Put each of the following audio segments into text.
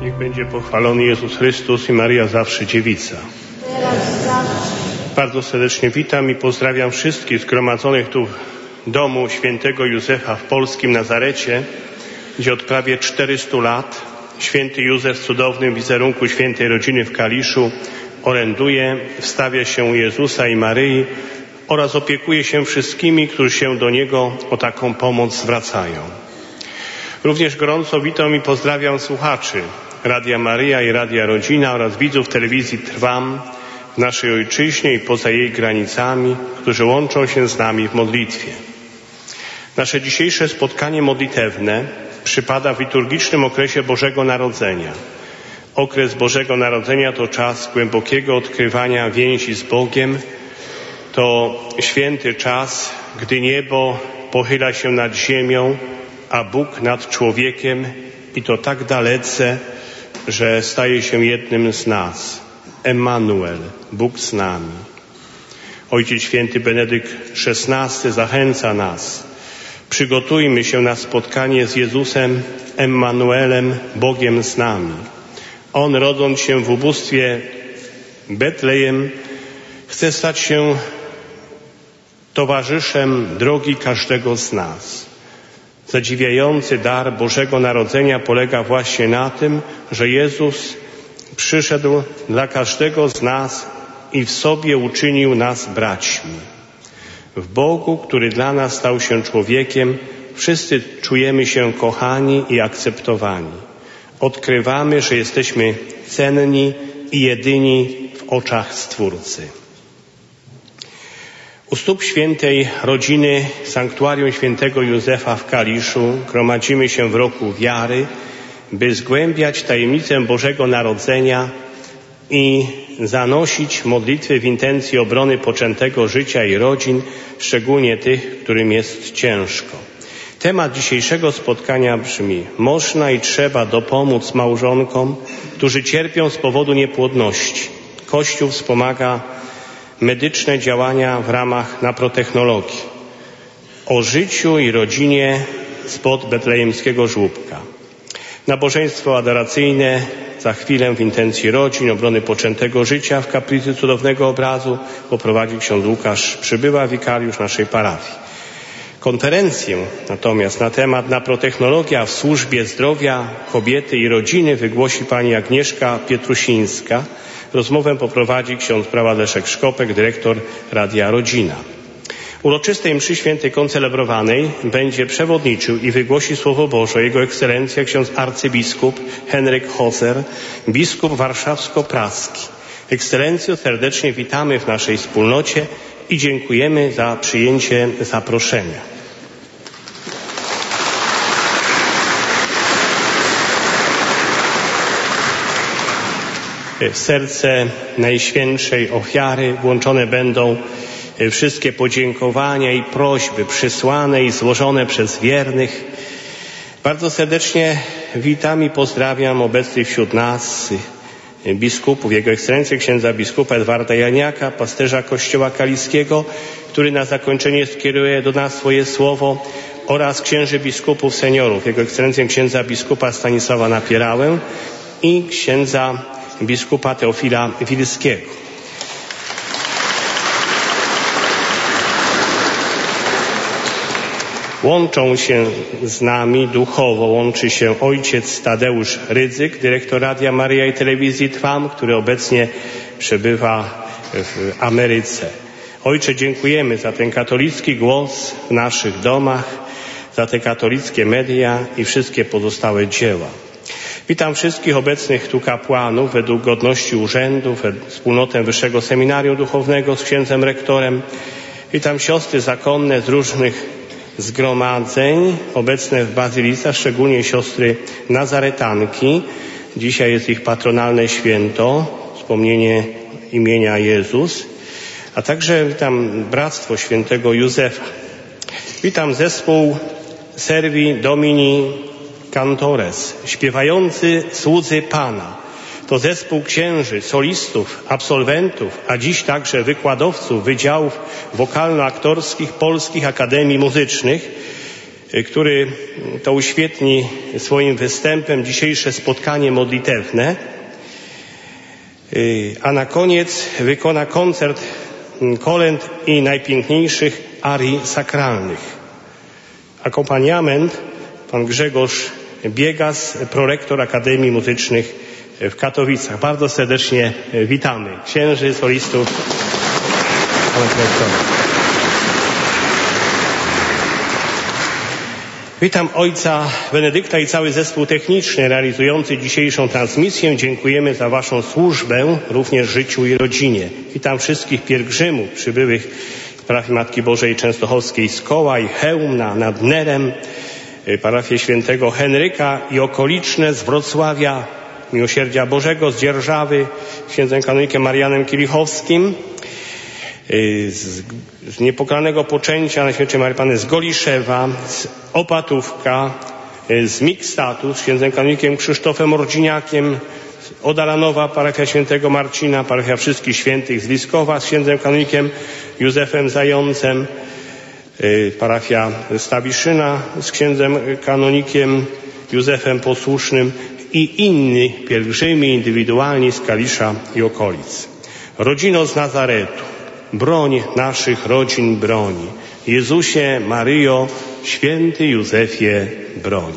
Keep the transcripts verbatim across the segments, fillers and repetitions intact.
Niech będzie pochwalony Jezus Chrystus i Maria zawsze Dziewica. Teraz zawsze. Bardzo serdecznie witam i pozdrawiam wszystkich zgromadzonych tu w domu świętego Józefa w polskim Nazarecie, gdzie od prawie czterystu lat święty Józef w cudownym wizerunku świętej rodziny w Kaliszu oręduje, wstawia się u Jezusa i Maryi oraz opiekuje się wszystkimi, którzy się do Niego o taką pomoc zwracają. Również gorąco witam i pozdrawiam słuchaczy Radia Maryja i Radia Rodzina oraz widzów telewizji Trwam w naszej ojczyźnie i poza jej granicami, którzy łączą się z nami w modlitwie. Nasze dzisiejsze spotkanie modlitewne przypada w liturgicznym okresie Bożego Narodzenia. Okres Bożego Narodzenia to czas głębokiego odkrywania więzi z Bogiem. To święty czas, gdy niebo pochyla się nad ziemią, a Bóg nad człowiekiem i to tak dalece, że staje się jednym z nas. Emmanuel, Bóg z nami. Ojciec święty Benedykt szesnasty zachęca nas. Przygotujmy się na spotkanie z Jezusem, Emmanuelem, Bogiem z nami. On, rodząc się w ubóstwie Betlejem, chce stać się towarzyszem drogi każdego z nas. Zadziwiający dar Bożego Narodzenia polega właśnie na tym, że Jezus przyszedł dla każdego z nas i w sobie uczynił nas braćmi. W Bogu, który dla nas stał się człowiekiem, wszyscy czujemy się kochani i akceptowani. Odkrywamy, że jesteśmy cenni i jedyni w oczach Stwórcy. U stóp świętej rodziny sanktuarium świętego Józefa w Kaliszu gromadzimy się w roku wiary, by zgłębiać tajemnicę Bożego Narodzenia i zanosić modlitwy w intencji obrony poczętego życia i rodzin, szczególnie tych, którym jest ciężko. Temat dzisiejszego spotkania brzmi: można i trzeba dopomóc małżonkom, którzy cierpią z powodu niepłodności. Kościół wspomaga medyczne działania w ramach naprotechnologii. O życiu i rodzinie spod betlejemskiego żłóbka. Nabożeństwo adoracyjne za chwilę w intencji rodzin, obrony poczętego życia w kaplicy cudownego obrazu poprowadzi ksiądz Łukasz Przybyła, wikariusz naszej parafii. Konferencję natomiast na temat naprotechnologia w służbie zdrowia kobiety i rodziny wygłosi pani Agnieszka Pietrusińska. Rozmowę poprowadzi ksiądz prawa Leszek Szkopek, dyrektor Radia Rodzina. Uroczystej mszy świętej koncelebrowanej będzie przewodniczył i wygłosi Słowo Boże Jego Ekscelencja ksiądz arcybiskup Henryk Hoser, biskup warszawsko-praski. Ekscelencjo, serdecznie witamy w naszej wspólnocie i dziękujemy za przyjęcie zaproszenia. W serce Najświętszej Ofiary włączone będą wszystkie podziękowania i prośby przysłane i złożone przez wiernych. Bardzo serdecznie witam i pozdrawiam obecnych wśród nas biskupów, Jego Ekscelencję księdza biskupa Edwarda Janiaka, pasterza Kościoła Kaliskiego, który na zakończenie skieruje do nas swoje słowo, oraz księży biskupów seniorów, Jego Ekscelencję księdza biskupa Stanisława Napierałę i księdza biskupa Teofila Wilskiego. Łączą się z nami duchowo, łączy się ojciec Tadeusz Rydzyk, dyrektor Radia Maryja i Telewizji Trwam, który obecnie przebywa w Ameryce. Ojcze, dziękujemy za ten katolicki głos w naszych domach, za te katolickie media i wszystkie pozostałe dzieła. Witam wszystkich obecnych tu kapłanów według godności urzędu, wspólnotę Wyższego Seminarium Duchownego z księdzem rektorem. Witam siostry zakonne z różnych zgromadzeń obecne w Bazylice, szczególnie siostry Nazaretanki. Dzisiaj jest ich patronalne święto, wspomnienie imienia Jezus. A także witam Bractwo Świętego Józefa. Witam zespół Servi Domini Cantores, śpiewający słudzy Pana. To zespół księży, solistów, absolwentów, a dziś także wykładowców wydziałów wokalno-aktorskich Polskich Akademii Muzycznych, który to uświetni swoim występem dzisiejsze spotkanie modlitewne, a na koniec wykona koncert kolęd i najpiękniejszych arii sakralnych. Akompaniament pan Grzegorz Biegas, prorektor Akademii Muzycznych w Katowicach. Bardzo serdecznie witamy księży, solistów, pana prorektora. Witam ojca Benedykta i cały zespół techniczny realizujący dzisiejszą transmisję. Dziękujemy za waszą służbę, również życiu i rodzinie. Witam wszystkich pielgrzymów przybyłych z parafii Matki Bożej Częstochowskiej z Koła i Chełmna nad Nerem, parafię świętego Henryka i okoliczne z Wrocławia, Miłosierdzia Bożego, z Dzierżawy, księdzem kanonikiem Marianem Kielichowskim, z, z Niepokalanego Poczęcia Najświętszej Maryi Panny z Goliszewa, z Opatówka, z Mikstatu, z księdzem kanonikiem Krzysztofem Ordziniakiem, z Odalanowa, parafia świętego Marcina, parafia Wszystkich Świętych z Liskowa, z księdzem kanonikiem Józefem Zającem, parafia Stawiszyna, z księdzem kanonikiem Józefem Posłusznym i inni pielgrzymi indywidualni z Kalisza i okolic. Rodzino z Nazaretu, broń naszych rodzin broni. Jezusie, Maryjo, święty Józefie, broń.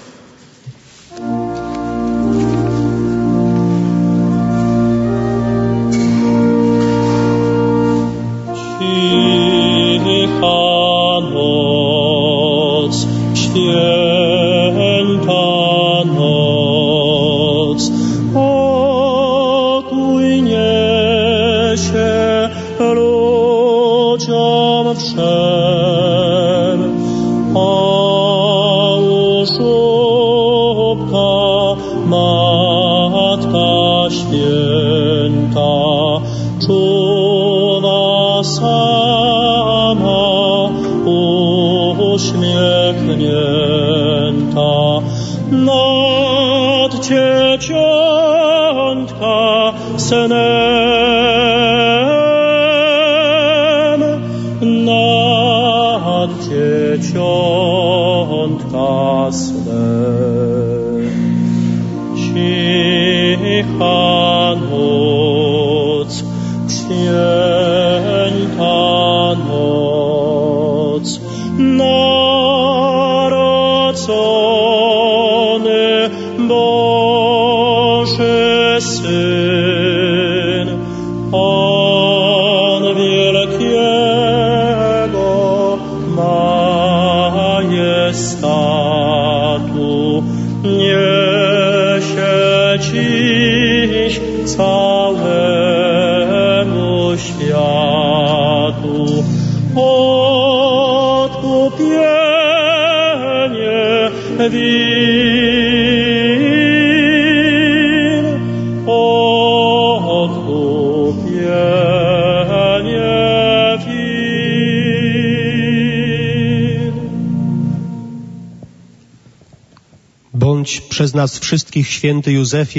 Bądź przez nas wszystkich, święty Józefie,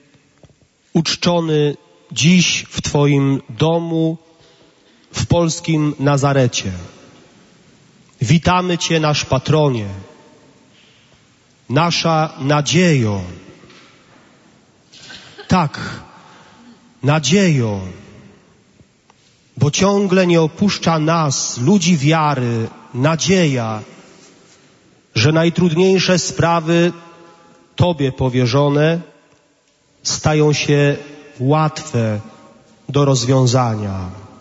uczczony dziś w Twoim domu w polskim Nazarecie. Witamy Cię, nasz patronie, nasza nadziejo. Tak, nadziejo, bo ciągle nie opuszcza nas, ludzi wiary, nadzieja, że najtrudniejsze sprawy Tobie powierzone stają się łatwe do rozwiązania.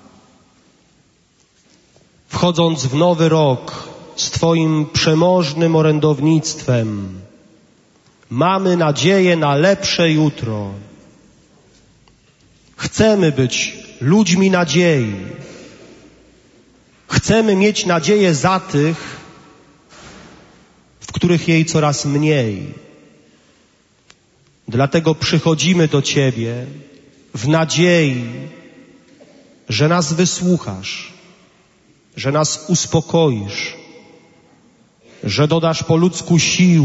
Wchodząc w nowy rok z Twoim przemożnym orędownictwem, mamy nadzieję na lepsze jutro. Chcemy być ludźmi nadziei. Chcemy mieć nadzieję za tych, w których jej coraz mniej. Dlatego przychodzimy do Ciebie w nadziei, że nas wysłuchasz, że nas uspokoisz, że dodasz po ludzku sił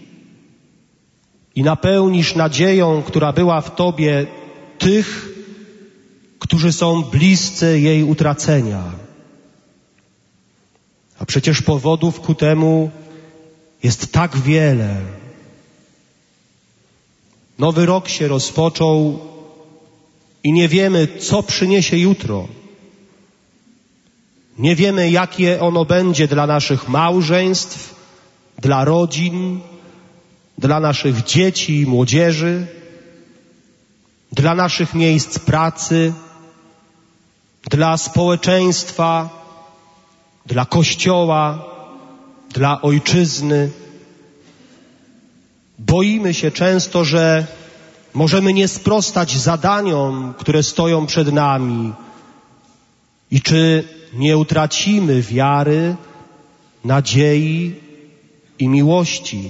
i napełnisz nadzieją, która była w Tobie, tych, którzy są bliscy jej utracenia. A przecież powodów ku temu Jest tak wiele. Nowy rok się rozpoczął i nie wiemy, co przyniesie jutro. Nie wiemy, jakie ono będzie dla naszych małżeństw, dla rodzin, dla naszych dzieci i młodzieży, dla naszych miejsc pracy, dla społeczeństwa, dla Kościoła, dla ojczyzny. Boimy się często, że możemy nie sprostać zadaniom, które stoją przed nami. I czy nie utracimy wiary, nadziei i miłości?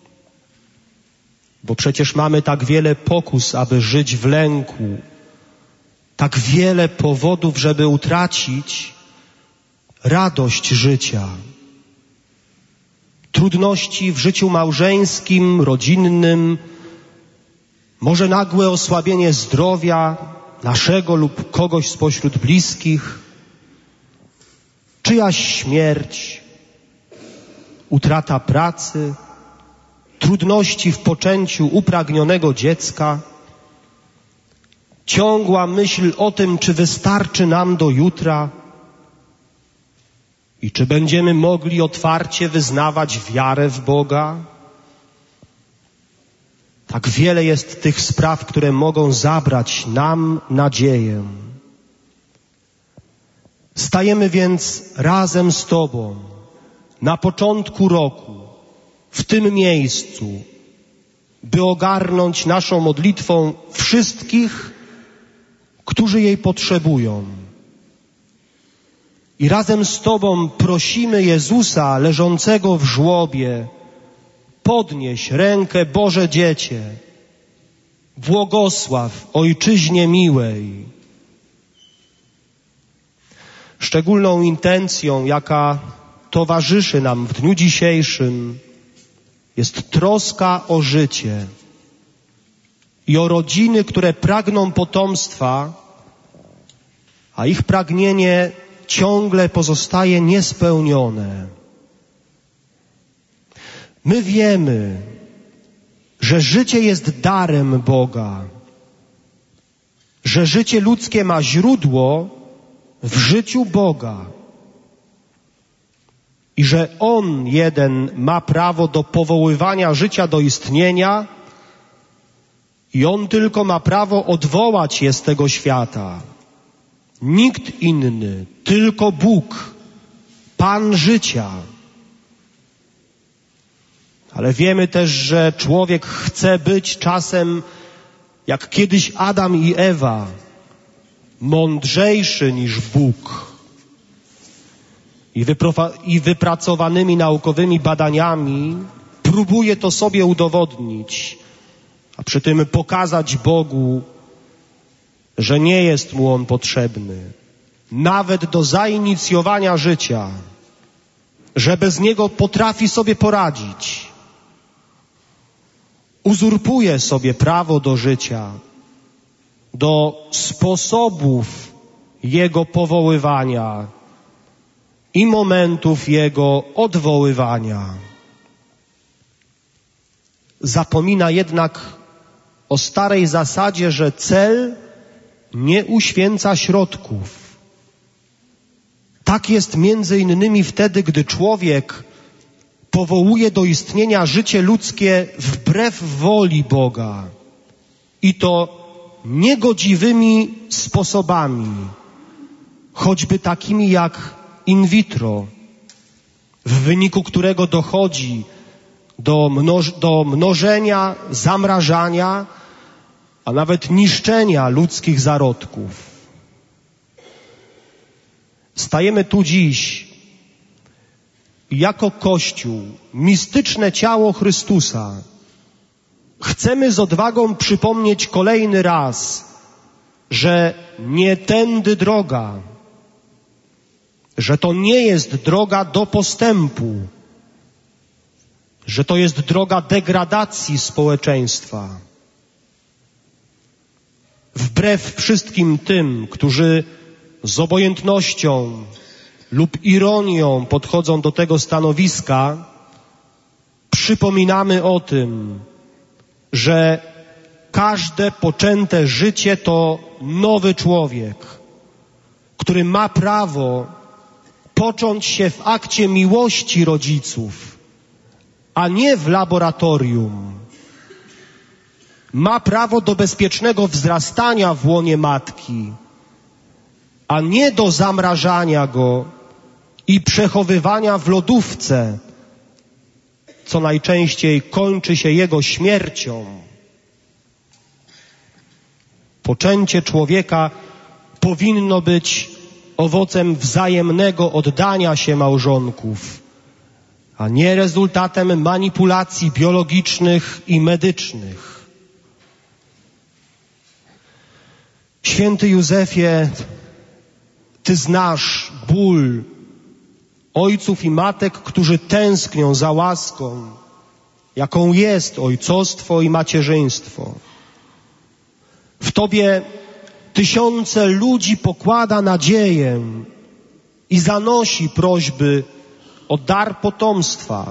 Bo przecież mamy tak wiele pokus, aby żyć w lęku, tak wiele powodów, żeby utracić radość życia. Trudności w życiu małżeńskim, rodzinnym, może nagłe osłabienie zdrowia naszego lub kogoś spośród bliskich, czyjaś śmierć, utrata pracy, trudności w poczęciu upragnionego dziecka, ciągła myśl o tym, czy wystarczy nam do jutra i czy będziemy mogli otwarcie wyznawać wiarę w Boga. Tak wiele jest tych spraw, które mogą zabrać nam nadzieję. Stajemy więc razem z Tobą na początku roku, w tym miejscu, by ogarnąć naszą modlitwą wszystkich, którzy jej potrzebują. I razem z Tobą prosimy Jezusa leżącego w żłobie: podnieś rękę, Boże Dziecię, błogosław Ojczyźnie miłej. Szczególną intencją, jaka towarzyszy nam w dniu dzisiejszym, jest troska o życie i o rodziny, które pragną potomstwa, a ich pragnienie ciągle pozostaje niespełnione. My wiemy, że życie jest darem Boga, że życie ludzkie ma źródło w życiu Boga i że On jeden ma prawo do powoływania życia do istnienia i On tylko ma prawo odwołać je z tego świata. Nikt inny, tylko Bóg, Pan życia. Ale wiemy też, że człowiek chce być czasem, jak kiedyś Adam i Ewa, mądrzejszy niż Bóg. I, wyprofa- i wypracowanymi naukowymi badaniami próbuje to sobie udowodnić, a przy tym pokazać Bogu, że nie jest mu On potrzebny, nawet do zainicjowania życia, że bez niego potrafi sobie poradzić. Uzurpuje sobie prawo do życia, do sposobów Jego powoływania i momentów Jego odwoływania. Zapomina jednak o starej zasadzie, że cel nie uświęca środków. Tak jest między innymi wtedy, gdy człowiek powołuje do istnienia życie ludzkie wbrew woli Boga i to niegodziwymi sposobami, choćby takimi jak in vitro, w wyniku którego dochodzi do, mnoż- do mnożenia, zamrażania, a nawet niszczenia ludzkich zarodków. Stajemy tu dziś jako Kościół, mistyczne ciało Chrystusa. Chcemy z odwagą przypomnieć kolejny raz, że nie tędy droga, że to nie jest droga do postępu, że to jest droga degradacji społeczeństwa. Wbrew wszystkim tym, którzy z obojętnością lub ironią podchodzą do tego stanowiska, przypominamy o tym, że każde poczęte życie to nowy człowiek, który ma prawo począć się w akcie miłości rodziców, a nie w laboratorium. Ma prawo do bezpiecznego wzrastania w łonie matki, a nie do zamrażania go i przechowywania w lodówce, co najczęściej kończy się jego śmiercią. Poczęcie człowieka powinno być owocem wzajemnego oddania się małżonków, a nie rezultatem manipulacji biologicznych i medycznych. Święty Józefie, Ty znasz ból ojców i matek, którzy tęsknią za łaską, jaką jest ojcostwo i macierzyństwo. W Tobie tysiące ludzi pokłada nadzieję i zanosi prośby o dar potomstwa.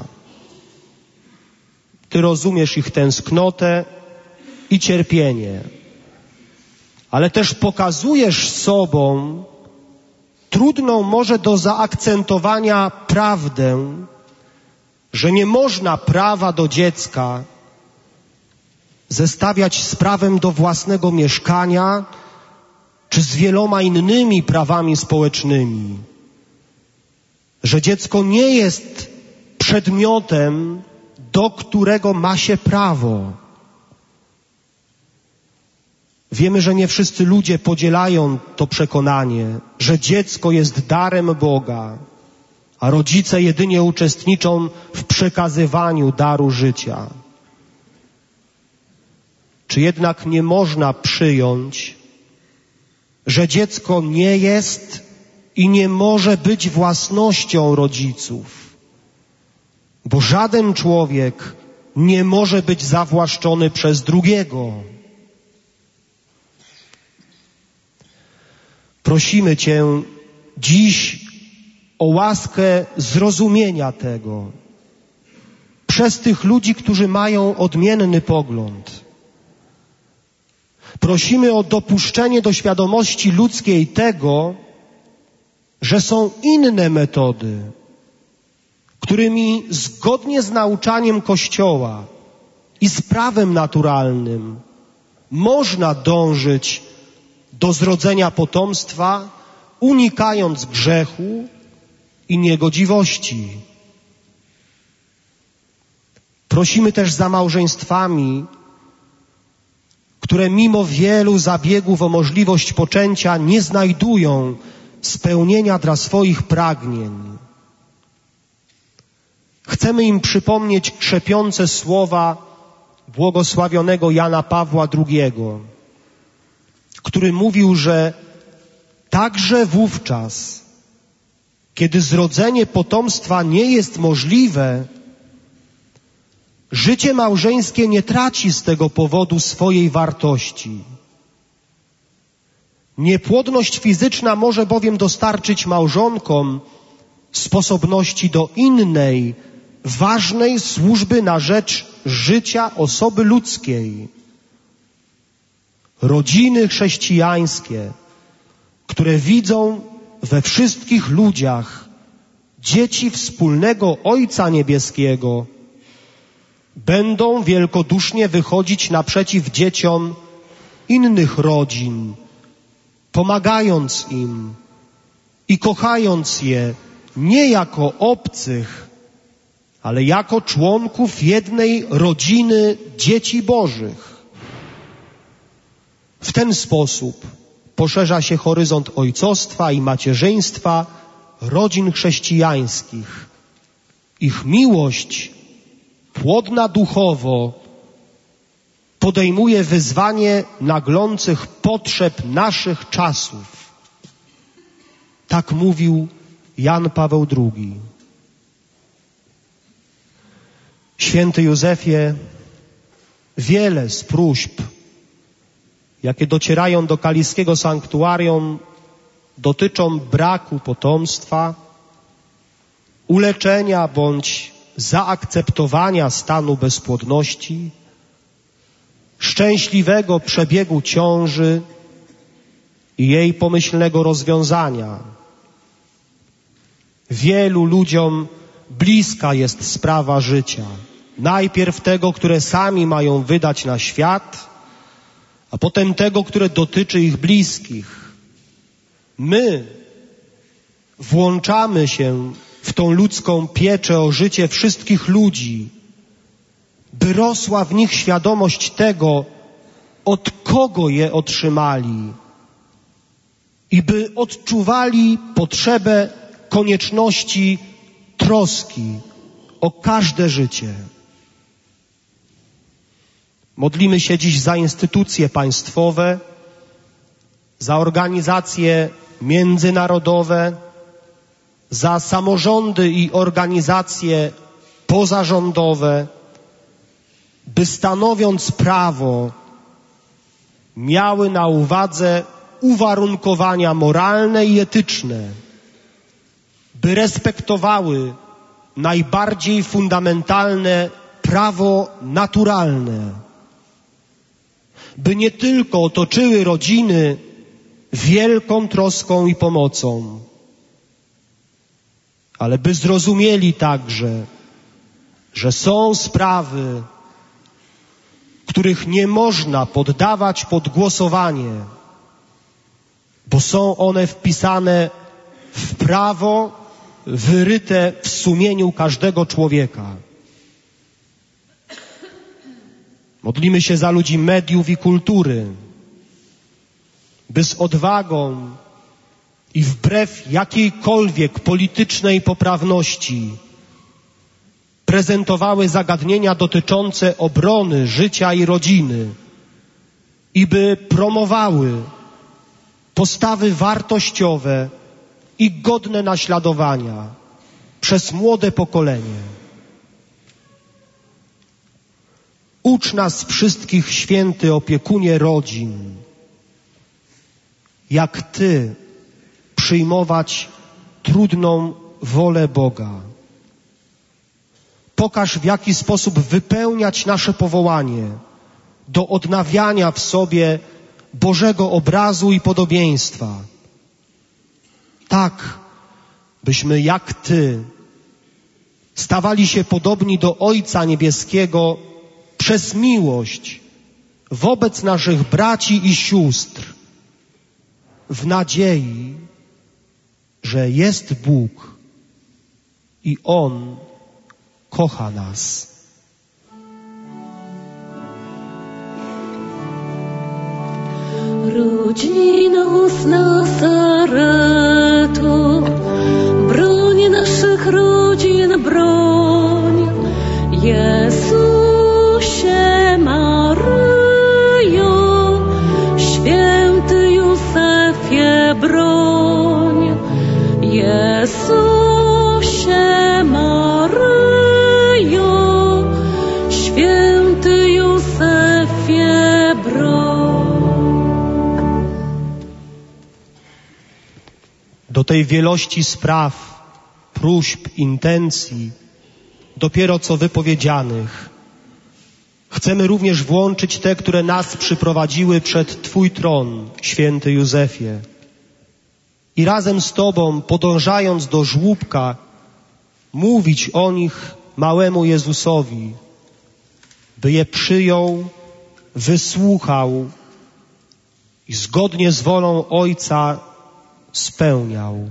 Ty rozumiesz ich tęsknotę i cierpienie, ale też pokazujesz sobą trudną może do zaakcentowania prawdę, że nie można prawa do dziecka zestawiać z prawem do własnego mieszkania czy z wieloma innymi prawami społecznymi. Że dziecko nie jest przedmiotem, do którego ma się prawo. Wiemy, że nie wszyscy ludzie podzielają to przekonanie, że dziecko jest darem Boga, a rodzice jedynie uczestniczą w przekazywaniu daru życia. Czy jednak nie można przyjąć, że dziecko nie jest i nie może być własnością rodziców, bo żaden człowiek nie może być zawłaszczony przez drugiego. Prosimy Cię dziś o łaskę zrozumienia tego przez tych ludzi, którzy mają odmienny pogląd. Prosimy o dopuszczenie do świadomości ludzkiej tego, że są inne metody, którymi zgodnie z nauczaniem Kościoła i z prawem naturalnym można dążyć do zrodzenia potomstwa, unikając grzechu i niegodziwości. Prosimy też za małżeństwami, które mimo wielu zabiegów o możliwość poczęcia nie znajdują spełnienia dla swoich pragnień. Chcemy im przypomnieć krzepiące słowa błogosławionego Jana Pawła drugiego, który mówił, że także wówczas, kiedy zrodzenie potomstwa nie jest możliwe, życie małżeńskie nie traci z tego powodu swojej wartości. Niepłodność fizyczna może bowiem dostarczyć małżonkom sposobności do innej, ważnej służby na rzecz życia osoby ludzkiej. Rodziny chrześcijańskie, które widzą we wszystkich ludziach dzieci wspólnego Ojca Niebieskiego, będą wielkodusznie wychodzić naprzeciw dzieciom innych rodzin, pomagając im i kochając je nie jako obcych, ale jako członków jednej rodziny dzieci Bożych. W ten sposób poszerza się horyzont ojcostwa i macierzyństwa rodzin chrześcijańskich. Ich miłość, płodna duchowo, podejmuje wyzwanie naglących potrzeb naszych czasów. Tak mówił Jan Paweł drugi. Święty Józefie, wiele z próśb, jakie docierają do kaliskiego sanktuarium, dotyczą braku potomstwa, uleczenia bądź zaakceptowania stanu bezpłodności, szczęśliwego przebiegu ciąży i jej pomyślnego rozwiązania. Wielu ludziom bliska jest sprawa życia. Najpierw tego, które sami mają wydać na świat, a potem tego, które dotyczy ich bliskich. My włączamy się w tą ludzką pieczę o życie wszystkich ludzi, by rosła w nich świadomość tego, od kogo je otrzymali i by odczuwali potrzebę konieczności troski o każde życie. Modlimy się dziś za instytucje państwowe, za organizacje międzynarodowe, za samorządy i organizacje pozarządowe, by stanowiąc prawo, miały na uwadze uwarunkowania moralne i etyczne, by respektowały najbardziej fundamentalne prawo naturalne, by nie tylko otoczyły rodziny wielką troską i pomocą, ale by zrozumieli także, że są sprawy, których nie można poddawać pod głosowanie, bo są one wpisane w prawo wyryte w sumieniu każdego człowieka. Modlimy się za ludzi mediów i kultury, by z odwagą i wbrew jakiejkolwiek politycznej poprawności prezentowały zagadnienia dotyczące obrony życia i rodziny i by promowały postawy wartościowe i godne naśladowania przez młode pokolenie. Ucz nas wszystkich, święty opiekunie rodzin, jak Ty przyjmować trudną wolę Boga. Pokaż, w jaki sposób wypełniać nasze powołanie do odnawiania w sobie Bożego obrazu i podobieństwa. Tak, byśmy jak Ty stawali się podobni do Ojca Niebieskiego przez miłość wobec naszych braci i sióstr, w nadziei, że jest Bóg i On kocha nas. Rodzina z Nazaretu, broń naszych rodzin, broń. Jezusie, Maryjo, święty Józefie, broń. Jezusie, Maryjo, święty Józefie, broń. Do tej wielości spraw, próśb, intencji, dopiero co wypowiedzianych, chcemy również włączyć te, które nas przyprowadziły przed Twój tron, święty Józefie. I razem z Tobą, podążając do żłóbka, mówić o nich małemu Jezusowi, by je przyjął, wysłuchał i zgodnie z wolą Ojca spełniał.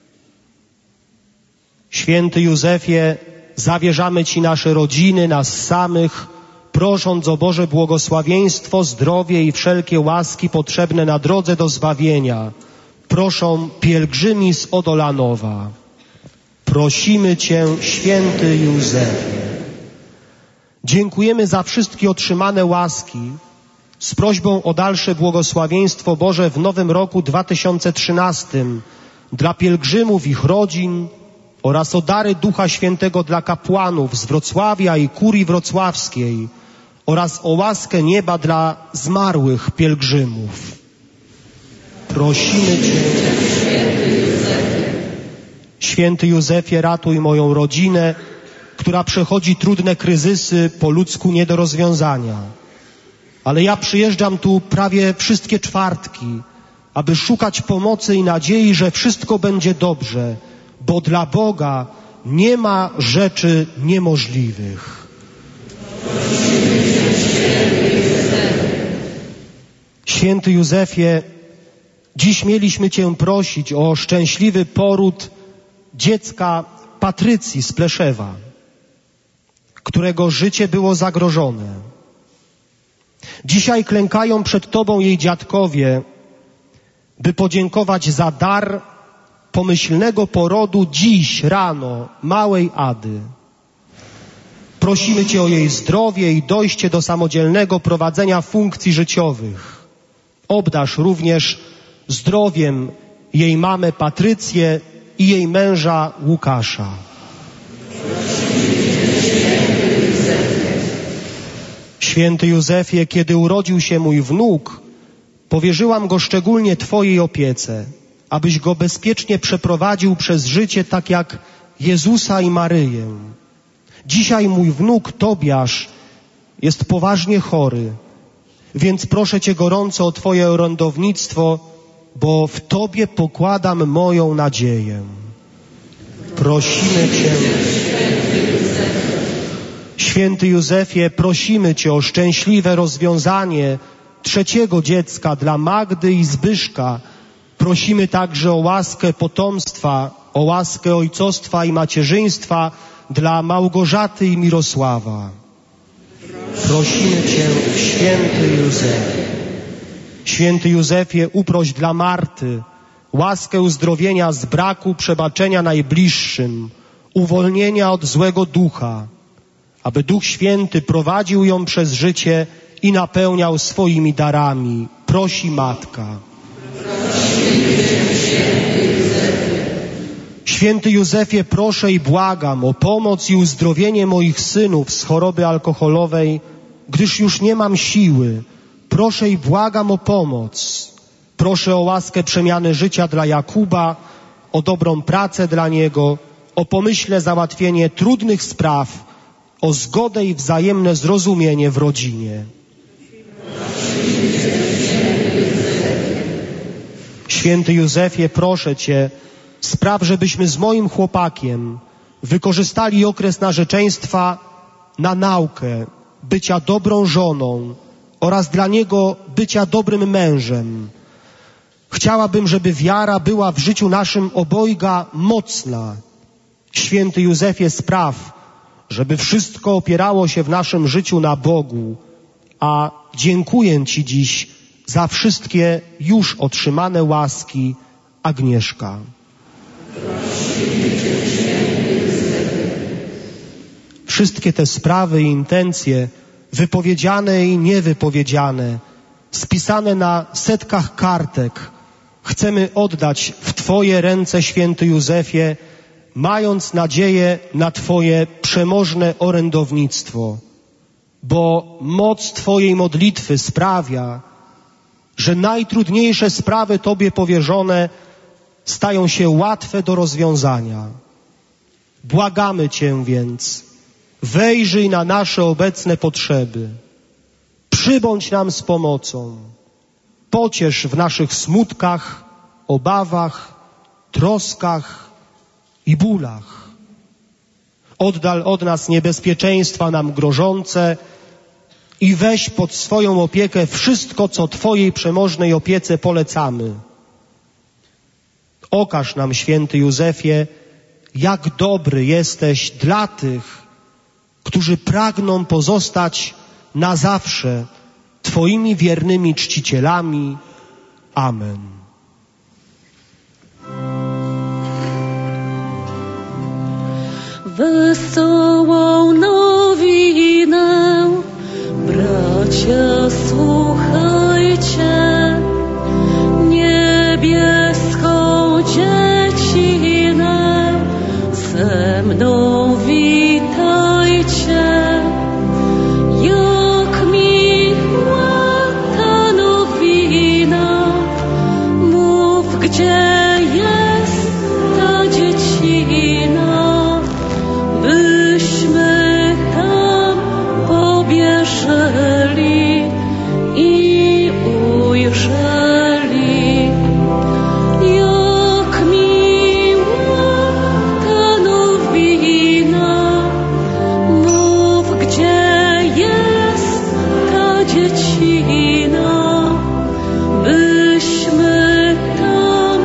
Święty Józefie, zawierzamy Ci nasze rodziny, nas samych, prosząc o Boże błogosławieństwo, zdrowie i wszelkie łaski potrzebne na drodze do zbawienia. Proszą pielgrzymi z Odolanowa. Prosimy Cię, święty Józefie. Dziękujemy za wszystkie otrzymane łaski z prośbą o dalsze błogosławieństwo Boże w nowym roku dwa tysiące trzynastym dla pielgrzymów, ich rodzin oraz o dary Ducha Świętego dla kapłanów z Wrocławia i kurii wrocławskiej oraz o łaskę nieba dla zmarłych pielgrzymów. Prosimy Cię, święty Józefie. Święty Józefie, ratuj moją rodzinę, która przechodzi trudne kryzysy, po ludzku nie do rozwiązania. Ale ja przyjeżdżam tu prawie wszystkie czwartki, aby szukać pomocy i nadziei, że wszystko będzie dobrze, bo dla Boga nie ma rzeczy niemożliwych. Święty Józefie, dziś mieliśmy Cię prosić o szczęśliwy poród dziecka Patrycji z Pleszewa, którego życie było zagrożone. Dzisiaj klękają przed Tobą jej dziadkowie, by podziękować za dar pomyślnego porodu dziś rano małej Ady. Prosimy Cię o jej zdrowie i dojście do samodzielnego prowadzenia funkcji życiowych. Obdarz również zdrowiem jej mamę Patrycję i jej męża Łukasza. Święty Józefie, kiedy urodził się mój wnuk, powierzyłam go szczególnie Twojej opiece, abyś go bezpiecznie przeprowadził przez życie tak jak Jezusa i Maryję. Dzisiaj mój wnuk Tobiasz jest poważnie chory, więc proszę Cię gorąco o Twoje orędownictwo, bo w Tobie pokładam moją nadzieję. Prosimy Cię, Święty Józefie, prosimy Cię o szczęśliwe rozwiązanie trzeciego dziecka dla Magdy i Zbyszka. Prosimy także o łaskę potomstwa, o łaskę ojcostwa i macierzyństwa dla Małgorzaty i Mirosława. Prosimy Cię, Święty Józefie. Święty Józefie, uproś dla Marty łaskę uzdrowienia z braku przebaczenia najbliższym, uwolnienia od złego ducha, aby Duch Święty prowadził ją przez życie i napełniał swoimi darami. Prosi Matka. Święty Józefie, proszę i błagam o pomoc i uzdrowienie moich synów z choroby alkoholowej, gdyż już nie mam siły. Proszę i błagam o pomoc. Proszę o łaskę przemiany życia dla Jakuba, o dobrą pracę dla niego, o pomyślne załatwienie trudnych spraw, o zgodę i wzajemne zrozumienie w rodzinie. Święty Józefie, proszę Cię, spraw, żebyśmy z moim chłopakiem wykorzystali okres narzeczeństwa na naukę, bycia dobrą żoną oraz dla niego bycia dobrym mężem. Chciałabym, żeby wiara była w życiu naszym obojga mocna. Święty Józefie, spraw, żeby wszystko opierało się w naszym życiu na Bogu, a dziękuję Ci dziś za wszystkie już otrzymane łaski. Agnieszka. Wszystkie te sprawy i intencje, wypowiedziane i niewypowiedziane, spisane na setkach kartek, chcemy oddać w Twoje ręce, Święty Józefie, mając nadzieję na Twoje przemożne orędownictwo, bo moc Twojej modlitwy sprawia, że najtrudniejsze sprawy Tobie powierzone stają się łatwe do rozwiązania. Błagamy Cię więc, wejrzyj na nasze obecne potrzeby, przybądź nam z pomocą, pociesz w naszych smutkach, obawach, troskach i bólach. Oddal od nas niebezpieczeństwa nam grożące i weź pod swoją opiekę wszystko, co Twojej przemożnej opiece polecamy. Okaż nam, Święty Józefie, jak dobry jesteś dla tych, którzy pragną pozostać na zawsze Twoimi wiernymi czcicielami. Amen. Wesołą nowinę, bracia, słuchajcie, niebieską dziecinę ze mną witajcie. Jak miła ta nowina, mów, gdzie jest ta dziecina, byśmy ujrzeli, jak miła ta nowina. Mów, gdzie jest ta dziecina, byśmy tam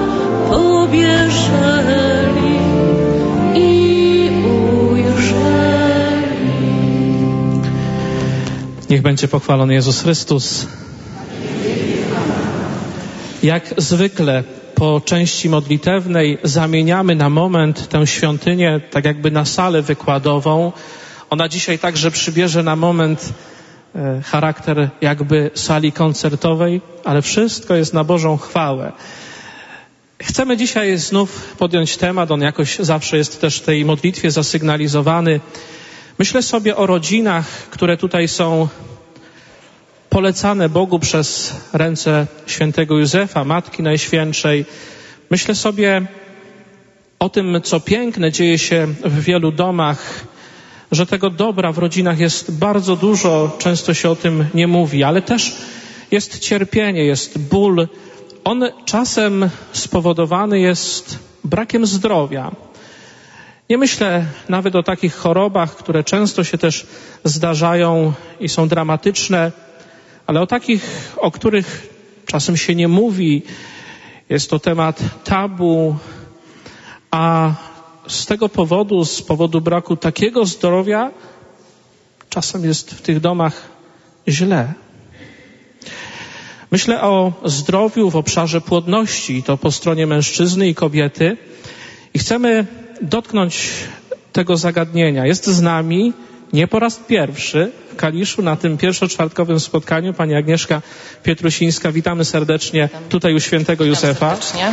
pobieżeli i ujrzeli. Niech będzie pochwalony Jezus Chrystus. Jak zwykle po części modlitewnej zamieniamy na moment tę świątynię tak jakby na salę wykładową. Ona dzisiaj także przybierze na moment e, charakter jakby sali koncertowej, ale wszystko jest na Bożą chwałę. Chcemy dzisiaj znów podjąć temat, on jakoś zawsze jest też w tej modlitwie zasygnalizowany. Myślę sobie o rodzinach, które tutaj są polecane Bogu przez ręce świętego Józefa, Matki Najświętszej. Myślę sobie o tym, co piękne dzieje się w wielu domach, że tego dobra w rodzinach jest bardzo dużo, często się o tym nie mówi, ale też jest cierpienie, jest ból. On czasem spowodowany jest brakiem zdrowia. Nie myślę nawet o takich chorobach, które często się też zdarzają i są dramatyczne, ale o takich, o których czasem się nie mówi. Jest to temat tabu, a z tego powodu, z powodu braku takiego zdrowia, czasem jest w tych domach źle. Myślę o zdrowiu w obszarze płodności, to po stronie mężczyzny i kobiety. I chcemy dotknąć tego zagadnienia. Jest z nami nie po raz pierwszy w Kaliszu na tym pierwszoczwartkowym spotkaniu pani Agnieszka Pietrusińska. Witamy serdecznie tutaj u świętego Józefa. Serdecznie.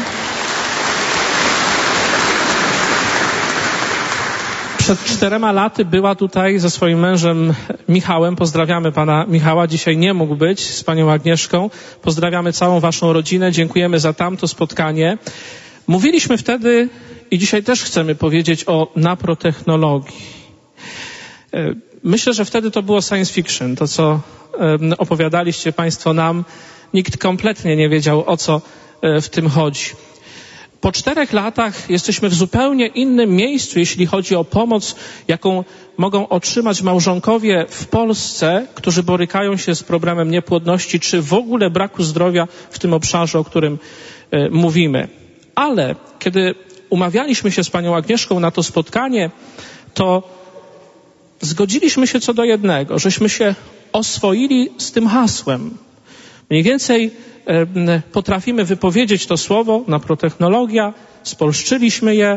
Przed czterema laty była tutaj ze swoim mężem Michałem. Pozdrawiamy pana Michała. Dzisiaj nie mógł być z panią Agnieszką. Pozdrawiamy całą waszą rodzinę. Dziękujemy za tamto spotkanie. Mówiliśmy wtedy i dzisiaj też chcemy powiedzieć o naprotechnologii. Myślę, że wtedy to było science fiction. To, co opowiadaliście państwo nam, nikt kompletnie nie wiedział, o co w tym chodzi. Po czterech latach jesteśmy w zupełnie innym miejscu, jeśli chodzi o pomoc, jaką mogą otrzymać małżonkowie w Polsce, którzy borykają się z problemem niepłodności, czy w ogóle braku zdrowia w tym obszarze, o którym y, mówimy. Ale kiedy umawialiśmy się z panią Agnieszką na to spotkanie, to zgodziliśmy się co do jednego, żeśmy się oswoili z tym hasłem. Mniej więcej potrafimy wypowiedzieć to słowo, naprotechnologia, spolszczyliśmy je.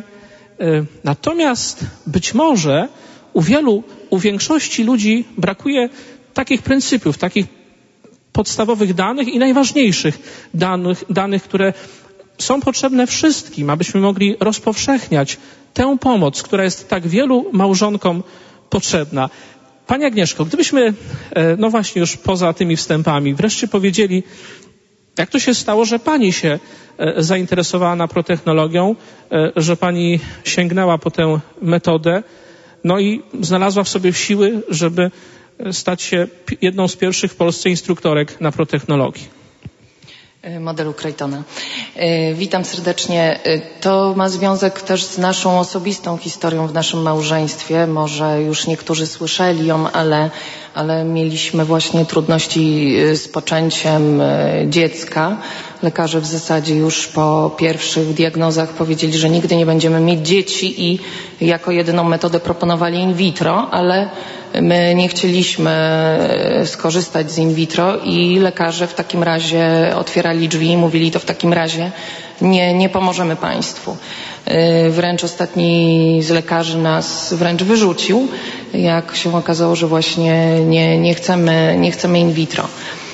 Natomiast być może u wielu, u większości ludzi brakuje takich pryncypiów, takich podstawowych danych i najważniejszych danych, danych, które są potrzebne wszystkim, abyśmy mogli rozpowszechniać tę pomoc, która jest tak wielu małżonkom potrzebna. Pani Agnieszko, gdybyśmy, no właśnie już poza tymi wstępami, wreszcie powiedzieli, jak to się stało, że pani się zainteresowała naprotechnologią, że pani sięgnęła po tę metodę, no i znalazła w sobie siły, żeby stać się jedną z pierwszych w Polsce instruktorek naprotechnologii? Modelu Creighton'a. Witam serdecznie. To ma związek też z naszą osobistą historią w naszym małżeństwie. Może już niektórzy słyszeli ją, ale, ale mieliśmy właśnie trudności z poczęciem dziecka. Lekarze w zasadzie już po pierwszych diagnozach powiedzieli, że nigdy nie będziemy mieć dzieci i jako jedyną metodę proponowali in vitro, ale my nie chcieliśmy skorzystać z in vitro i lekarze w takim razie otwierali drzwi i mówili, to w takim razie nie, nie pomożemy państwu. Wręcz ostatni z lekarzy nas wręcz wyrzucił, jak się okazało, że właśnie nie, nie chcemy, nie chcemy in vitro.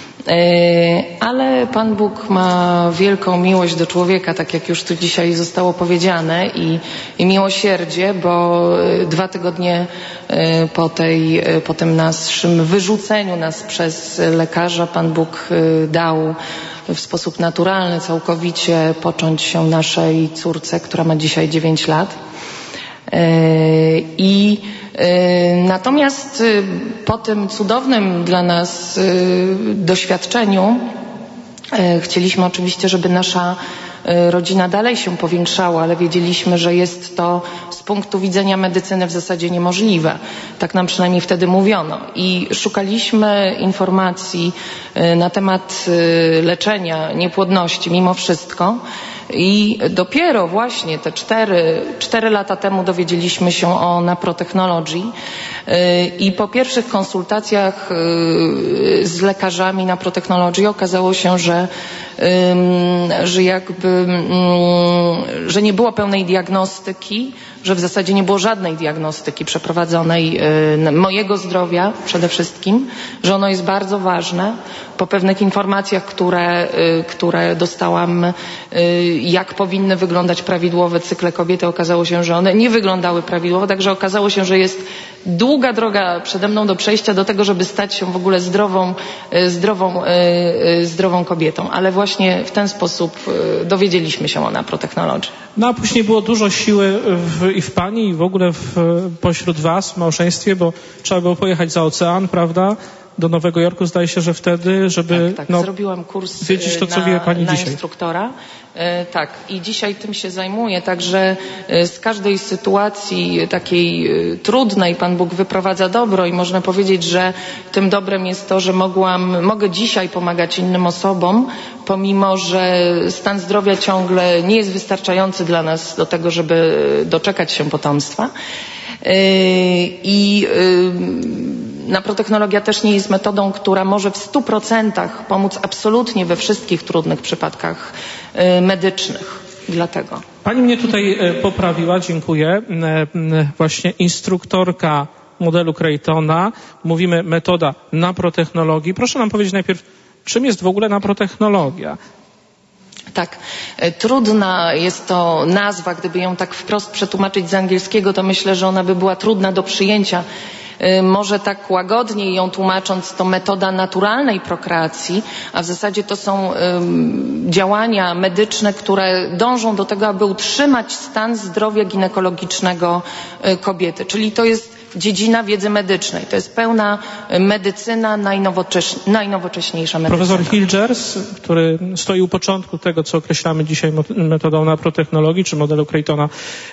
Ale Pan Bóg ma wielką miłość do człowieka, tak jak już tu dzisiaj zostało powiedziane, i, i miłosierdzie, bo dwa tygodnie po, tej, po tym naszym wyrzuceniu nas przez lekarza Pan Bóg dał w sposób naturalny całkowicie począć się naszej córce, która ma dzisiaj dziewięć lat. I natomiast po tym cudownym dla nas doświadczeniu Chcieliśmy oczywiście, żeby nasza rodzina dalej się powiększała, ale wiedzieliśmy, że jest to z punktu widzenia medycyny w zasadzie niemożliwe. Tak nam przynajmniej wtedy mówiono. I szukaliśmy informacji na temat leczenia niepłodności mimo wszystko. I dopiero właśnie te cztery, cztery lata temu dowiedzieliśmy się o Naprotechnology i po pierwszych konsultacjach z lekarzami Naprotechnology okazało się, że, że jakby, że nie było pełnej diagnostyki, że w zasadzie nie było żadnej diagnostyki przeprowadzonej mojego zdrowia przede wszystkim, że ono jest bardzo ważne. Po pewnych informacjach, które, które dostałam, jak powinny wyglądać prawidłowe cykle kobiety, okazało się, że one nie wyglądały prawidłowo, także okazało się, że jest długa droga przede mną do przejścia do tego, żeby stać się w ogóle zdrową, zdrową, zdrową kobietą. Ale właśnie w ten sposób dowiedzieliśmy się o Naprotechnology. No a później było dużo siły w, i w pani, i w ogóle w, pośród was w małżeństwie, bo trzeba było pojechać za ocean, prawda? Do Nowego Jorku, zdaje się, że wtedy, żeby tak, tak. No, zrobiłam kurs wiedzieć to, co na, wie pani na dzisiaj. instruktora. E, tak, i dzisiaj tym się zajmuję, także e, z każdej sytuacji takiej e, trudnej Pan Bóg wyprowadza dobro i można powiedzieć, że tym dobrem jest to, że mogłam, mogę dzisiaj pomagać innym osobom, pomimo że stan zdrowia ciągle nie jest wystarczający dla nas do tego, żeby doczekać się potomstwa. E, I e, Naprotechnologia też nie jest metodą, która może w stu procentach pomóc absolutnie we wszystkich trudnych przypadkach medycznych. Dlatego. Pani mnie tutaj poprawiła, dziękuję. Właśnie instruktorka modelu Creightona. Mówimy metoda naprotechnologii. Proszę nam powiedzieć najpierw, czym jest w ogóle naprotechnologia? Tak, trudna jest to nazwa, gdyby ją tak wprost przetłumaczyć z angielskiego, to myślę, że ona by była trudna do przyjęcia. Może tak łagodniej ją tłumacząc, to metoda naturalnej prokreacji, a w zasadzie to są um, działania medyczne, które dążą do tego, aby utrzymać stan zdrowia ginekologicznego y, kobiety. Czyli to jest dziedzina wiedzy medycznej. To jest pełna medycyna, najnowocześ, najnowocześniejsza medycyna. Profesor Hilgers, który stoi u początku tego, co określamy dzisiaj metodą naprotechnologii, czy modelu Creightona,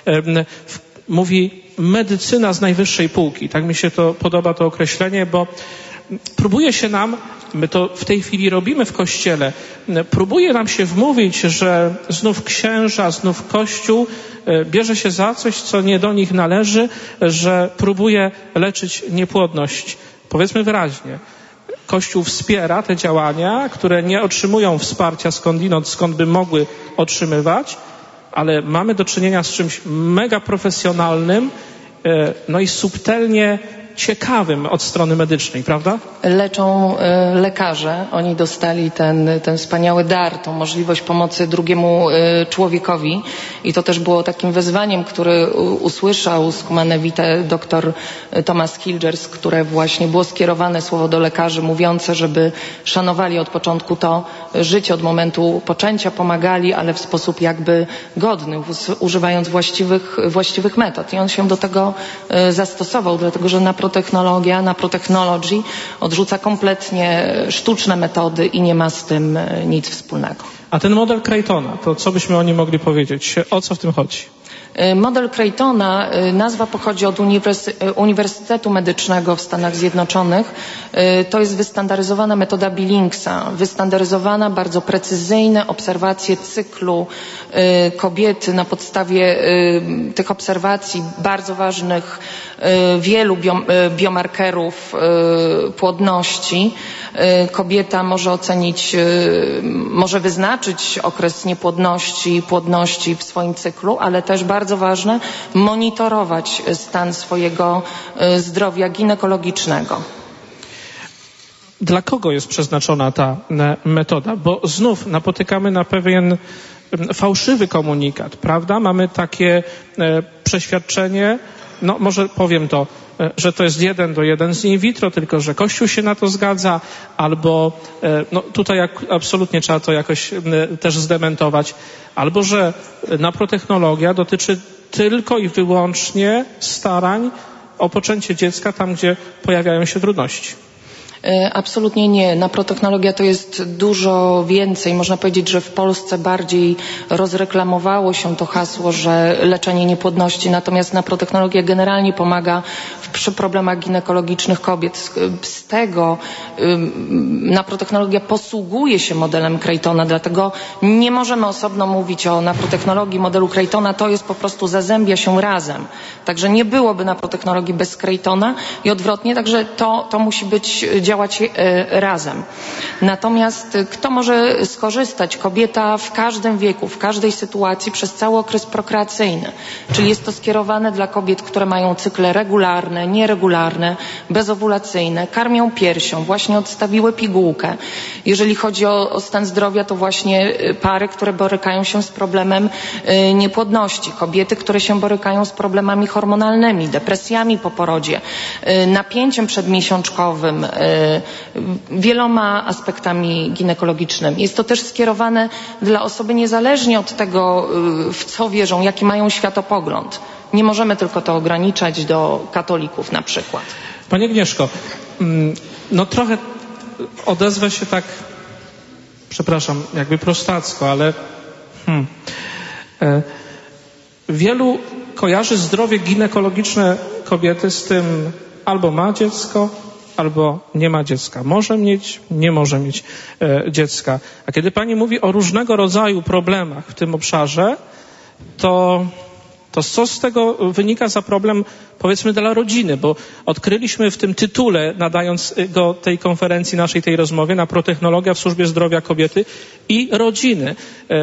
mówi medycyna z najwyższej półki. Tak mi się to podoba, to określenie, bo próbuje się nam, my to w tej chwili robimy w Kościele, próbuje nam się wmówić, że znów księża, znów Kościół bierze się za coś, co nie do nich należy, że próbuje leczyć niepłodność. Powiedzmy wyraźnie, Kościół wspiera te działania, które nie otrzymują wsparcia skądinąd, skąd by mogły otrzymywać, ale mamy do czynienia z czymś mega profesjonalnym, no i subtelnie ciekawym od strony medycznej, prawda? Leczą y, lekarze. Oni dostali ten, ten wspaniały dar, tą możliwość pomocy drugiemu y, człowiekowi i to też było takim wezwaniem, który u, usłyszał z Humane Vitae dr Thomas Hilgers, które właśnie było skierowane słowo do lekarzy mówiące, żeby szanowali od początku to życie od momentu poczęcia, pomagali, ale w sposób jakby godny, używając właściwych, właściwych metod. I on się do tego y, zastosował, dlatego że na Naprotechnologia, Naprotechnology odrzuca kompletnie sztuczne metody i nie ma z tym nic wspólnego. A ten model Creightona, to co byśmy o nim mogli powiedzieć? O co w tym chodzi? Model Creightona, nazwa pochodzi od Uniwersytetu Medycznego w Stanach Zjednoczonych. To jest wystandaryzowana metoda Billingsa, wystandaryzowana, bardzo precyzyjne obserwacje cyklu kobiety na podstawie tych obserwacji bardzo ważnych wielu biomarkerów płodności. Kobieta może ocenić, może wyznaczyć okres niepłodności i płodności w swoim cyklu, ale też bardzo ważne, monitorować stan swojego zdrowia ginekologicznego. Dla kogo jest przeznaczona ta metoda? Bo znów napotykamy na pewien fałszywy komunikat, prawda? Mamy takie przeświadczenie, no może powiem to, że to jest jeden do jeden z in vitro, tylko że Kościół się na to zgadza, albo no tutaj jak, absolutnie trzeba to jakoś też zdementować, albo że naprotechnologia dotyczy tylko i wyłącznie starań o poczęcie dziecka tam, gdzie pojawiają się trudności. Absolutnie nie. Naprotechnologia to jest dużo więcej. Można powiedzieć, że w Polsce bardziej rozreklamowało się to hasło, że leczenie niepłodności, natomiast naprotechnologia generalnie pomaga przy problemach ginekologicznych kobiet. Z tego naprotechnologia posługuje się modelem Creightona, dlatego nie możemy osobno mówić o naprotechnologii modelu Creightona, to jest po prostu zazębia się razem. Także nie byłoby naprotechnologii bez Creightona i odwrotnie, także to, to musi być działać razem. Natomiast kto może skorzystać? Kobieta w każdym wieku, w każdej sytuacji przez cały okres prokreacyjny. Czyli jest to skierowane dla kobiet, które mają cykle regularne, nieregularne, bezowulacyjne, karmią piersią, właśnie odstawiły pigułkę. Jeżeli chodzi o, o stan zdrowia, to właśnie pary, które borykają się z problemem y, niepłodności, kobiety, które się borykają z problemami hormonalnymi, depresjami po porodzie, y, napięciem przedmiesiączkowym, y, wieloma aspektami ginekologicznymi. Jest to też skierowane dla osoby niezależnie od tego, y, w co wierzą, jaki mają światopogląd. Nie możemy tylko to ograniczać do katolików na przykład. Pani Agnieszko, no trochę odezwę się tak, przepraszam, jakby prostacko, ale hmm, e, wielu kojarzy zdrowie ginekologiczne kobiety z tym albo ma dziecko, albo nie ma dziecka. Może mieć, nie może mieć e, dziecka. A kiedy pani mówi o różnego rodzaju problemach w tym obszarze, to to co z tego wynika za problem, powiedzmy, dla rodziny? Bo odkryliśmy w tym tytule, nadając go tej konferencji naszej, tej rozmowie, naprotechnologia w służbie zdrowia kobiety i rodziny.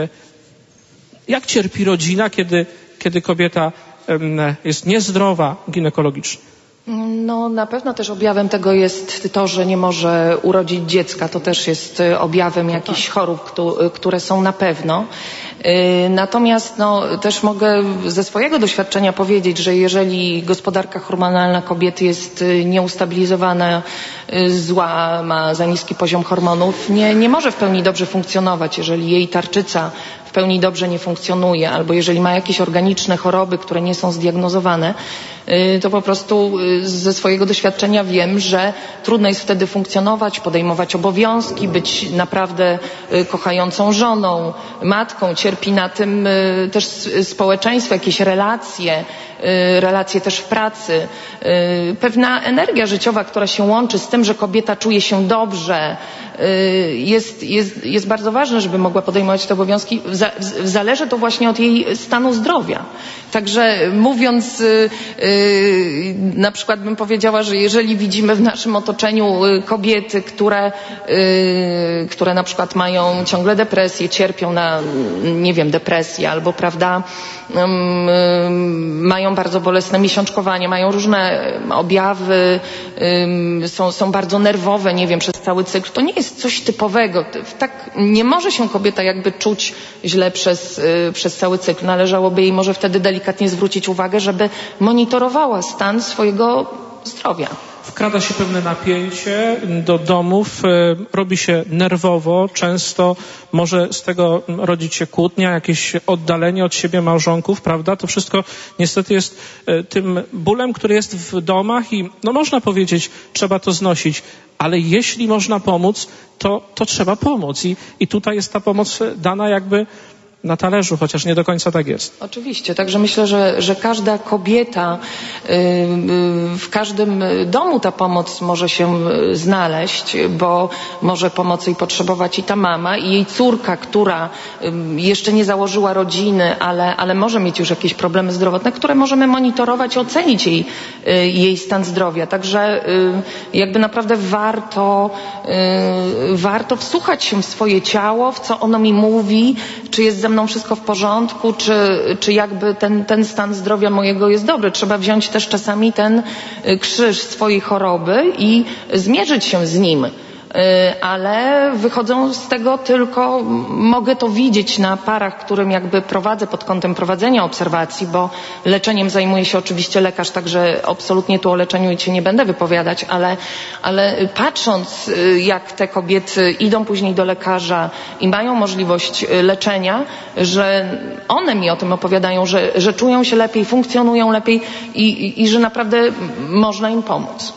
Jak cierpi rodzina, kiedy, kiedy kobieta jest niezdrowa ginekologicznie? No, na pewno też objawem tego jest to, że nie może urodzić dziecka. To też jest objawem jakichś chorób, które są na pewno. Natomiast no, też mogę ze swojego doświadczenia powiedzieć, że jeżeli gospodarka hormonalna kobiety jest nieustabilizowana, zła, ma za niski poziom hormonów, nie, nie może w pełni dobrze funkcjonować. Jeżeli jej tarczyca w pełni dobrze nie funkcjonuje, albo jeżeli ma jakieś organiczne choroby, które nie są zdiagnozowane, to po prostu ze swojego doświadczenia wiem, że trudno jest wtedy funkcjonować, podejmować obowiązki, być naprawdę kochającą żoną, matką. Cierpi na tym też społeczeństwo, jakieś relacje, relacje też w pracy. Pewna energia życiowa, która się łączy z tym, że kobieta czuje się dobrze, jest, jest, jest bardzo ważne, żeby mogła podejmować te obowiązki. Zależy to właśnie od jej stanu zdrowia. Także mówiąc, na przykład bym powiedziała, że jeżeli widzimy w naszym otoczeniu kobiety, które, które na przykład mają ciągle depresję, cierpią na, nie wiem, depresję albo, prawda, mają bardzo bolesne miesiączkowanie, mają różne objawy, są, są bardzo nerwowe, nie wiem, przez cały cykl, to nie jest coś typowego. Tak nie może się kobieta jakby czuć źle przez, przez cały cykl. Należałoby jej może wtedy delikatnie zwrócić uwagę, żeby monitorowała stan swojego zdrowia. Wkrada się pewne napięcie do domów, robi się nerwowo, często może z tego rodzić się kłótnia, jakieś oddalenie od siebie małżonków, prawda? To wszystko niestety jest tym bólem, który jest w domach i no można powiedzieć, trzeba to znosić, ale jeśli można pomóc, to, to trzeba pomóc i, i tutaj jest ta pomoc dana jakby na talerzu, chociaż nie do końca tak jest. Oczywiście, także myślę, że, że każda kobieta, w każdym domu ta pomoc może się znaleźć, bo może pomocy i potrzebować i ta mama, i jej córka, która jeszcze nie założyła rodziny, ale, ale może mieć już jakieś problemy zdrowotne, które możemy monitorować i ocenić jej, jej stan zdrowia. Także jakby naprawdę warto, warto wsłuchać się w swoje ciało, w co ono mi mówi, czy jest ze mną wszystko w porządku, czy, czy jakby ten, ten stan zdrowia mojego jest dobry. Trzeba wziąć też czasami ten krzyż swojej choroby i zmierzyć się z nim. Ale wychodzą z tego tylko, mogę to widzieć na parach, którym jakby prowadzę pod kątem prowadzenia obserwacji, bo leczeniem zajmuje się oczywiście lekarz, także absolutnie tu o leczeniu się nie będę wypowiadać, ale, ale patrząc, jak te kobiety idą później do lekarza i mają możliwość leczenia, że one mi o tym opowiadają, że, że czują się lepiej, funkcjonują lepiej i, i, i że naprawdę można im pomóc.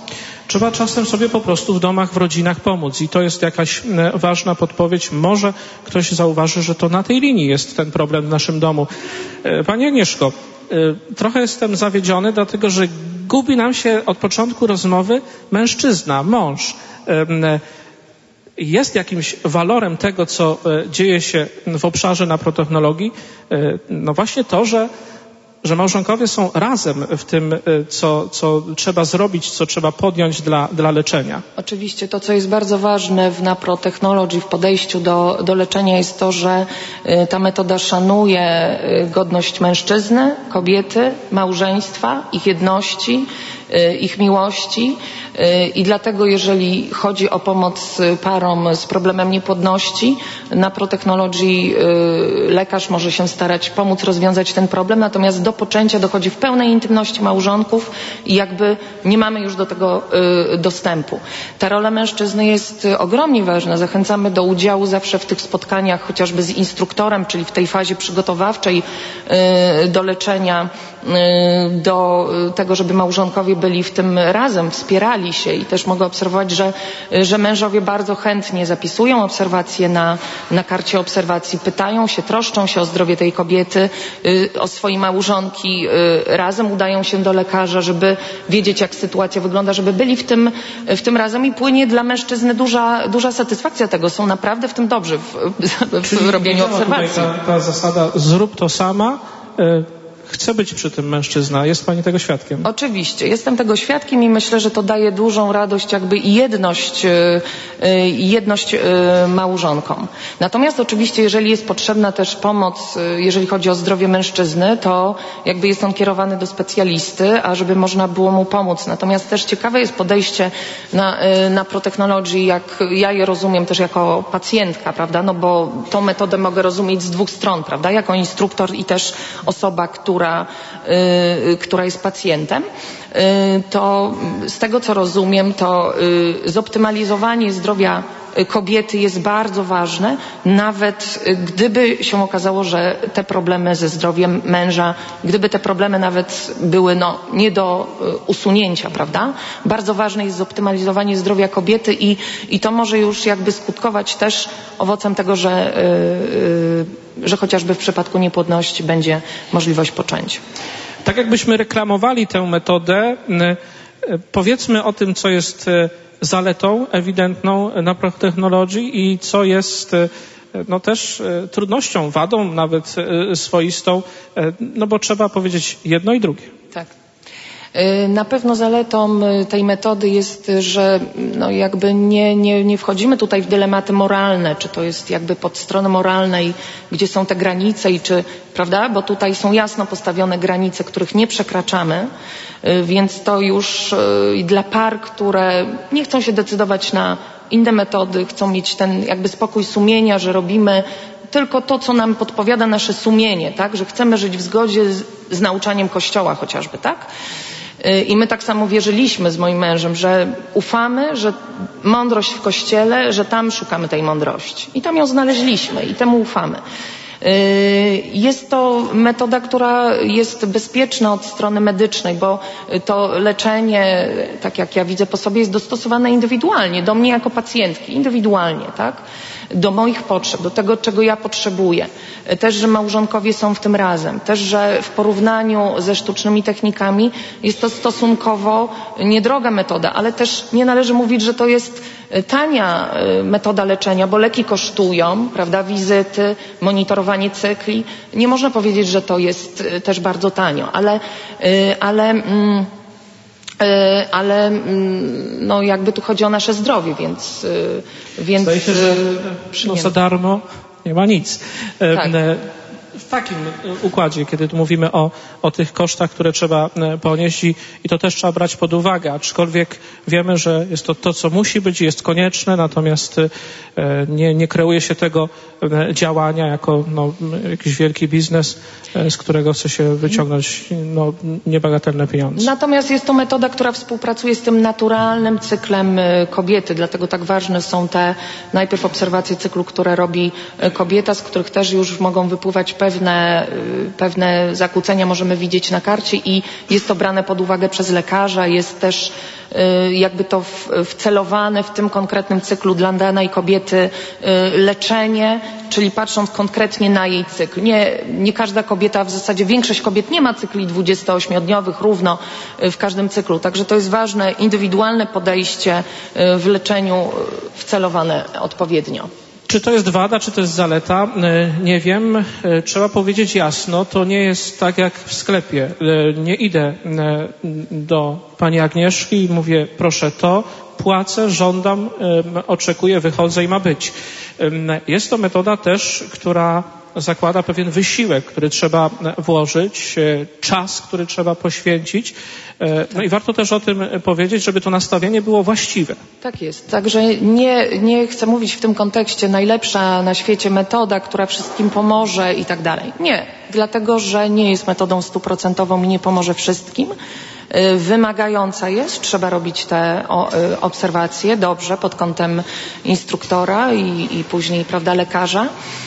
Trzeba czasem sobie po prostu w domach, w rodzinach pomóc i to jest jakaś e, ważna podpowiedź. Może ktoś zauważy, że to na tej linii jest ten problem w naszym domu. E, Pani Agnieszko, e, trochę jestem zawiedziony, dlatego że gubi nam się od początku rozmowy mężczyzna, mąż. E, jest jakimś walorem tego, co e, dzieje się w obszarze naprotechnologii, e, no właśnie to, że że małżonkowie są razem w tym, co, co trzeba zrobić, co trzeba podjąć dla, dla leczenia. Oczywiście to, co jest bardzo ważne w naprotechnologii, w podejściu do, do leczenia jest to, że y, ta metoda szanuje y, godność mężczyzny, kobiety, małżeństwa, ich jedności, y, ich miłości y, i dlatego jeżeli chodzi o pomoc parom z problemem niepłodności, naprotechnologii y, lekarz może się starać pomóc rozwiązać ten problem, natomiast do poczęcia dochodzi w pełnej intymności małżonków i jakby nie mamy już do tego y, dostępu. Ta rola mężczyzny jest ogromnie ważna. Zachęcamy do udziału zawsze w tych spotkaniach, chociażby z instruktorem, czyli w tej fazie przygotowawczej y, do leczenia, y, do tego, żeby małżonkowie byli w tym razem, wspierali się i też mogę obserwować, że, że mężowie bardzo chętnie zapisują obserwacje na, na karcie obserwacji, pytają się, troszczą się o zdrowie tej kobiety, y, o swoje małżonki, razem udają się do lekarza, żeby wiedzieć, jak sytuacja wygląda, żeby byli w tym, w tym razem i płynie dla mężczyzny duża, duża satysfakcja tego. Są naprawdę w tym dobrzy, w, w, w robieniu obserwacji. Ta, ta zasada zrób to sama. Y Chce być przy tym mężczyzna. Jest Pani tego świadkiem? Oczywiście. Jestem tego świadkiem i myślę, że to daje dużą radość jakby i jedność, i jedność małżonkom. Natomiast oczywiście, jeżeli jest potrzebna też pomoc, jeżeli chodzi o zdrowie mężczyzny, to jakby jest on kierowany do specjalisty, a żeby można było mu pomóc. Natomiast też ciekawe jest podejście na, na protechnologii, jak ja je rozumiem też jako pacjentka, prawda? No bo tą metodę mogę rozumieć z dwóch stron, prawda? Jako instruktor i też osoba, która Która, y, która jest pacjentem, y, to z tego co rozumiem, to y, zoptymalizowanie zdrowia kobiety jest bardzo ważne, nawet gdyby się okazało, że te problemy ze zdrowiem męża, gdyby te problemy nawet były no, nie do usunięcia, prawda? Bardzo ważne jest zoptymalizowanie zdrowia kobiety i, i to może już jakby skutkować też owocem tego, że, yy, że chociażby w przypadku niepłodności będzie możliwość poczęcia. Tak jakbyśmy reklamowali tę metodę, powiedzmy o tym, co jest zaletą ewidentną naprotechnologii i co jest no też trudnością, wadą nawet swoistą, no bo trzeba powiedzieć jedno i drugie. Tak. Na pewno zaletą tej metody jest, że no jakby nie, nie, nie wchodzimy tutaj w dylematy moralne, czy to jest jakby pod strony moralnej, gdzie są te granice i czy, prawda, bo tutaj są jasno postawione granice, których nie przekraczamy, więc to już dla par, które nie chcą się decydować na inne metody, chcą mieć ten jakby spokój sumienia, że robimy tylko to, co nam podpowiada nasze sumienie, tak, że chcemy żyć w zgodzie z, z nauczaniem Kościoła chociażby, tak? I my tak samo wierzyliśmy z moim mężem, że ufamy, że mądrość w Kościele, że tam szukamy tej mądrości. I tam ją znaleźliśmy i temu ufamy. Jest to metoda, która jest bezpieczna od strony medycznej, bo to leczenie, tak jak ja widzę po sobie, jest dostosowane indywidualnie, do mnie jako pacjentki, indywidualnie, tak? Do moich potrzeb, do tego, czego ja potrzebuję. Też, że małżonkowie są w tym razem. Też, że w porównaniu ze sztucznymi technikami jest to stosunkowo niedroga metoda, ale też nie należy mówić, że to jest tania metoda leczenia, bo leki kosztują, prawda, wizyty, monitorowanie cykli. Nie można powiedzieć, że to jest też bardzo tanio, ale, ale ale no jakby tu chodzi o nasze zdrowie, więc... więc Zdaje się, że no, za darmo nie ma nic. Tak. W takim układzie, kiedy tu mówimy o, o tych kosztach, które trzeba ponieść i, i to też trzeba brać pod uwagę, aczkolwiek wiemy, że jest to to, co musi być, jest konieczne, natomiast nie, nie kreuje się tego działania jako no, jakiś wielki biznes, z którego chce się wyciągnąć no, niebagatelne pieniądze. Natomiast jest to metoda, która współpracuje z tym naturalnym cyklem kobiety, dlatego tak ważne są te najpierw obserwacje cyklu, które robi kobieta, z których też już mogą wypływać pewne pewne, pewne zakłócenia możemy widzieć na karcie i jest to brane pod uwagę przez lekarza, jest też jakby to wcelowane w tym konkretnym cyklu dla danej kobiety leczenie, czyli patrząc konkretnie na jej cykl. Nie, nie każda kobieta, w zasadzie większość kobiet nie ma cykli dwudziestoośmiodniowych równo w każdym cyklu, także to jest ważne, indywidualne podejście w leczeniu wcelowane odpowiednio. Czy to jest wada, czy to jest zaleta? Nie wiem. Trzeba powiedzieć jasno, to nie jest tak jak w sklepie. Nie idę do pani Agnieszki i mówię, proszę to, płacę, żądam, oczekuję, wychodzę i ma być. Jest to metoda też, która zakłada pewien wysiłek, który trzeba włożyć, czas, który trzeba poświęcić. No i warto też o tym powiedzieć, żeby to nastawienie było właściwe. Tak jest. Także nie, nie chcę mówić w tym kontekście najlepsza na świecie metoda, która wszystkim pomoże i tak dalej. Nie. Dlatego, że nie jest metodą stuprocentową i nie pomoże wszystkim. Wymagająca jest, trzeba robić te obserwacje dobrze pod kątem instruktora i, i później, prawda, lekarza.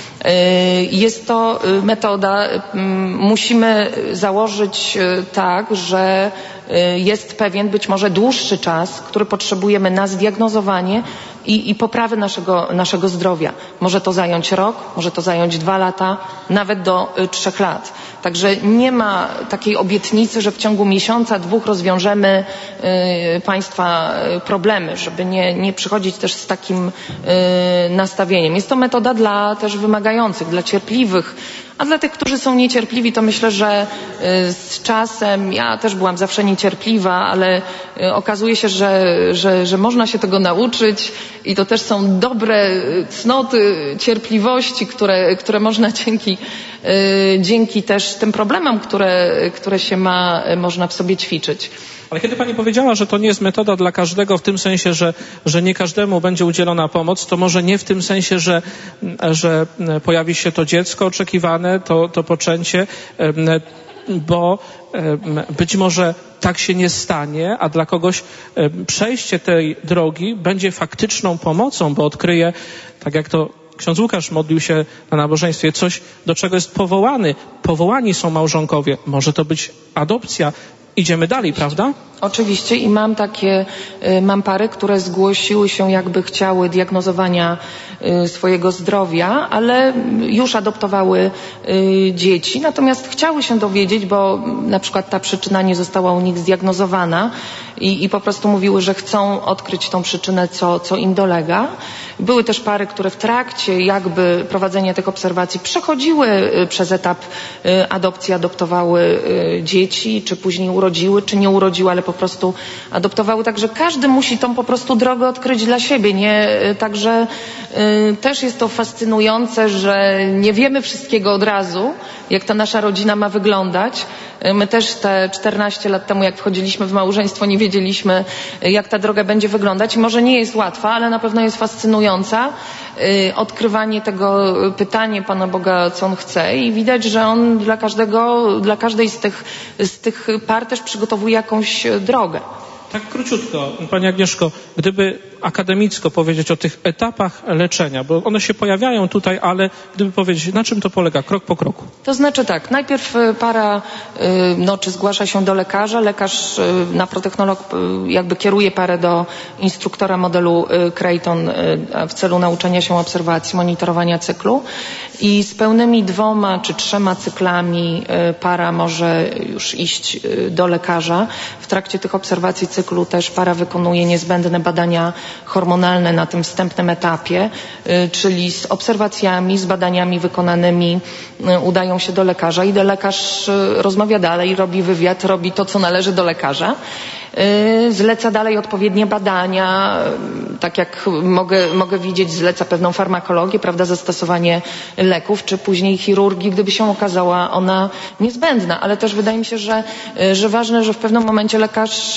Jest to metoda, musimy założyć tak, że jest pewien być może dłuższy czas, który potrzebujemy na zdiagnozowanie i, i poprawę naszego, naszego zdrowia. Może to zająć rok, może to zająć dwa lata, nawet do trzech lat. Także nie ma takiej obietnicy, że w ciągu miesiąca, dwóch rozwiążemy y, Państwa problemy, żeby nie, nie przychodzić też z takim y, nastawieniem. Jest to metoda dla też wymagających, dla cierpliwych, a dla tych, którzy są niecierpliwi, to myślę, że z czasem, ja też byłam zawsze niecierpliwa, ale okazuje się, że, że, że można się tego nauczyć i to też są dobre cnoty cierpliwości, które, które można dzięki, dzięki też tym problemom, które, które się ma, można w sobie ćwiczyć. Ale kiedy pani powiedziała, że to nie jest metoda dla każdego w tym sensie, że, że nie każdemu będzie udzielona pomoc, to może nie w tym sensie, że, że pojawi się to dziecko oczekiwane, to, to poczęcie, bo być może tak się nie stanie, a dla kogoś przejście tej drogi będzie faktyczną pomocą, bo odkryje, tak jak to ksiądz Łukasz modlił się na nabożeństwie, coś, do czego jest powołany. Powołani są małżonkowie. Może to być adopcja. Idziemy dalej, prawda? Oczywiście i mam takie, mam pary, które zgłosiły się, jakby chciały diagnozowania swojego zdrowia, ale już adoptowały dzieci, natomiast chciały się dowiedzieć, bo na przykład ta przyczyna nie została u nich zdiagnozowana i, i po prostu mówiły, że chcą odkryć tą przyczynę, co, co im dolega. Były też pary, które w trakcie jakby prowadzenia tych obserwacji przechodziły przez etap adopcji, adoptowały dzieci, czy później urodziły, czy nie urodziły, ale po prostu adoptowały. Także każdy musi tą po prostu drogę odkryć dla siebie. Nie? Także y, też jest to fascynujące, że nie wiemy wszystkiego od razu, jak ta nasza rodzina ma wyglądać. My też te czternaście lat temu, jak wchodziliśmy w małżeństwo, nie wiedzieliśmy, jak ta droga będzie wyglądać. Może nie jest łatwa, ale na pewno jest fascynująca. Odkrywanie tego, pytanie Pana Boga, co On chce i widać, że On dla każdego, dla każdej z tych, z tych par też przygotowuje jakąś drogę. Tak króciutko, Pani Agnieszko, gdyby akademicko powiedzieć o tych etapach leczenia, bo one się pojawiają tutaj, ale gdyby powiedzieć, na czym to polega, krok po kroku? To znaczy tak, najpierw para, no, czy zgłasza się do lekarza, lekarz, naprotechnolog jakby kieruje parę do instruktora modelu Creighton w celu nauczenia się obserwacji, monitorowania cyklu i z pełnymi dwoma czy trzema cyklami para może już iść do lekarza. W trakcie tych obserwacji cyklu też para wykonuje niezbędne badania hormonalne na tym wstępnym etapie, czyli z obserwacjami, z badaniami wykonanymi udają się do lekarza i lekarz rozmawia dalej, robi wywiad, robi to, co należy do lekarza. Zleca dalej odpowiednie badania, tak jak mogę, mogę widzieć, zleca pewną farmakologię, prawda, zastosowanie leków, czy później chirurgii, gdyby się okazała ona niezbędna, ale też wydaje mi się, że, że ważne, że w pewnym momencie lekarz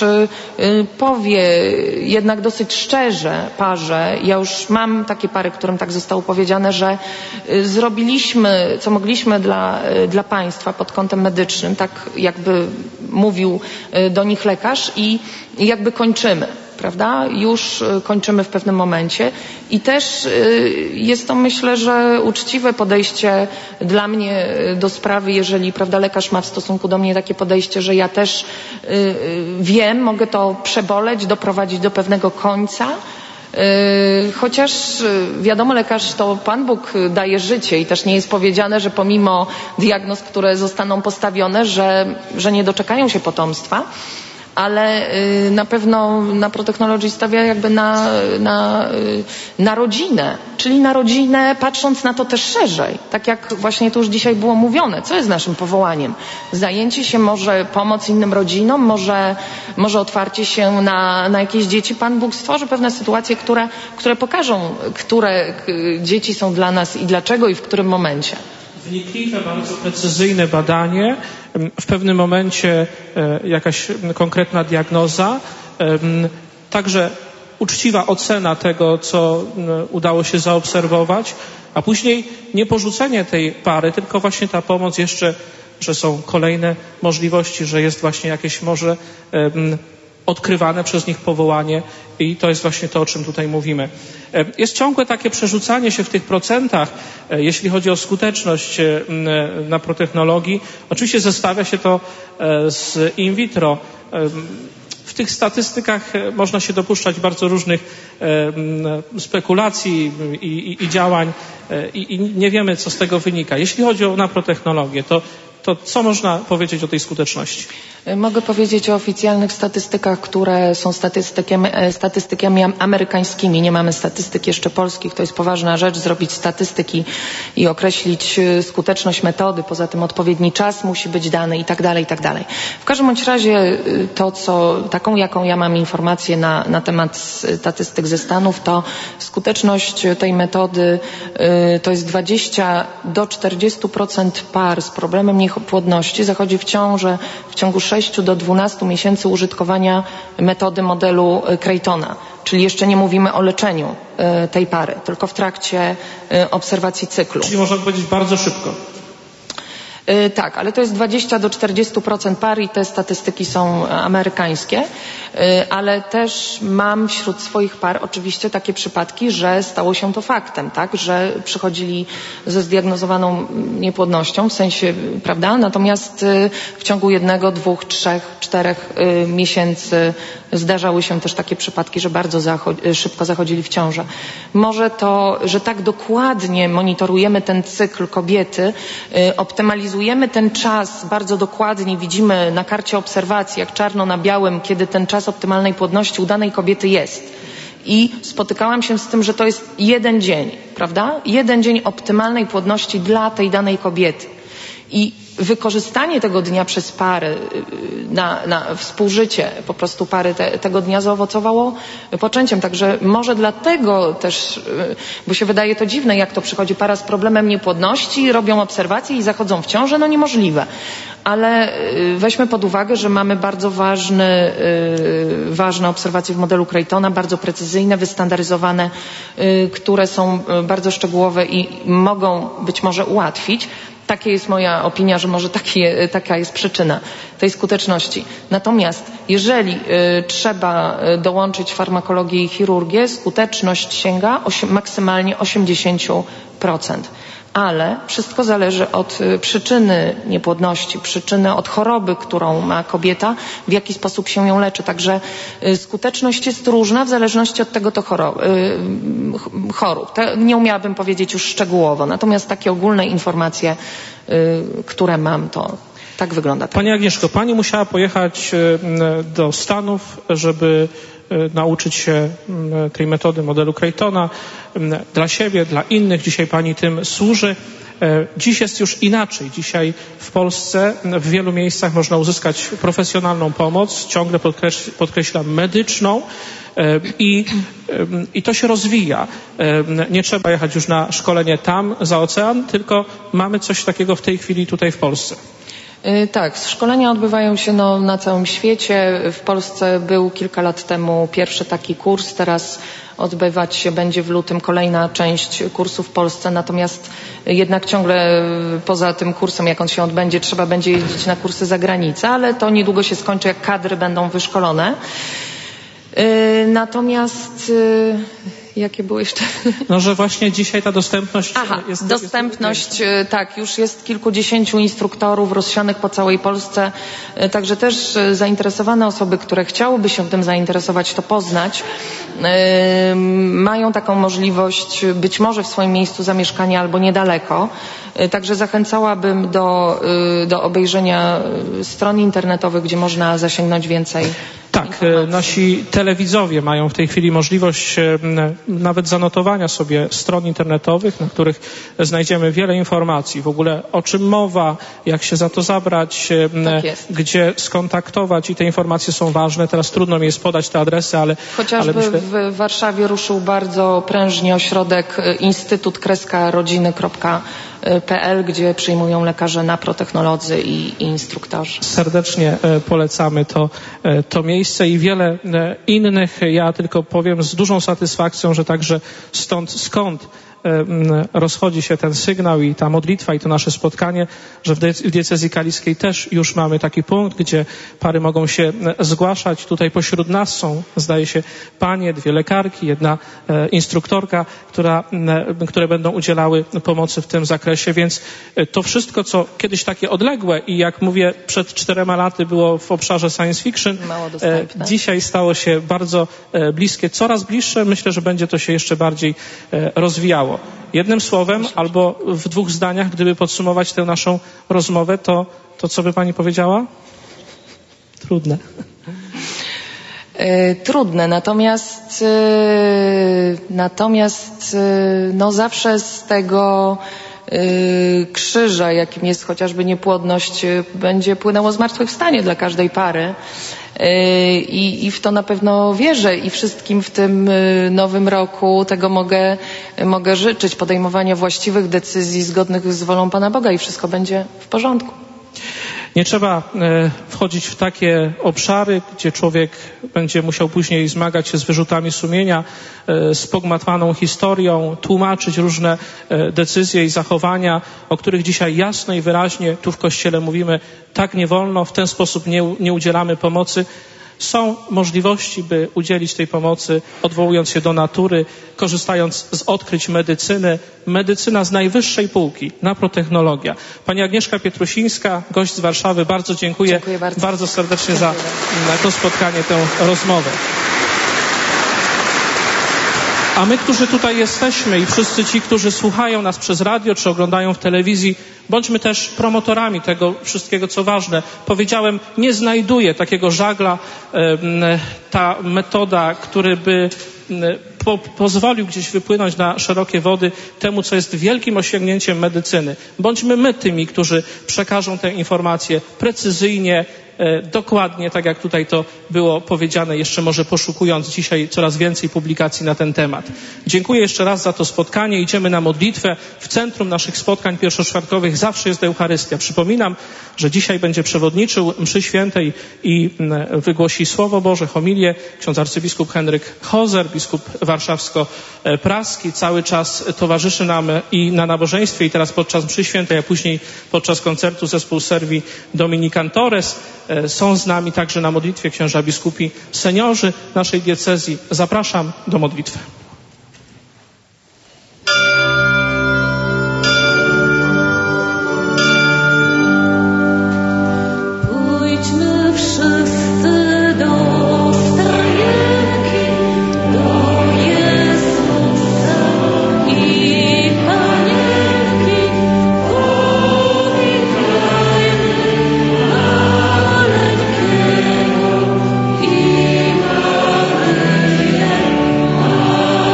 powie jednak dosyć szczerze parze, ja już mam takie pary, którym tak zostało powiedziane, że zrobiliśmy, co mogliśmy dla, dla państwa pod kątem medycznym, tak jakby mówił do nich lekarz i jakby kończymy. prawda? Już kończymy w pewnym momencie i też jest to, myślę, że uczciwe podejście dla mnie do sprawy, jeżeli, prawda, lekarz ma w stosunku do mnie takie podejście, że ja też wiem, mogę to przeboleć, doprowadzić do pewnego końca. Chociaż wiadomo, lekarz to Pan Bóg daje życie i też nie jest powiedziane, że pomimo diagnoz, które zostaną postawione, że, że nie doczekają się potomstwa, ale na pewno na Protechnology stawia jakby na, na, na rodzinę, czyli na rodzinę patrząc na to też szerzej, tak jak właśnie to już dzisiaj było mówione, co jest naszym powołaniem. Zajęcie się, może pomoc innym rodzinom, może, może otwarcie się na, na jakieś dzieci. Pan Bóg stworzy pewne sytuacje, które, które pokażą, które dzieci są dla nas i dlaczego i w którym momencie. Wnikliwe, bardzo precyzyjne badanie, w pewnym momencie jakaś konkretna diagnoza, także uczciwa ocena tego, co udało się zaobserwować, a później nie porzucenie tej pary, tylko właśnie ta pomoc jeszcze, że są kolejne możliwości, że jest właśnie jakieś może odkrywane przez nich powołanie i to jest właśnie to, o czym tutaj mówimy. Jest ciągłe takie przerzucanie się w tych procentach, jeśli chodzi o skuteczność na protechnologii. Oczywiście zestawia się to z in vitro. W tych statystykach można się dopuszczać bardzo różnych spekulacji i, i, i działań i, i nie wiemy, co z tego wynika. Jeśli chodzi o naprotechnologię, to to co można powiedzieć o tej skuteczności? Mogę powiedzieć o oficjalnych statystykach, które są statystykami, statystykami amerykańskimi. Nie mamy statystyk jeszcze polskich. To jest poważna rzecz, zrobić statystyki i określić skuteczność metody. Poza tym odpowiedni czas musi być dany i tak dalej, i tak dalej. W każdym bądź razie to, co, taką jaką ja mam informację na, na temat statystyk ze Stanów, to skuteczność tej metody to jest dwadzieścia do czterdziestu procent par z problemem niepłodności zachodzi w ciąży w ciągu sześciu do dwunastu miesięcy użytkowania metody modelu Creightona. Czyli jeszcze nie mówimy o leczeniu tej pary, tylko w trakcie obserwacji cyklu. Czyli można powiedzieć bardzo szybko. Tak, ale to jest dwadzieścia do czterdziestu procent par i te statystyki są amerykańskie, ale też mam wśród swoich par oczywiście takie przypadki, że stało się to faktem, tak, że przychodzili ze zdiagnozowaną niepłodnością, w sensie, prawda, natomiast w ciągu jednego, dwóch, trzech, czterech miesięcy zdarzały się też takie przypadki, że bardzo zacho- szybko zachodzili w ciążę. Może to, że tak dokładnie monitorujemy ten cykl kobiety, optymalizujemy ten czas bardzo dokładnie, widzimy na karcie obserwacji, jak czarno na białym, kiedy ten czas optymalnej płodności u danej kobiety jest. I spotykałam się z tym, że to jest jeden dzień, prawda? Jeden dzień optymalnej płodności dla tej danej kobiety. I wykorzystanie tego dnia przez pary na, na współżycie po prostu pary te, tego dnia zaowocowało poczęciem. Także może dlatego też, bo się wydaje to dziwne, jak to przychodzi para z problemem niepłodności, robią obserwacje i zachodzą w ciążę, no niemożliwe. Ale weźmy pod uwagę, że mamy bardzo ważny, ważne obserwacje w modelu Creightona, bardzo precyzyjne, wystandaryzowane, które są bardzo szczegółowe i mogą być może ułatwić. Taka jest moja opinia, że może taki, taka jest przyczyna tej skuteczności. Natomiast jeżeli y, trzeba dołączyć farmakologię i chirurgię, skuteczność sięga osi- maksymalnie osiemdziesiąt procent. Ale wszystko zależy od y, przyczyny niepłodności, przyczyny od choroby, którą ma kobieta, w jaki sposób się ją leczy. Także y, skuteczność jest różna w zależności od tego to chorób. Y, chorób. Te, nie umiałabym powiedzieć już szczegółowo, natomiast takie ogólne informacje, y, które mam, to tak wygląda. Pani Agnieszko, Pani musiała pojechać do Stanów, żeby nauczyć się tej metody modelu Creightona dla siebie, dla innych. Dzisiaj Pani tym służy. Dziś jest już inaczej. Dzisiaj w Polsce w wielu miejscach można uzyskać profesjonalną pomoc, ciągle podkreś- podkreślam medyczną i, i to się rozwija. Nie trzeba jechać już na szkolenie tam za ocean, tylko mamy coś takiego w tej chwili tutaj w Polsce. Tak, szkolenia odbywają się no, na całym świecie. W Polsce był kilka lat temu pierwszy taki kurs, teraz odbywać się będzie w lutym kolejna część kursu w Polsce, natomiast jednak ciągle poza tym kursem, jak on się odbędzie, trzeba będzie jeździć na kursy za granicę, ale to niedługo się skończy, jak kadry będą wyszkolone. Y, Natomiast y, jakie były jeszcze? No, że właśnie dzisiaj ta dostępność Aha, jest... dostępność, jest... tak, już jest kilkudziesięciu instruktorów rozsianych po całej Polsce, także też zainteresowane osoby, które chciałyby się tym zainteresować, to poznać, yy, mają taką możliwość być może w swoim miejscu zamieszkania albo niedaleko. Także zachęcałabym do, do obejrzenia stron internetowych, gdzie można zasięgnąć więcej. Tak, informacji. Nasi telewidzowie mają w tej chwili możliwość nawet zanotowania sobie stron internetowych, na których znajdziemy wiele informacji. W ogóle o czym mowa, jak się za to zabrać, tak gdzie skontaktować i te informacje są ważne. Teraz trudno mi jest podać te adresy, ale... Chociażby ale myślę... w Warszawie ruszył bardzo prężnie ośrodek Instytut Kreska Rodziny kropka p l, gdzie przyjmują lekarze naprotechnolodzy i, i instruktorzy. Serdecznie polecamy to, to miejsce i wiele innych. Ja tylko powiem z dużą satysfakcją, że także stąd, skąd rozchodzi się ten sygnał i ta modlitwa i to nasze spotkanie, że w diecezji kaliskiej też już mamy taki punkt, gdzie pary mogą się zgłaszać. Tutaj pośród nas są, zdaje się, panie, dwie lekarki, jedna instruktorka, która, które będą udzielały pomocy w tym zakresie, więc to wszystko, co kiedyś takie odległe i jak mówię, przed czterema laty było w obszarze science fiction, mało dostępne. Dzisiaj stało się bardzo bliskie, coraz bliższe. Myślę, że będzie to się jeszcze bardziej rozwijało. Jednym słowem albo w dwóch zdaniach, gdyby podsumować tę naszą rozmowę, to, to co by pani powiedziała? Trudne. Yy, trudne, natomiast yy, natomiast yy, no zawsze z tego yy, krzyża, jakim jest chociażby niepłodność, yy, będzie płynęło zmartwychwstanie dla każdej pary. I, I w to na pewno wierzę i wszystkim w tym nowym roku tego mogę, mogę życzyć, podejmowania właściwych decyzji zgodnych z wolą Pana Boga i wszystko będzie w porządku. Nie trzeba wchodzić w takie obszary, gdzie człowiek będzie musiał później zmagać się z wyrzutami sumienia, z pogmatwaną historią, tłumaczyć różne decyzje i zachowania, o których dzisiaj jasno i wyraźnie tu w Kościele mówimy, tak nie wolno, w ten sposób nie, nie udzielamy pomocy. Są możliwości, by udzielić tej pomocy, odwołując się do natury, korzystając z odkryć medycyny. Medycyna z najwyższej półki, naprotechnologia. Pani Agnieszka Pietrusińska, gość z Warszawy, bardzo dziękuję, dziękuję bardzo. bardzo serdecznie dziękuję za to spotkanie, tę rozmowę. A my, którzy tutaj jesteśmy i wszyscy ci, którzy słuchają nas przez radio czy oglądają w telewizji, bądźmy też promotorami tego wszystkiego, co ważne. Powiedziałem, nie znajduje takiego żagla, ta metoda, który by po, pozwolił gdzieś wypłynąć na szerokie wody temu, co jest wielkim osiągnięciem medycyny. Bądźmy my tymi, którzy przekażą tę informację precyzyjnie, dokładnie, tak jak tutaj to było powiedziane, jeszcze może poszukując dzisiaj coraz więcej publikacji na ten temat. Dziękuję jeszcze raz za to spotkanie. Idziemy na modlitwę. W centrum naszych spotkań pierwszoczwartkowych zawsze jest Eucharystia. Przypominam, że dzisiaj będzie przewodniczył mszy świętej i wygłosi Słowo Boże, homilię ksiądz arcybiskup Henryk Hozer, biskup warszawsko-praski. Cały czas towarzyszy nam i na nabożeństwie, i teraz podczas mszy świętej, a później podczas koncertu zespół Servi Dominicantores. Są z nami także na modlitwie księża biskupi seniorzy naszej diecezji. Zapraszam do modlitwy. Pójdźmy wszyscy do stajenki, do Jezusa i Panienki, powitajmy maleńkiego i Maryję,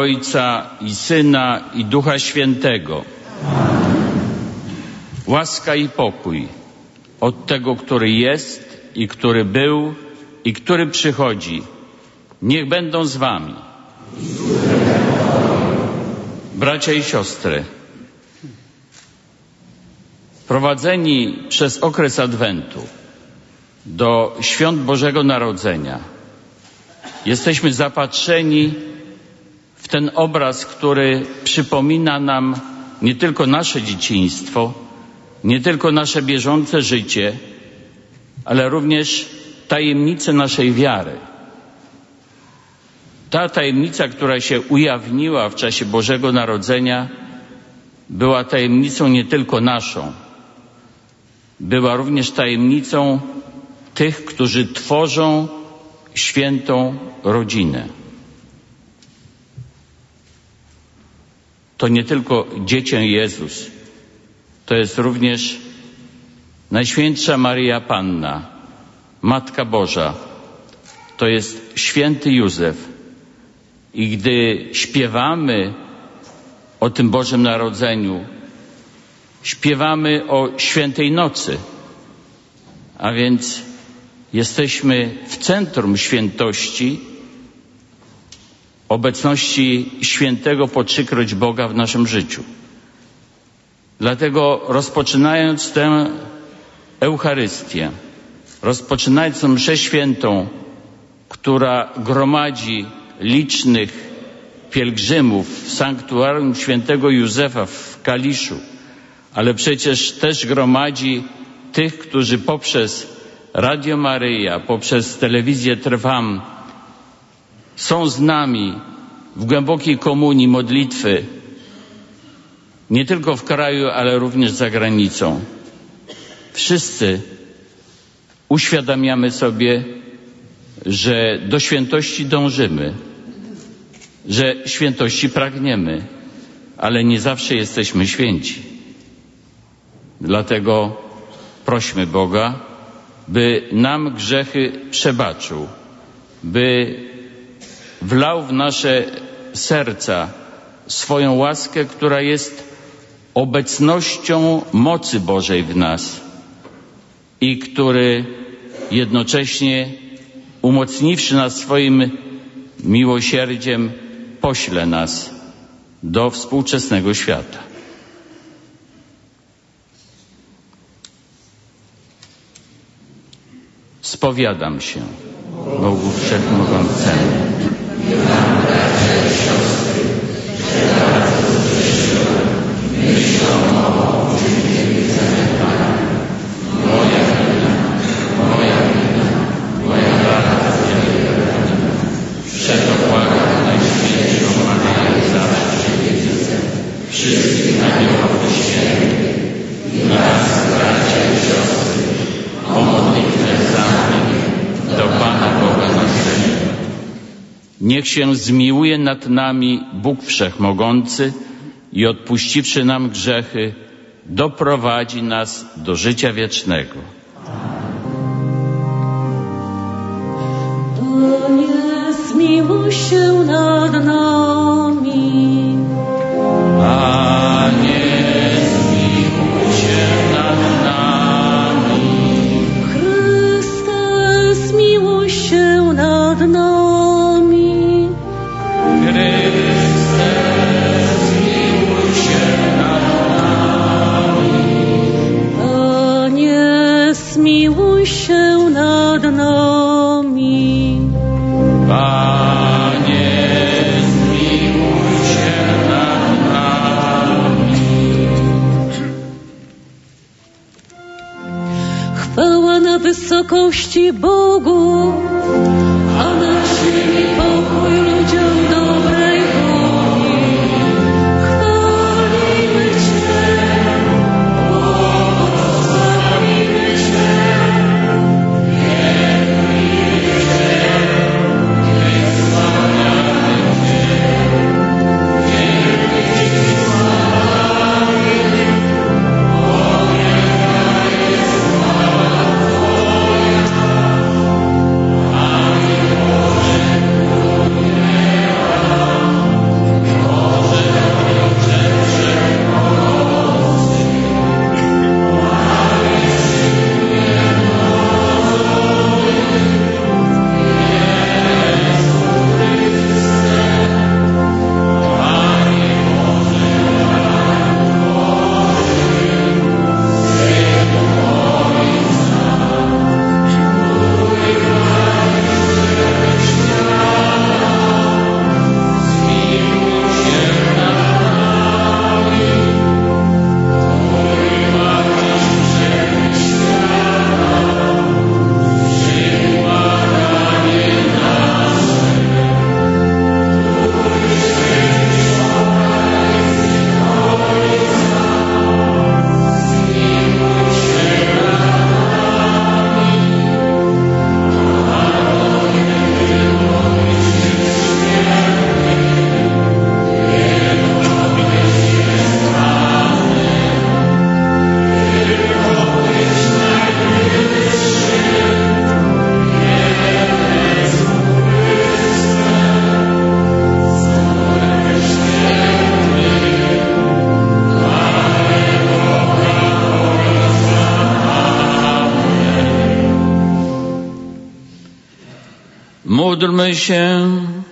Ojca i Syna i Ducha Świętego. Łaska i pokój od tego, który jest i który był i który przychodzi, niech będą z wami. Bracia i siostry, prowadzeni przez okres Adwentu do świąt Bożego Narodzenia, jesteśmy zapatrzeni w ten obraz, który przypomina nam nie tylko nasze dzieciństwo, nie tylko nasze bieżące życie, ale również tajemnicę naszej wiary. Ta tajemnica, która się ujawniła w czasie Bożego Narodzenia, była tajemnicą nie tylko naszą, była również tajemnicą tych, którzy tworzą świętą rodzinę. To nie tylko Dziecię Jezus, to jest również Najświętsza Maryja Panna, Matka Boża, to jest święty Józef. I gdy śpiewamy o tym Bożym Narodzeniu, śpiewamy o Świętej Nocy, a więc jesteśmy w centrum świętości, obecności świętego po trzykroć Boga w naszym życiu. Dlatego rozpoczynając tę Eucharystię, rozpoczynając tę mszę świętą, która gromadzi licznych pielgrzymów w sanktuarium świętego Józefa w Kaliszu, ale przecież też gromadzi tych, którzy poprzez Radio Maryja, poprzez telewizję Trwam są z nami w głębokiej komunii modlitwy, nie tylko w kraju, ale również za granicą. Wszyscy uświadamiamy sobie, że do świętości dążymy, że świętości pragniemy, ale nie zawsze jesteśmy święci. Dlatego prośmy Boga, by nam grzechy przebaczył, by wlał w nasze serca swoją łaskę, która jest obecnością mocy Bożej w nas i który jednocześnie, umocniwszy nas swoim miłosierdziem, pośle nas do współczesnego świata. Spowiadam się Bogu Wszechmogącemu. Niech się zmiłuje nad nami Bóg Wszechmogący i odpuściwszy nam grzechy, doprowadzi nas do życia wiecznego. Panie, zmiłuj się nad nami. Panie, zmiłuj się nad nami. Chryste, zmiłuj się nad nami. Chryste, zmiłuj się nad nami. Panie, zmiłuj się nad nami. Panie, zmiłuj się nad nami. Chwała na wysokości Bogu, a na ziemi pokój ludziom dobrej woli. Chwalimy Cię, błogosławimy Cię, wielbimy Cię, wysławiamy Cię, wielki Ci sławy, bo wielka jest sława Twoja, a miłość Módlmy się.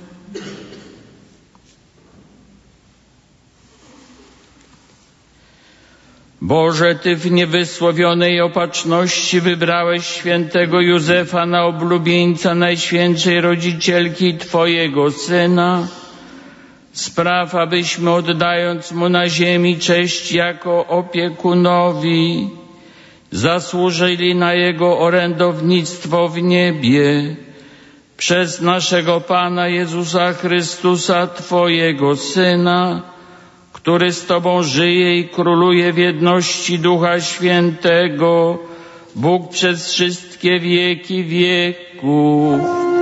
Boże, Ty w niewysłowionej opatrzności wybrałeś świętego Józefa na oblubieńca Najświętszej Rodzicielki Twojego Syna. Spraw, abyśmy oddając Mu na ziemi cześć jako opiekunowi, zasłużyli na Jego orędownictwo w niebie. Przez naszego Pana Jezusa Chrystusa, Twojego Syna, który z Tobą żyje i króluje w jedności Ducha Świętego, Bóg przez wszystkie wieki wieków.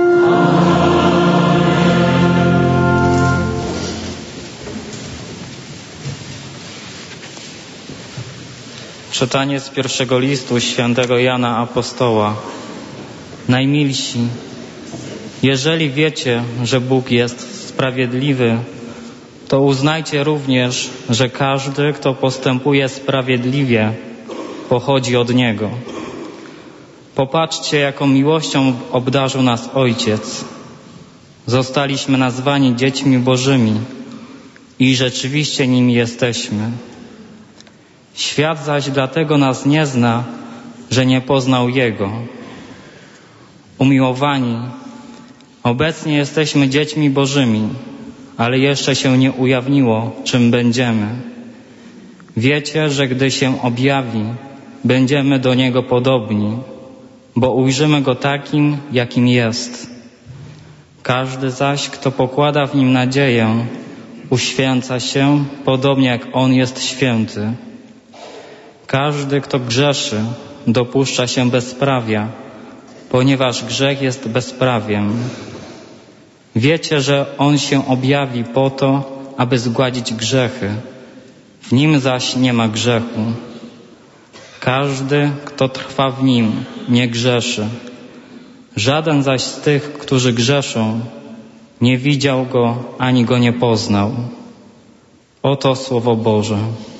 Czytanie z pierwszego listu świętego Jana Apostoła. Najmilsi, jeżeli wiecie, że Bóg jest sprawiedliwy, to uznajcie również, że każdy, kto postępuje sprawiedliwie, pochodzi od Niego. Popatrzcie, jaką miłością obdarzył nas Ojciec. Zostaliśmy nazwani dziećmi Bożymi i rzeczywiście nimi jesteśmy. Świat zaś dlatego nas nie zna, że nie poznał Jego. Umiłowani, obecnie jesteśmy dziećmi Bożymi, ale jeszcze się nie ujawniło, czym będziemy. Wiecie, że gdy się objawi, będziemy do Niego podobni, bo ujrzymy Go takim, jakim jest. Każdy zaś, kto pokłada w Nim nadzieję, uświęca się, podobnie jak On jest święty. Każdy, kto grzeszy, dopuszcza się bezprawia, ponieważ grzech jest bezprawiem. Wiecie, że On się objawi po to, aby zgładzić grzechy. W Nim zaś nie ma grzechu. Każdy, kto trwa w Nim, nie grzeszy. Żaden zaś z tych, którzy grzeszą, nie widział Go ani Go nie poznał. Oto Słowo Boże.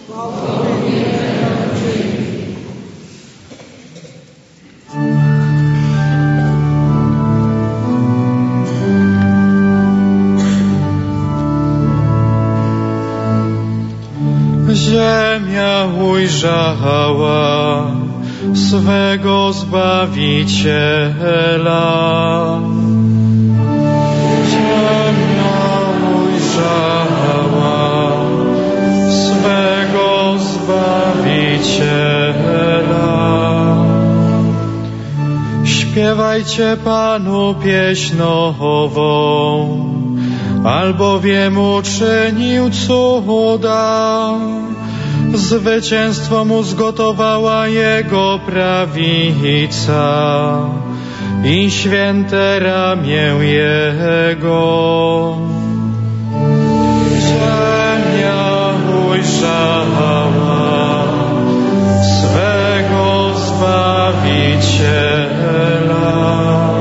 Ziemia ujrzała swego Zbawiciela. Ziemia ujrzała swego Zbawiciela. Śpiewajcie Panu pieśń nową, albowiem uczynił cuda. Zwycięstwo mu zgotowała Jego prawica i święte ramię Jego. Ziemia ujrzała swego Zbawiciela.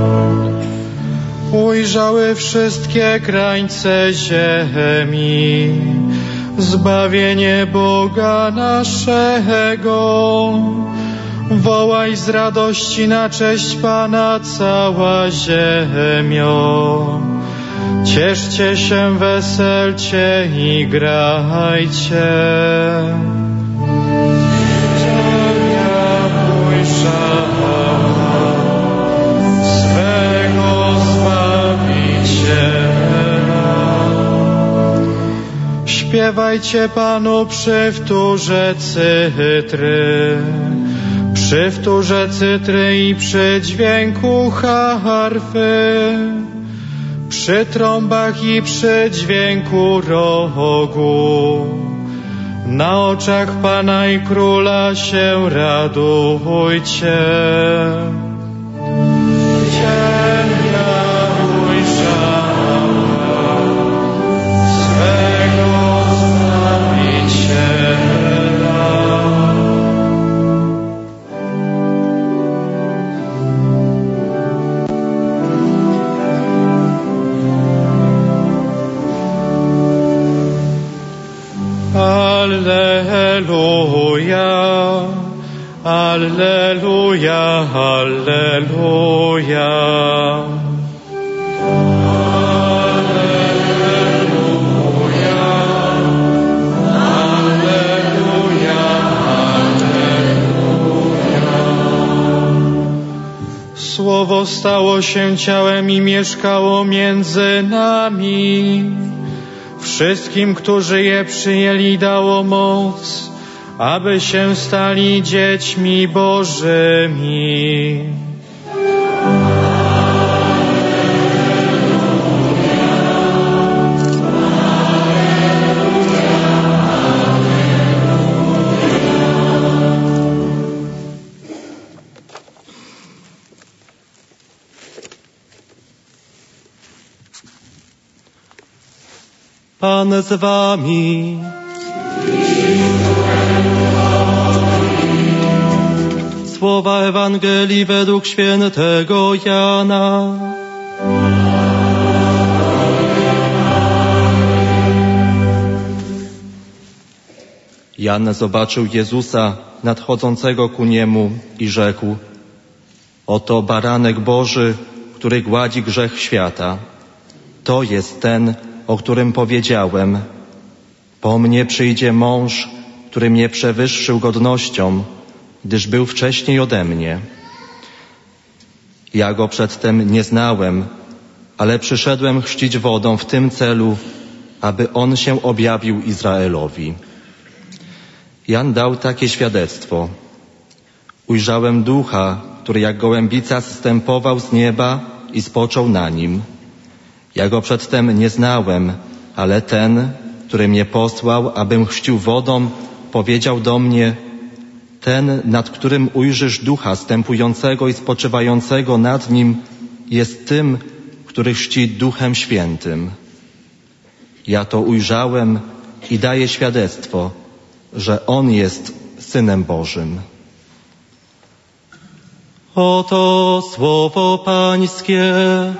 Ujrzały wszystkie krańce ziemi zbawienie Boga naszego. Wołaj z radości na cześć Pana cała ziemio. Cieszcie się, weselcie i grajcie. Ziemia ujrzała swego Zbawiciela. Śpiewajcie Panu przy wtórze cytry, przy wtórze cytry i przy dźwięku harfy, przy trąbach i przy dźwięku rogu. Na oczach Pana i Króla się radujcie. Ziemia ujrzała swego Zbawiciela. Alleluja, Alleluja, Alleluja. Słowo stało się ciałem i mieszkało między nami. Wszystkim, którzy je przyjęli, dało moc, aby się stali dziećmi Bożymi. Pan z wami. Słowa Ewangelii według świętego Jana. Jan zobaczył Jezusa nadchodzącego ku niemu i rzekł: Oto baranek Boży, który gładzi grzech świata. To jest ten, o którym powiedziałem: po mnie przyjdzie mąż, który mnie przewyższył godnością, gdyż był wcześniej ode mnie. Ja go przedtem nie znałem, ale przyszedłem chrzcić wodą w tym celu, aby on się objawił Izraelowi. Jan dał takie świadectwo: ujrzałem Ducha, który jak gołębica zstępował z nieba i spoczął na nim. Ja go przedtem nie znałem, ale ten, który mnie posłał, abym chrzcił wodą, powiedział do mnie: ten, nad którym ujrzysz Ducha stępującego i spoczywającego nad nim, jest tym, który chrzci Duchem Świętym. Ja to ujrzałem i daję świadectwo, że On jest Synem Bożym. Oto słowo Pańskie.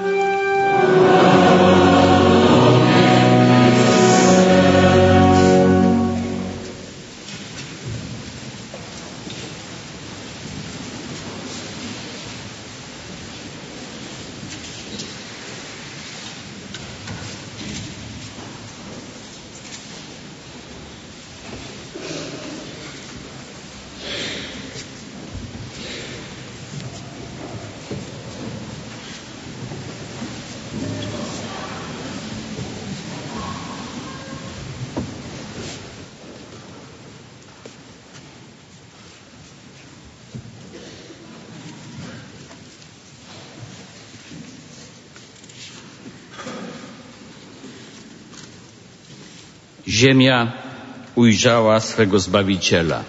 Ziemia ujrzała swego Zbawiciela.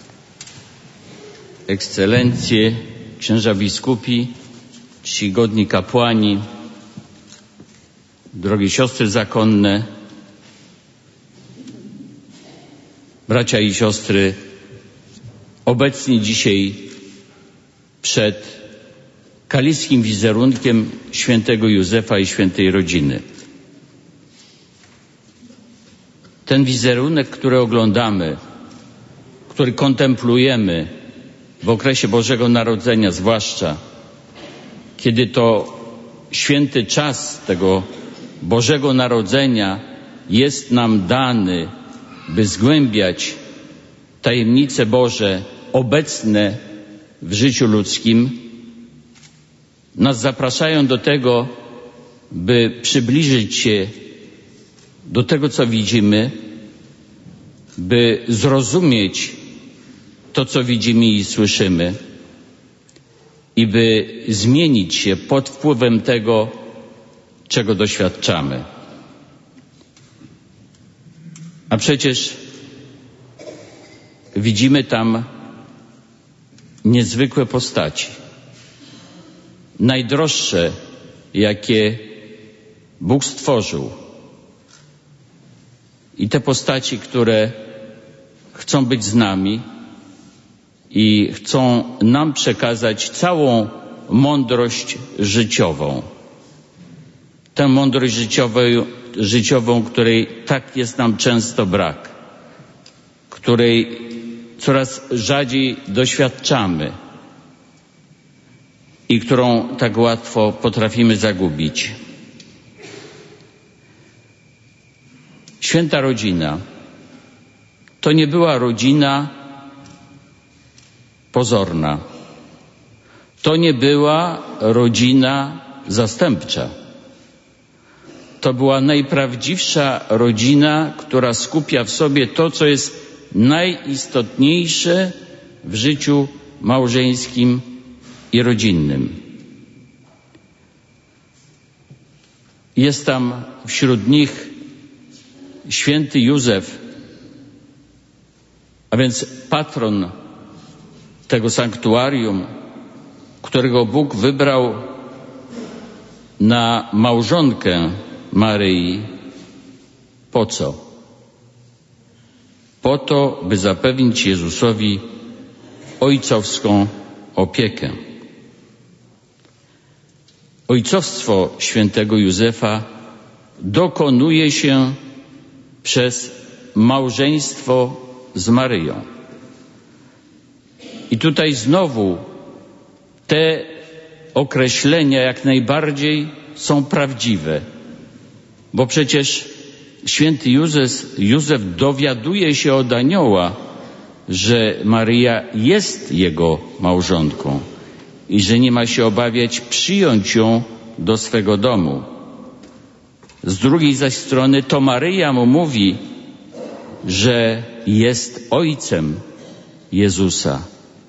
Ekscelencje, księża biskupi, czcigodni kapłani, drogie siostry zakonne, bracia i siostry, obecni dzisiaj przed kaliskim wizerunkiem świętego Józefa i świętej rodziny. Ten wizerunek, który oglądamy, który kontemplujemy w okresie Bożego Narodzenia, zwłaszcza kiedy to święty czas tego Bożego Narodzenia jest nam dany, by zgłębiać tajemnice Boże obecne w życiu ludzkim, nas zapraszają do tego, by przybliżyć się do tego, co widzimy, by zrozumieć to, co widzimy i słyszymy, i by zmienić się pod wpływem tego, czego doświadczamy. A przecież widzimy tam niezwykłe postaci, najdroższe, jakie Bóg stworzył. I te postaci, które chcą być z nami i chcą nam przekazać całą mądrość życiową. Tę mądrość życiową, życiową, której tak jest nam często brak, której coraz rzadziej doświadczamy i którą tak łatwo potrafimy zagubić. Święta Rodzina to nie była rodzina pozorna. To nie była rodzina zastępcza. To była najprawdziwsza rodzina, która skupia w sobie to, co jest najistotniejsze w życiu małżeńskim i rodzinnym. Jest tam wśród nich święty Józef, a więc patron tego sanktuarium, którego Bóg wybrał na małżonkę Maryi. Po co? Po to, by zapewnić Jezusowi ojcowską opiekę. Ojcowstwo świętego Józefa dokonuje się przez małżeństwo z Maryją. I tutaj znowu te określenia jak najbardziej są prawdziwe, bo przecież święty Józef, Józef dowiaduje się od anioła, że Maryja jest jego małżonką i że nie ma się obawiać przyjąć ją do swego domu. Z drugiej zaś strony to Maryja mu mówi, że jest ojcem Jezusa.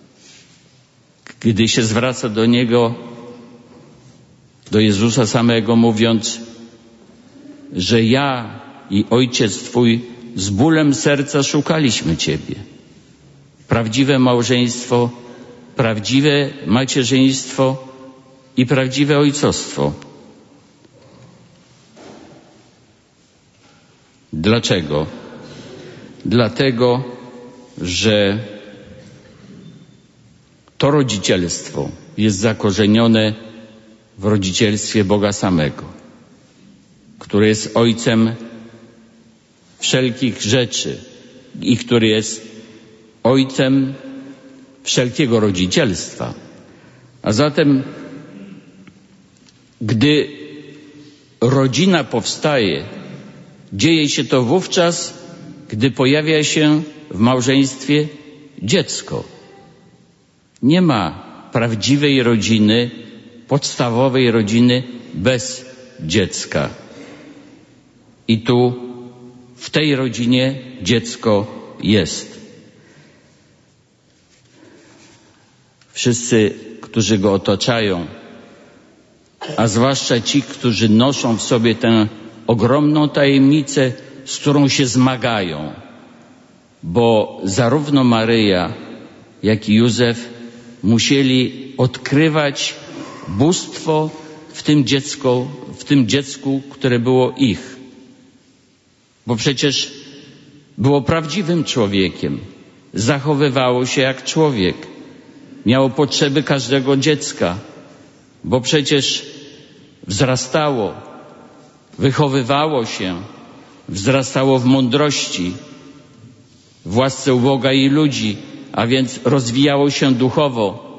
Gdy się zwraca do Niego, do Jezusa samego, mówiąc, że ja i Ojciec Twój z bólem serca szukaliśmy Ciebie. Prawdziwe małżeństwo, prawdziwe macierzyństwo i prawdziwe ojcostwo. Dlaczego? Dlatego, że to rodzicielstwo jest zakorzenione w rodzicielstwie Boga samego, który jest Ojcem wszelkich rzeczy i który jest Ojcem wszelkiego rodzicielstwa. A zatem, gdy rodzina powstaje, dzieje się to wówczas, gdy pojawia się w małżeństwie dziecko. Nie ma prawdziwej rodziny, podstawowej rodziny bez dziecka. I tu w tej rodzinie dziecko jest. Wszyscy, którzy go otaczają, a zwłaszcza ci, którzy noszą w sobie tę ogromną tajemnicę, z którą się zmagają, bo zarówno Maryja, jak i Józef musieli odkrywać bóstwo w tym dziecku, w tym dziecku, które było ich. Bo przecież było prawdziwym człowiekiem, zachowywało się jak człowiek, miało potrzeby każdego dziecka, bo przecież wzrastało, wychowywało się, wzrastało w mądrości, w łasce u Boga i ludzi, a więc rozwijało się duchowo,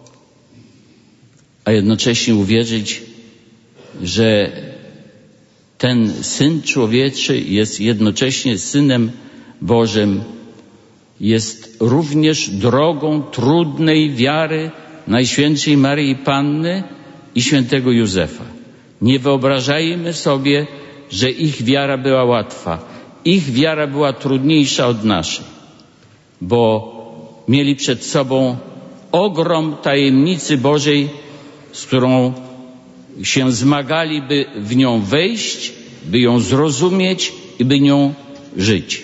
a jednocześnie uwierzyć, że ten Syn Człowieczy jest jednocześnie Synem Bożym, jest również drogą trudnej wiary Najświętszej Maryi Panny i świętego Józefa. Nie wyobrażajmy sobie, że ich wiara była łatwa. Ich wiara była trudniejsza od naszej, bo mieli przed sobą ogrom tajemnicy Bożej, z którą się zmagali, by w nią wejść, by ją zrozumieć i by nią żyć.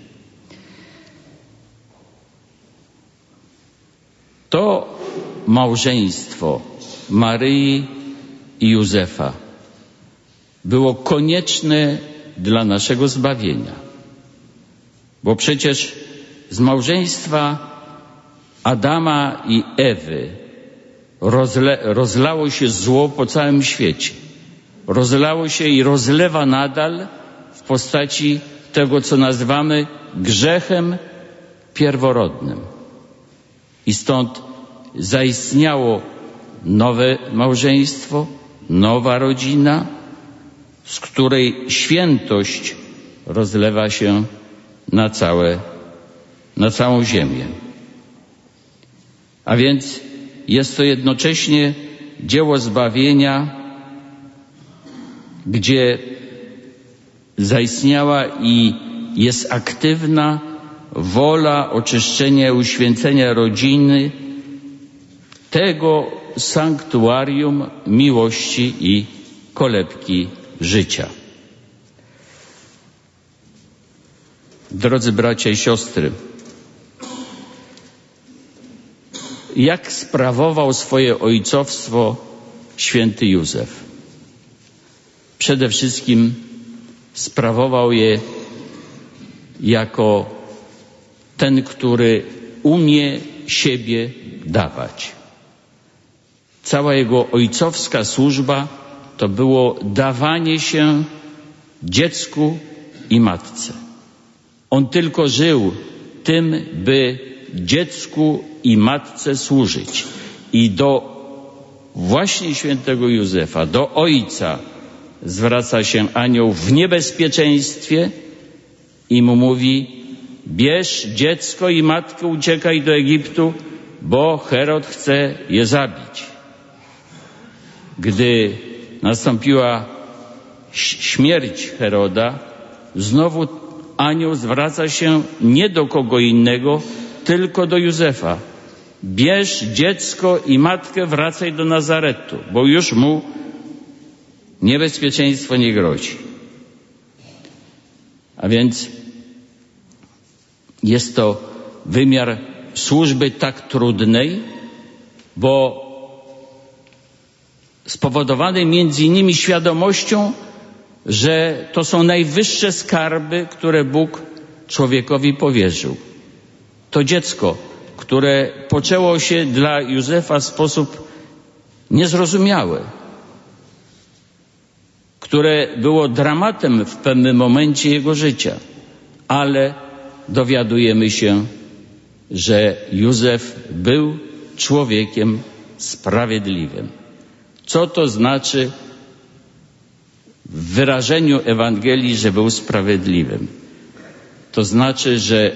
To małżeństwo Maryi i Józefa było konieczne dla naszego zbawienia, bo przecież z małżeństwa Adama i Ewy rozle, rozlało się zło po całym świecie. Rozlało się i rozlewa nadal w postaci tego, co nazywamy grzechem pierworodnym. I stąd zaistniało nowe małżeństwo, nowa rodzina, z której świętość rozlewa się na całe, na całą ziemię. A więc jest to jednocześnie dzieło zbawienia, gdzie zaistniała i jest aktywna wola oczyszczenia i uświęcenia rodziny, tego sanktuarium miłości i kolebki życia. Drodzy bracia i siostry, jak sprawował swoje ojcowstwo święty Józef? Przede wszystkim sprawował je jako ten, który umie siebie dawać. Cała jego ojcowska służba to było dawanie się dziecku i matce. On tylko żył tym, by dziecku i matce służyć. I do właśnie świętego Józefa, do ojca zwraca się anioł w niebezpieczeństwie i mu mówi: bierz dziecko i matkę, uciekaj do Egiptu, bo Herod chce je zabić. Gdy nastąpiła śmierć Heroda, znowu anioł zwraca się nie do kogo innego, tylko do Józefa. Bierz dziecko i matkę, wracaj do Nazaretu, bo już mu niebezpieczeństwo nie grozi. A więc jest to wymiar służby tak trudnej, bo spowodowany między innymi świadomością, że to są najwyższe skarby, które Bóg człowiekowi powierzył. To dziecko, które poczęło się dla Józefa w sposób niezrozumiały, które było dramatem w pewnym momencie jego życia, ale dowiadujemy się, że Józef był człowiekiem sprawiedliwym. Co to znaczy w wyrażeniu Ewangelii, że był sprawiedliwym? To znaczy, że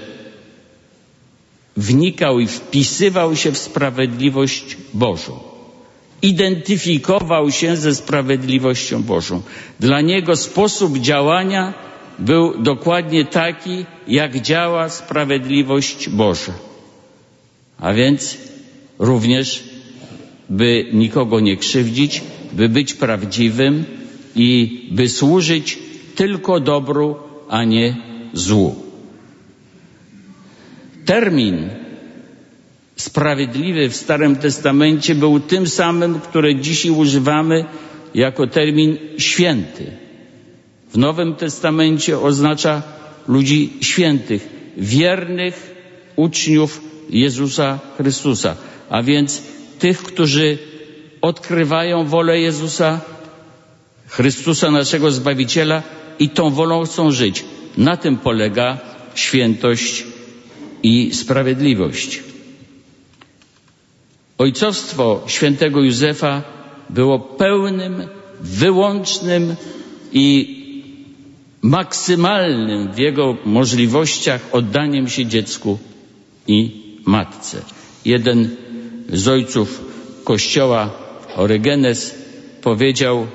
wnikał i wpisywał się w sprawiedliwość Bożą. Identyfikował się ze sprawiedliwością Bożą. Dla niego sposób działania był dokładnie taki, jak działa sprawiedliwość Boża. A więc również, by nikogo nie krzywdzić, by być prawdziwym i by służyć tylko dobru, a nie złu. Termin sprawiedliwy w Starym Testamencie był tym samym, który dzisiaj używamy jako termin święty. W Nowym Testamencie oznacza ludzi świętych, wiernych uczniów Jezusa Chrystusa, a więc tych, którzy odkrywają wolę Jezusa Chrystusa, naszego Zbawiciela, i tą wolą chcą żyć. Na tym polega świętość i sprawiedliwość. Ojcowstwo świętego Józefa było pełnym, wyłącznym i maksymalnym w jego możliwościach oddaniem się dziecku i matce. Jeden z ojców Kościoła, Orygenes, powiedział,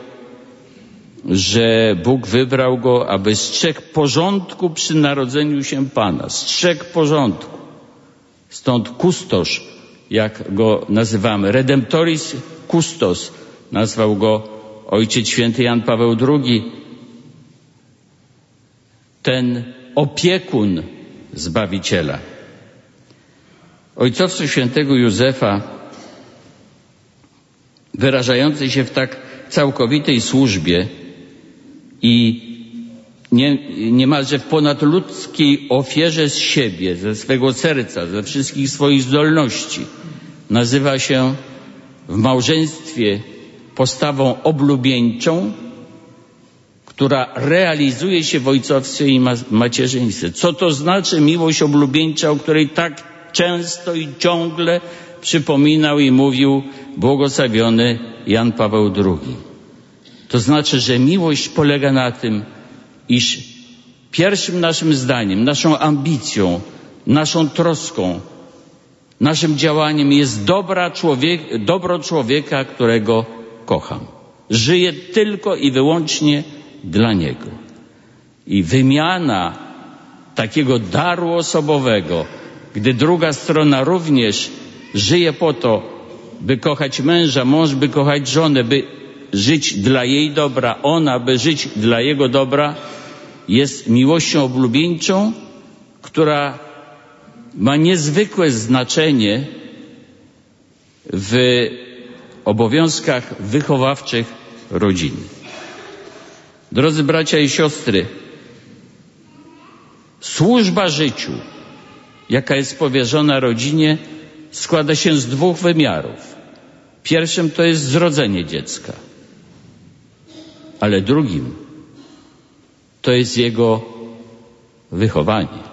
że Bóg wybrał go, aby strzegł porządku przy narodzeniu się Pana. Strzegł porządku. Stąd kustosz, jak go nazywamy. Redemptoris custos nazwał go ojciec święty Jan Paweł drugi. Ten opiekun Zbawiciela. Ojcowstwo świętego Józefa, wyrażające się w tak całkowitej służbie i nie, niemalże w ponadludzkiej ofierze z siebie, ze swego serca, ze wszystkich swoich zdolności, nazywa się w małżeństwie postawą oblubieńczą, która realizuje się w ojcowstwie i macierzyństwie. Co to znaczy miłość oblubieńcza, o której tak często i ciągle przypominał i mówił błogosławiony Jan Paweł drugi? To znaczy, że miłość polega na tym, iż pierwszym naszym zdaniem, naszą ambicją, naszą troską, Naszym działaniem jest dobra człowiek, dobro człowieka, którego kocham. Żyję tylko i wyłącznie dla niego. I wymiana takiego daru osobowego, gdy druga strona również żyje po to, by kochać męża, mąż by kochać żonę, by żyć dla jej dobra, ona by żyć dla jego dobra, jest miłością oblubieńczą, która ma niezwykłe znaczenie w obowiązkach wychowawczych rodziny. Drodzy bracia i siostry, służba życiu, jaka jest powierzona rodzinie, składa się z dwóch wymiarów. Pierwszym to jest zrodzenie dziecka, ale drugim to jest jego wychowanie.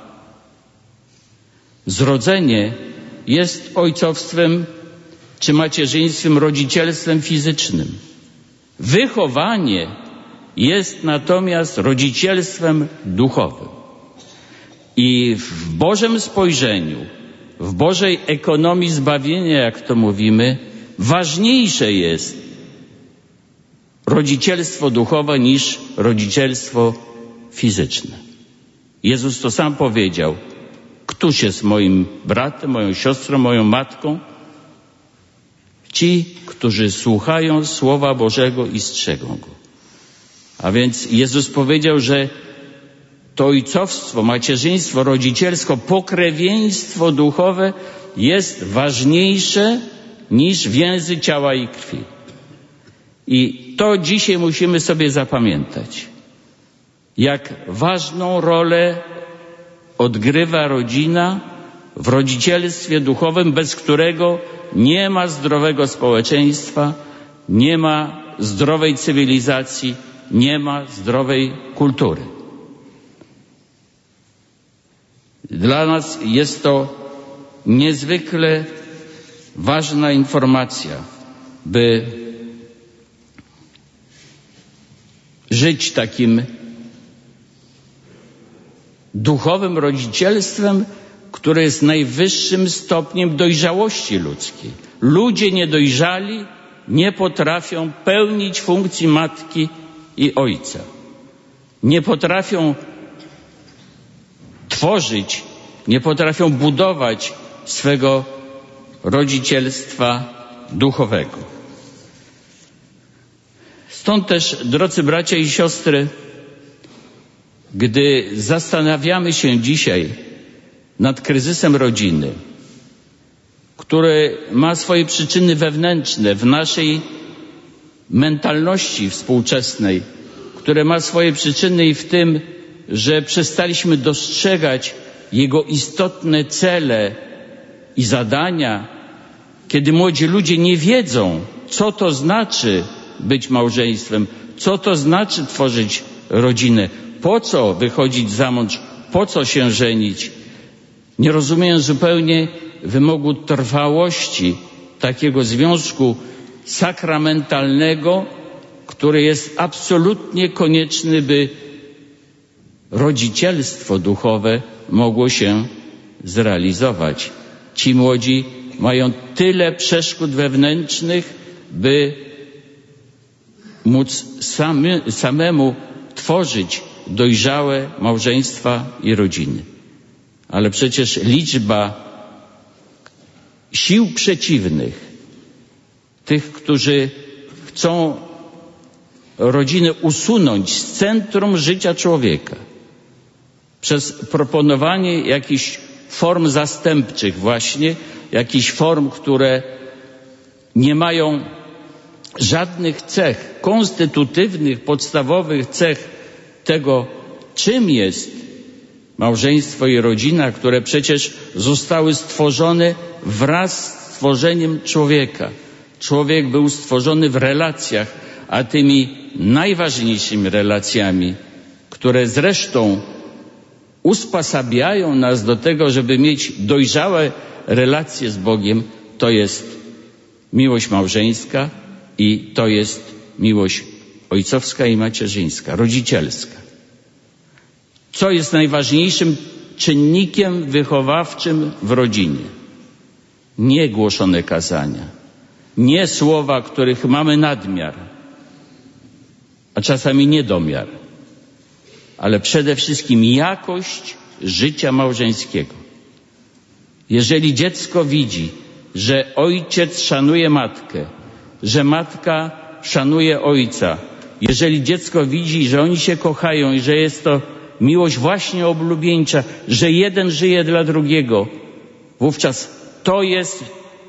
Zrodzenie jest ojcowstwem czy macierzyństwem, rodzicielstwem fizycznym. Wychowanie jest natomiast rodzicielstwem duchowym. I w Bożym spojrzeniu, w Bożej ekonomii zbawienia, jak to mówimy, ważniejsze jest rodzicielstwo duchowe niż rodzicielstwo fizyczne. Jezus to sam powiedział: któż jest moim bratem, moją siostrą, moją matką? Ci, którzy słuchają Słowa Bożego i strzegą go. A więc Jezus powiedział, że to ojcowstwo, macierzyństwo, rodzicielstwo, pokrewieństwo duchowe jest ważniejsze niż więzy ciała i krwi. I to dzisiaj musimy sobie zapamiętać. Jak ważną rolę odgrywa rodzina w rodzicielstwie duchowym, bez którego nie ma zdrowego społeczeństwa, nie ma zdrowej cywilizacji, nie ma zdrowej kultury. Dla nas jest to niezwykle ważna informacja, by żyć takim duchowym rodzicielstwem, które jest najwyższym stopniem dojrzałości ludzkiej. Ludzie niedojrzali nie potrafią pełnić funkcji matki i ojca. Nie potrafią tworzyć, nie potrafią budować swego rodzicielstwa duchowego. Stąd też, drodzy bracia i siostry, gdy zastanawiamy się dzisiaj nad kryzysem rodziny, który ma swoje przyczyny wewnętrzne w naszej mentalności współczesnej, które ma swoje przyczyny i w tym, że przestaliśmy dostrzegać jego istotne cele i zadania, kiedy młodzi ludzie nie wiedzą, co to znaczy być małżeństwem, co to znaczy tworzyć rodzinę, po co wychodzić za mąż, po co się żenić. Nie rozumieją zupełnie wymogu trwałości takiego związku sakramentalnego, który jest absolutnie konieczny, by rodzicielstwo duchowe mogło się zrealizować. Ci młodzi mają tyle przeszkód wewnętrznych, by móc samy, samemu tworzyć dojrzałe małżeństwa i rodziny. Ale przecież liczba sił przeciwnych, tych, którzy chcą rodzinę usunąć z centrum życia człowieka, przez proponowanie jakichś form zastępczych właśnie, jakichś form, które nie mają żadnych cech konstytutywnych, podstawowych cech tego, czym jest małżeństwo i rodzina, które przecież zostały stworzone wraz z stworzeniem człowieka. Człowiek był stworzony w relacjach, a tymi najważniejszymi relacjami, które zresztą usposabiają nas do tego, żeby mieć dojrzałe relacje z Bogiem, to jest miłość małżeńska i to jest miłość ojcowska i macierzyńska, rodzicielska. Co jest najważniejszym czynnikiem wychowawczym w rodzinie? nie głoszone kazania, nie słowa, których mamy nadmiar, a czasami niedomiar, ale przede wszystkim jakość życia małżeńskiego. Jeżeli dziecko widzi, że ojciec szanuje matkę, że matka szanuje ojca, jeżeli dziecko widzi, że oni się kochają i że jest to miłość właśnie oblubieńcza, że jeden żyje dla drugiego, wówczas to jest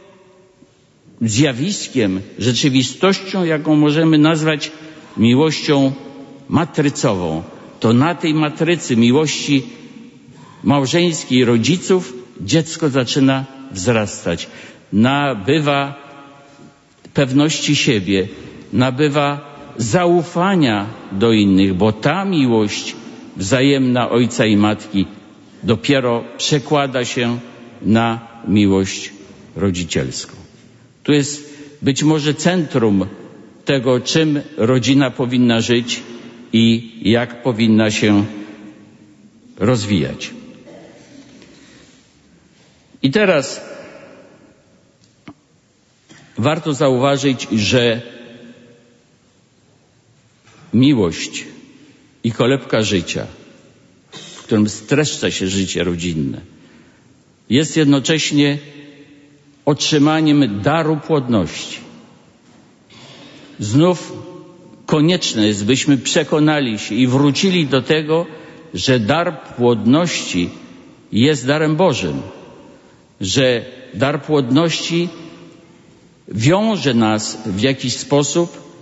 zjawiskiem, rzeczywistością, jaką możemy nazwać miłością matrycową. To na tej matrycy miłości małżeńskiej rodziców dziecko zaczyna wzrastać. Nabywa pewności siebie, nabywa zaufania do innych, bo ta miłość wzajemna ojca i matki dopiero przekłada się na miłość rodzicielską. Tu jest być może centrum tego, czym rodzina powinna żyć i jak powinna się rozwijać. I teraz warto zauważyć, że miłość i kolebka życia, w którym streszcza się życie rodzinne, jest jednocześnie otrzymaniem daru płodności. Znów konieczne jest, byśmy przekonali się i wrócili do tego, że dar płodności jest darem Bożym, że dar płodności wiąże nas w jakiś sposób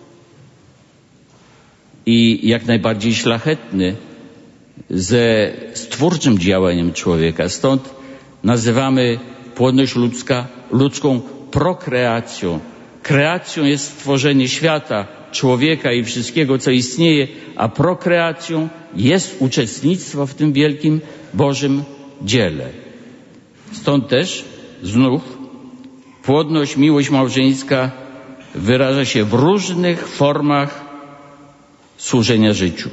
i jak najbardziej szlachetny ze stwórczym działaniem człowieka. Stąd nazywamy płodność ludzka, ludzką prokreacją. Kreacją jest stworzenie świata, człowieka i wszystkiego, co istnieje, a prokreacją jest uczestnictwo w tym wielkim Bożym dziele. Stąd też znów płodność, miłość małżeńska wyraża się w różnych formach służenia życiu.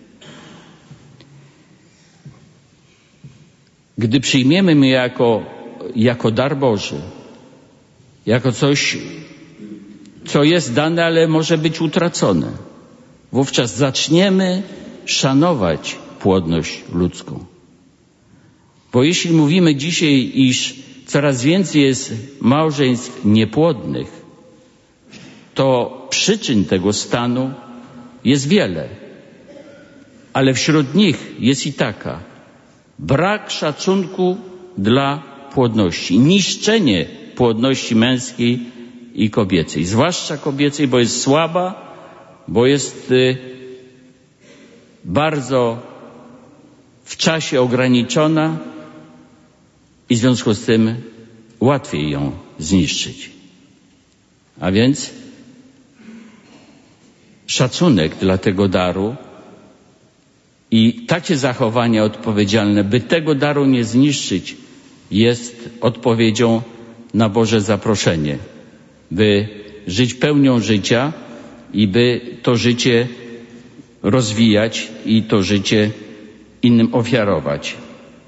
Gdy przyjmiemy my jako, jako dar Boży, jako coś, co jest dane, ale może być utracone, wówczas zaczniemy szanować płodność ludzką. Bo jeśli mówimy dzisiaj, iż coraz więcej jest małżeństw niepłodnych, to przyczyn tego stanu jest wiele, ale wśród nich jest i taka: brak szacunku dla płodności, niszczenie płodności męskiej i kobiecej, zwłaszcza kobiecej, bo jest słaba, bo jest y, bardzo w czasie ograniczona i w związku z tym łatwiej ją zniszczyć. A więc szacunek dla tego daru i takie zachowania odpowiedzialne, by tego daru nie zniszczyć, jest odpowiedzią na Boże zaproszenie, by żyć pełnią życia i by to życie rozwijać i to życie innym ofiarować.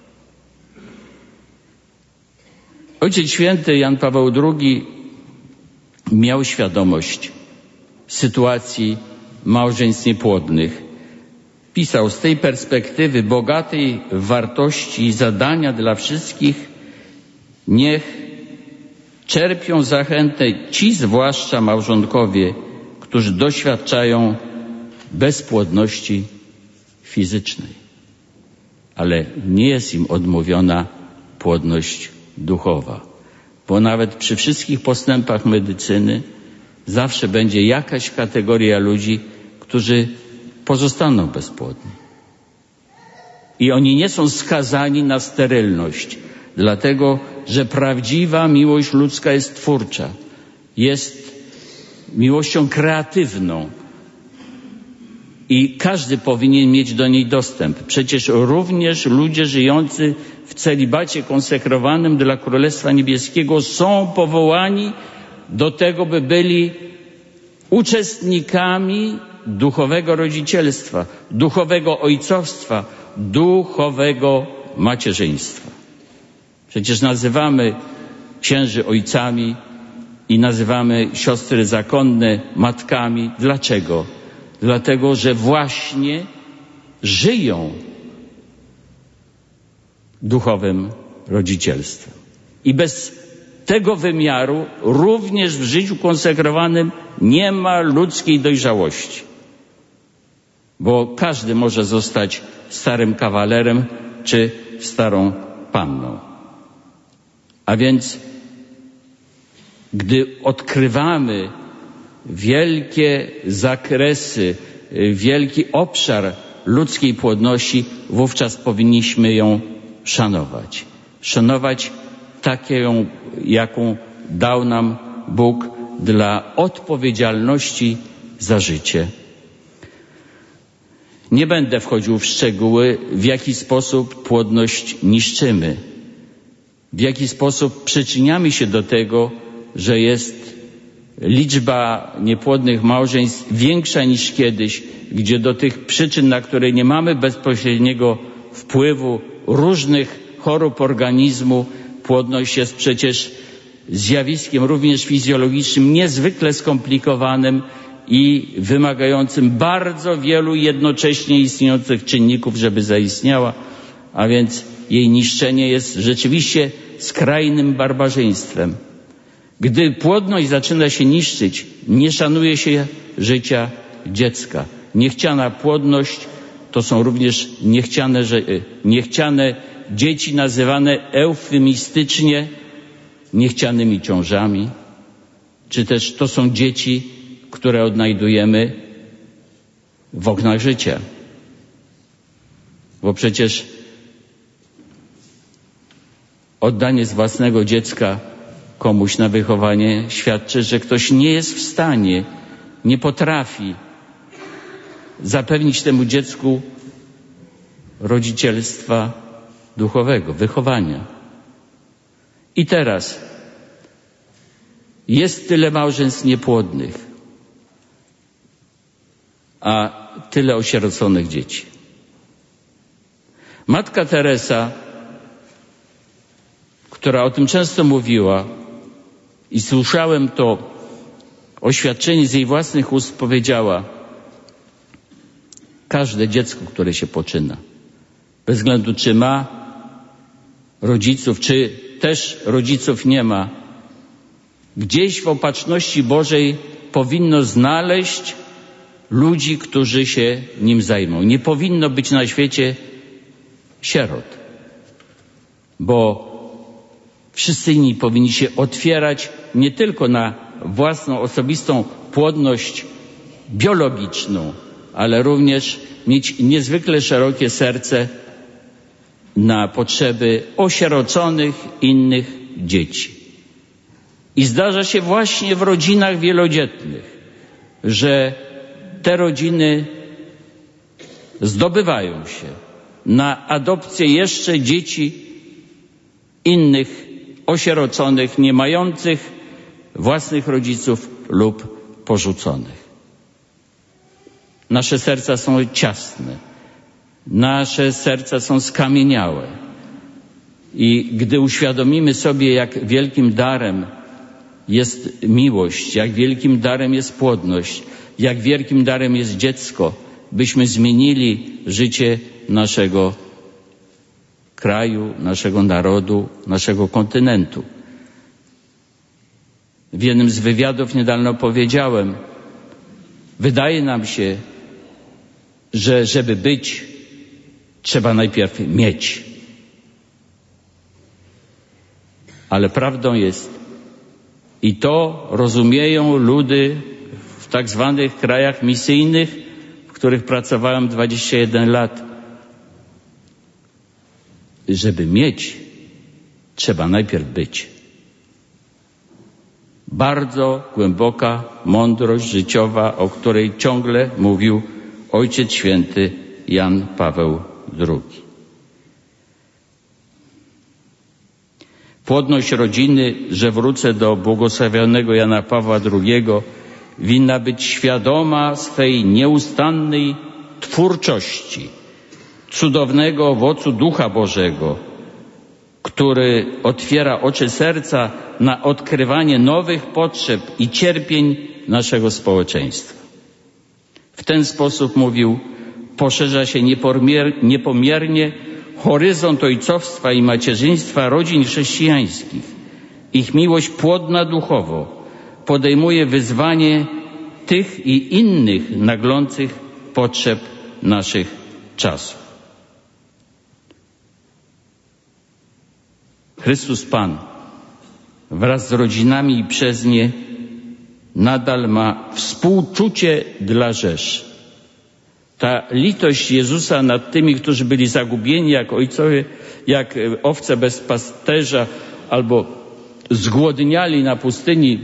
Ojciec Święty Jan Paweł drugi miał świadomość sytuacji małżeństw niepłodnych. Pisał: z tej perspektywy bogatej w wartości i zadania dla wszystkich niech czerpią zachętę ci zwłaszcza małżonkowie, którzy doświadczają bezpłodności fizycznej, ale nie jest im odmówiona płodność duchowa, bo nawet przy wszystkich postępach medycyny zawsze będzie jakaś kategoria ludzi, którzy pozostaną bezpłodni. I oni nie są skazani na sterylność, dlatego że prawdziwa miłość ludzka jest twórcza, jest miłością kreatywną i każdy powinien mieć do niej dostęp. Przecież również ludzie żyjący w celibacie konsekrowanym dla Królestwa Niebieskiego są powołani do tego, by byli uczestnikami duchowego rodzicielstwa, duchowego ojcowstwa, duchowego macierzyństwa. Przecież nazywamy księży ojcami i nazywamy siostry zakonne matkami. Dlaczego? Dlatego, że właśnie żyją duchowym rodzicielstwem. I bez tego wymiaru również w życiu konsekrowanym nie ma ludzkiej dojrzałości. Bo każdy może zostać starym kawalerem czy starą panną. A więc gdy odkrywamy wielkie zakresy, wielki obszar ludzkiej płodności, wówczas powinniśmy ją szanować. Szanować taką, jaką dał nam Bóg dla odpowiedzialności za życie. Nie będę wchodził w szczegóły, w jaki sposób płodność niszczymy, w jaki sposób przyczyniamy się do tego, że jest liczba niepłodnych małżeństw większa niż kiedyś, gdzie do tych przyczyn, na które nie mamy bezpośredniego wpływu, różnych chorób organizmu, płodność jest przecież zjawiskiem również fizjologicznym, niezwykle skomplikowanym i wymagającym bardzo wielu jednocześnie istniejących czynników, żeby zaistniała, a więc jej niszczenie jest rzeczywiście skrajnym barbarzyństwem. Gdy płodność zaczyna się niszczyć, nie szanuje się życia dziecka. Niechciana płodność to są również niechciane, niechciane dzieci nazywane eufemistycznie niechcianymi ciążami, czy też to są dzieci, które odnajdujemy w oknach życia. Bo przecież oddanie z własnego dziecka komuś na wychowanie świadczy, że ktoś nie jest w stanie, nie potrafi zapewnić temu dziecku rodzicielstwa duchowego, wychowania. I teraz jest tyle małżeństw niepłodnych, a tyle osieroconych dzieci. Matka Teresa, która o tym często mówiła i słyszałem to oświadczenie z jej własnych ust, powiedziała: każde dziecko, które się poczyna, bez względu czy ma rodziców, czy też rodziców nie ma, gdzieś w opatrzności Bożej powinno znaleźć ludzi, którzy się nim zajmą. Nie powinno być na świecie sierot, bo wszyscy inni powinni się otwierać nie tylko na własną osobistą płodność biologiczną, ale również mieć niezwykle szerokie serce na potrzeby osieroconych innych dzieci. I zdarza się właśnie w rodzinach wielodzietnych, że te rodziny zdobywają się na adopcję jeszcze dzieci innych osieroconych, nie mających własnych rodziców lub porzuconych. Nasze serca są ciasne, nasze serca są skamieniałe i gdy uświadomimy sobie, jak wielkim darem jest miłość, jak wielkim darem jest płodność, jak wielkim darem jest dziecko, byśmy zmienili życie naszego kraju, naszego narodu, naszego kontynentu. W jednym z wywiadów niedawno powiedziałem, wydaje nam się, że żeby być, trzeba najpierw mieć. Ale prawdą jest, i to rozumieją ludy w tak zwanych krajach misyjnych, w których pracowałem dwadzieścia jeden lat. Żeby mieć, trzeba najpierw być. Bardzo głęboka mądrość życiowa, o której ciągle mówił Ojciec Święty Jan Paweł drugi. Płodność rodziny, że wrócę do błogosławionego Jana Pawła drugiego, winna być świadoma swej nieustannej twórczości, cudownego owocu Ducha Bożego, który otwiera oczy serca na odkrywanie nowych potrzeb i cierpień naszego społeczeństwa. W ten sposób, mówił, poszerza się niepomiernie horyzont ojcowstwa i macierzyństwa rodzin chrześcijańskich. Ich miłość płodna duchowo podejmuje wyzwanie tych i innych naglących potrzeb naszych czasów. Chrystus Pan wraz z rodzinami i przez nie nadal ma współczucie dla rzeszy. Ta litość Jezusa nad tymi, którzy byli zagubieni jak ojcowie, jak owce bez pasterza albo zgłodniali na pustyni,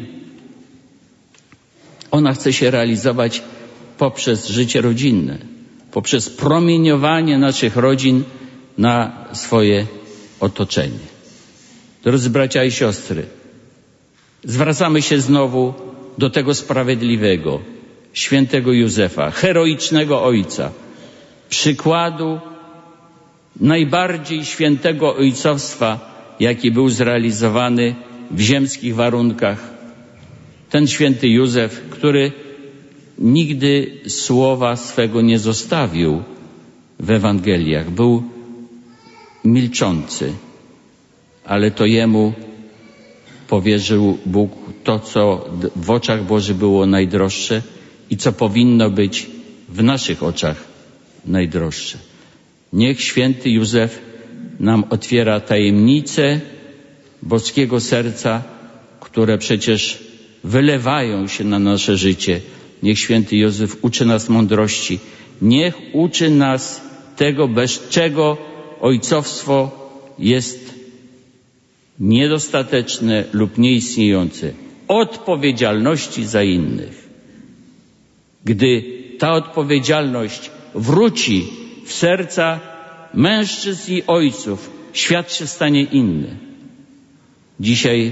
ona chce się realizować poprzez życie rodzinne, poprzez promieniowanie naszych rodzin na swoje otoczenie. Drodzy bracia i siostry, zwracamy się znowu do tego sprawiedliwego, świętego Józefa, heroicznego ojca, przykładu najbardziej świętego ojcowstwa, jaki był zrealizowany w ziemskich warunkach. Ten święty Józef, który nigdy słowa swego nie zostawił w Ewangeliach, był milczący, ale to jemu powierzył Bóg to, co w oczach Bożych było najdroższe i co powinno być w naszych oczach najdroższe. Niech święty Józef nam otwiera tajemnice boskiego serca, które przecież wylewają się na nasze życie. Niech święty Józef uczy nas mądrości. Niech uczy nas tego, bez czego ojcowstwo jest niedostateczne lub nieistniejące. Odpowiedzialności za innych. Gdy ta odpowiedzialność wróci w serca mężczyzn i ojców, świat się stanie inny. Dzisiaj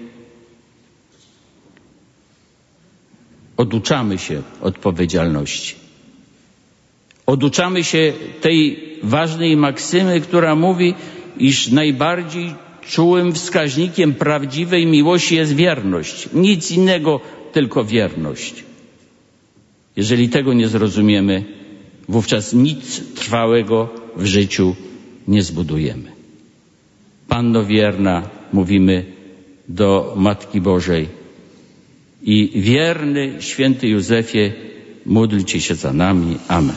oduczamy się odpowiedzialności. Oduczamy się tej ważnej maksymy, która mówi, iż najbardziej czułym wskaźnikiem prawdziwej miłości jest wierność. Nic innego, tylko wierność. Jeżeli tego nie zrozumiemy, wówczas nic trwałego w życiu nie zbudujemy. Panno wierna, mówimy do Matki Bożej, i wierny święty Józefie, módlcie się za nami. Amen.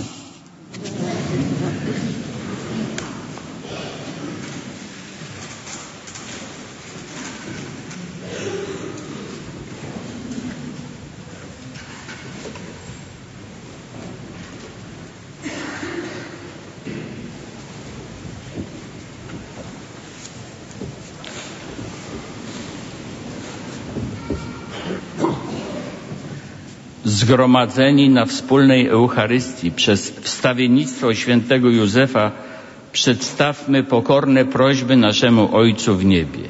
Zgromadzeni na wspólnej Eucharystii przez wstawiennictwo świętego Józefa przedstawmy pokorne prośby naszemu Ojcu w niebie.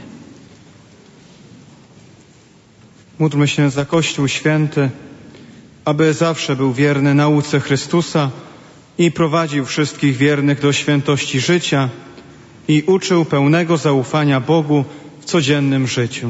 Módlmy się za Kościół Święty, aby zawsze był wierny nauce Chrystusa i prowadził wszystkich wiernych do świętości życia i uczył pełnego zaufania Bogu w codziennym życiu.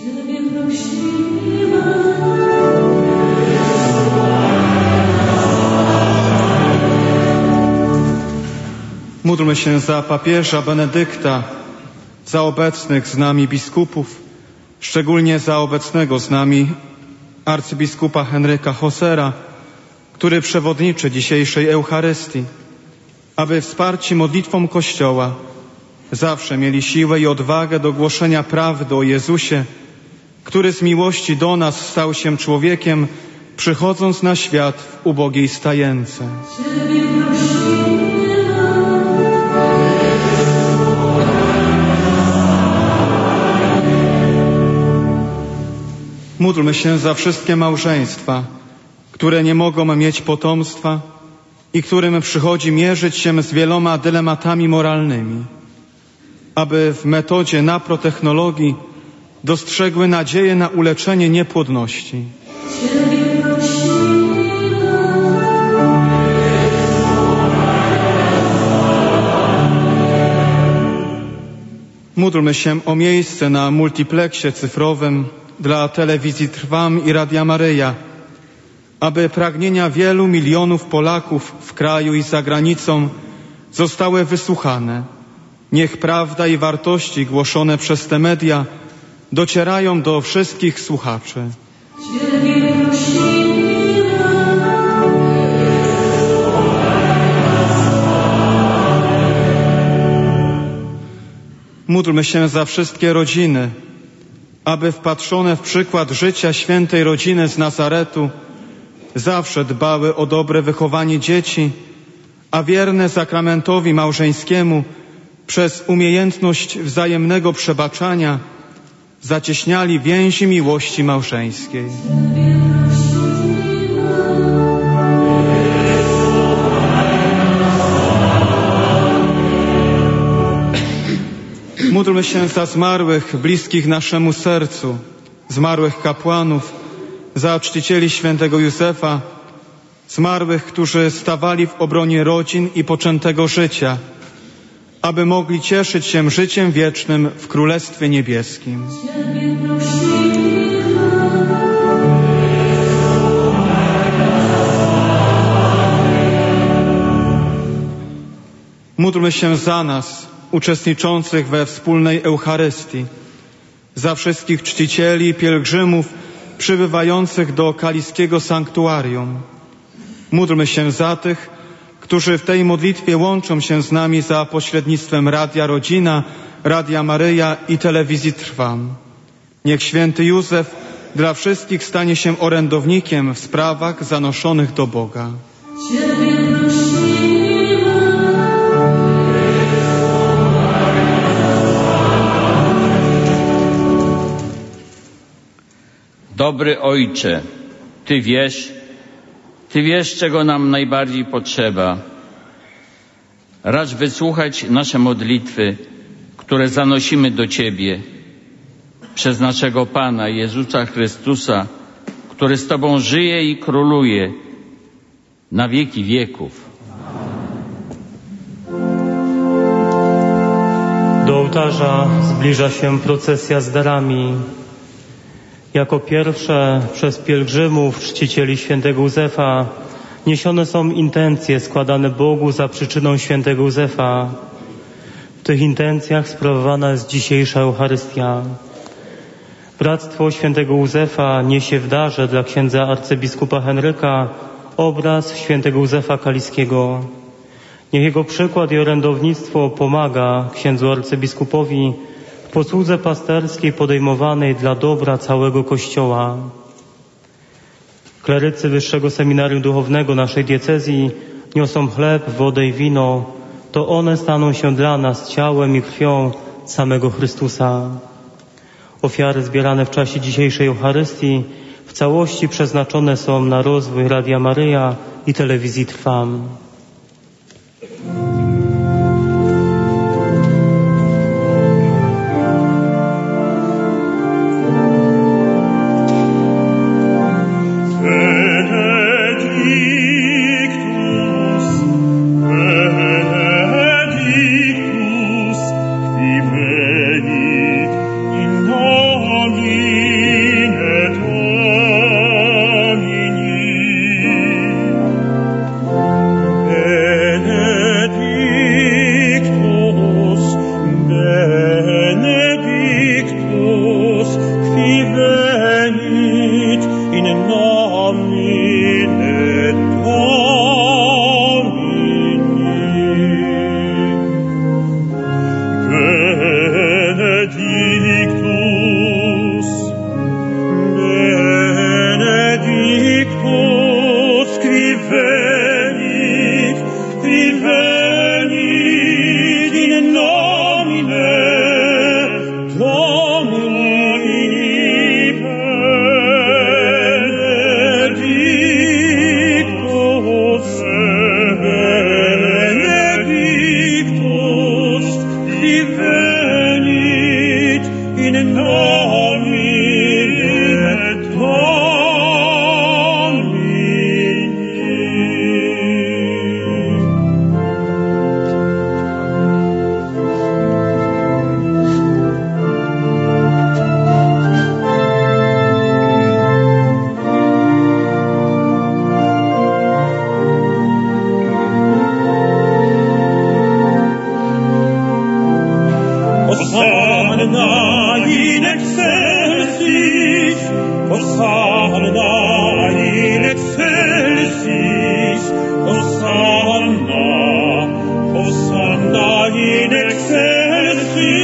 Módlmy się za papieża Benedykta, za obecnych z nami biskupów, szczególnie za obecnego z nami arcybiskupa Henryka Hosera, który przewodniczy dzisiejszej Eucharystii, aby wsparci modlitwą Kościoła zawsze mieli siłę i odwagę do głoszenia prawdy o Jezusie, który z miłości do nas stał się człowiekiem, przychodząc na świat w ubogiej stajence. Módlmy się za wszystkie małżeństwa, które nie mogą mieć potomstwa i którym przychodzi mierzyć się z wieloma dylematami moralnymi, aby w metodzie naprotechnologii dostrzegły nadzieję na uleczenie niepłodności. Módlmy się o miejsce na multipleksie cyfrowym dla telewizji Trwam i Radia Maryja, aby pragnienia wielu milionów Polaków w kraju i za granicą zostały wysłuchane. Niech prawda i wartości głoszone przez te media docierają do wszystkich słuchaczy. Ciebie prosimy. Módlmy się za wszystkie rodziny, aby wpatrzone w przykład życia świętej rodziny z Nazaretu zawsze dbały o dobre wychowanie dzieci, a wierne sakramentowi małżeńskiemu przez umiejętność wzajemnego przebaczania zacieśniali więzi miłości małżeńskiej. Módlmy się za zmarłych, bliskich naszemu sercu, zmarłych kapłanów, za czcicieli świętego Józefa, zmarłych, którzy stawali w obronie rodzin i poczętego życia, aby mogli cieszyć się życiem wiecznym w Królestwie Niebieskim. Módlmy się za nas, uczestniczących we wspólnej Eucharystii, za wszystkich czcicieli i pielgrzymów przybywających do kaliskiego sanktuarium. Módlmy się za tych, którzy w tej modlitwie łączą się z nami za pośrednictwem Radia Rodzina, Radia Maryja i telewizji Trwam. Niech święty Józef dla wszystkich stanie się orędownikiem w sprawach zanoszonych do Boga. Ciebie prosimy. Dobry Ojcze, Ty wiesz, Ty wiesz, czego nam najbardziej potrzeba. Racz wysłuchać nasze modlitwy, które zanosimy do Ciebie przez naszego Pana Jezusa Chrystusa, który z Tobą żyje i króluje na wieki wieków. Do ołtarza zbliża się procesja z darami. Jako pierwsze przez pielgrzymów, czcicieli świętego Józefa niesione są intencje składane Bogu za przyczyną świętego Józefa. W tych intencjach sprawowana jest dzisiejsza Eucharystia. Bractwo świętego Józefa niesie w darze dla księdza arcybiskupa Henryka obraz świętego Józefa Kaliskiego. Niech jego przykład i orędownictwo pomaga księdzu arcybiskupowi w posłudze pasterskiej podejmowanej dla dobra całego Kościoła. Klerycy Wyższego Seminarium Duchownego naszej diecezji niosą chleb, wodę i wino. To one staną się dla nas ciałem i krwią samego Chrystusa. Ofiary zbierane w czasie dzisiejszej Eucharystii w całości przeznaczone są na rozwój Radia Maryja i telewizji Trwam. excelsis, Hosanna in excelsis, Hosanna, Hosanna in excelsis.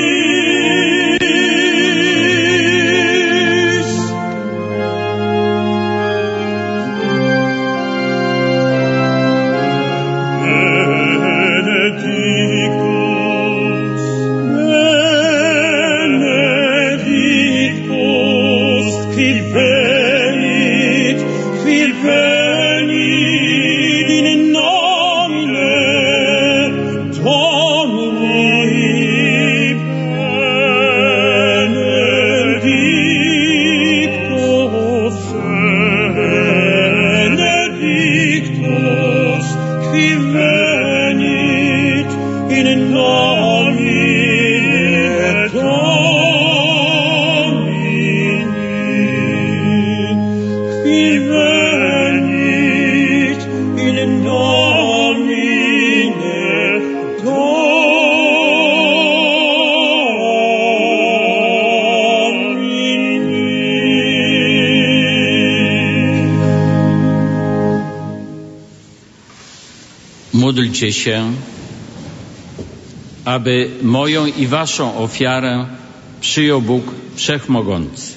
Módlcie się, aby moją i waszą ofiarę przyjął Bóg Wszechmogący.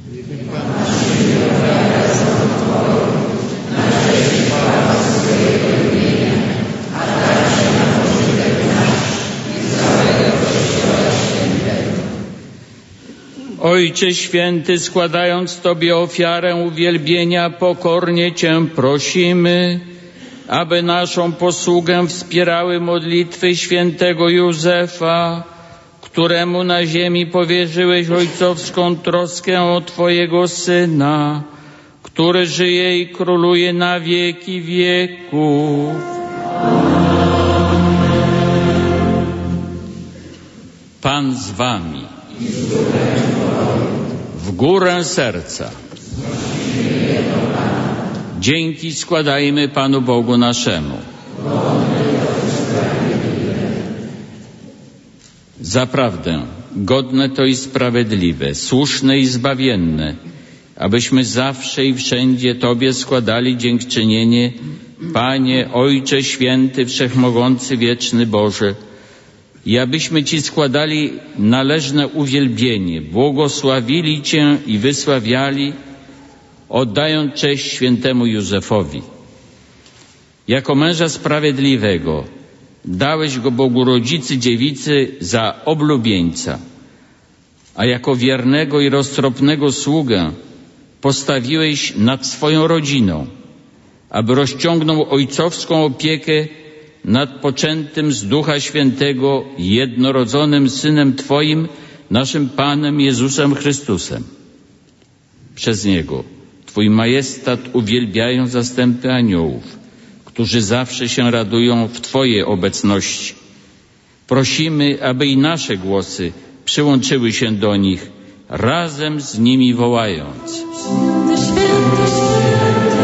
Ojcze Święty, składając Tobie ofiarę uwielbienia, pokornie Cię prosimy, aby naszą posługę wspierały modlitwy świętego Józefa, któremu na ziemi powierzyłeś ojcowską troskę o Twojego Syna, który żyje i króluje na wieki wieków. Pan z Wami. W górę serca. Dzięki składajmy Panu Bogu naszemu. Zaprawdę, godne to i sprawiedliwe, słuszne i zbawienne, abyśmy zawsze i wszędzie Tobie składali dziękczynienie, Panie, Ojcze Święty, Wszechmogący, Wieczny Boże, i abyśmy Ci składali należne uwielbienie, błogosławili Cię i wysławiali, oddając cześć świętemu Józefowi. Jako męża sprawiedliwego dałeś go Bogu Rodzicy Dziewicy za oblubieńca, a jako wiernego i roztropnego sługę postawiłeś nad swoją rodziną, aby rozciągnął ojcowską opiekę nad poczętym z Ducha Świętego jednorodzonym Synem Twoim, naszym Panem Jezusem Chrystusem. Przez Niego Twój majestat uwielbiają zastępy aniołów, którzy zawsze się radują w Twojej obecności. Prosimy, aby i nasze głosy przyłączyły się do nich, razem z nimi wołając. Święty, święty, święty.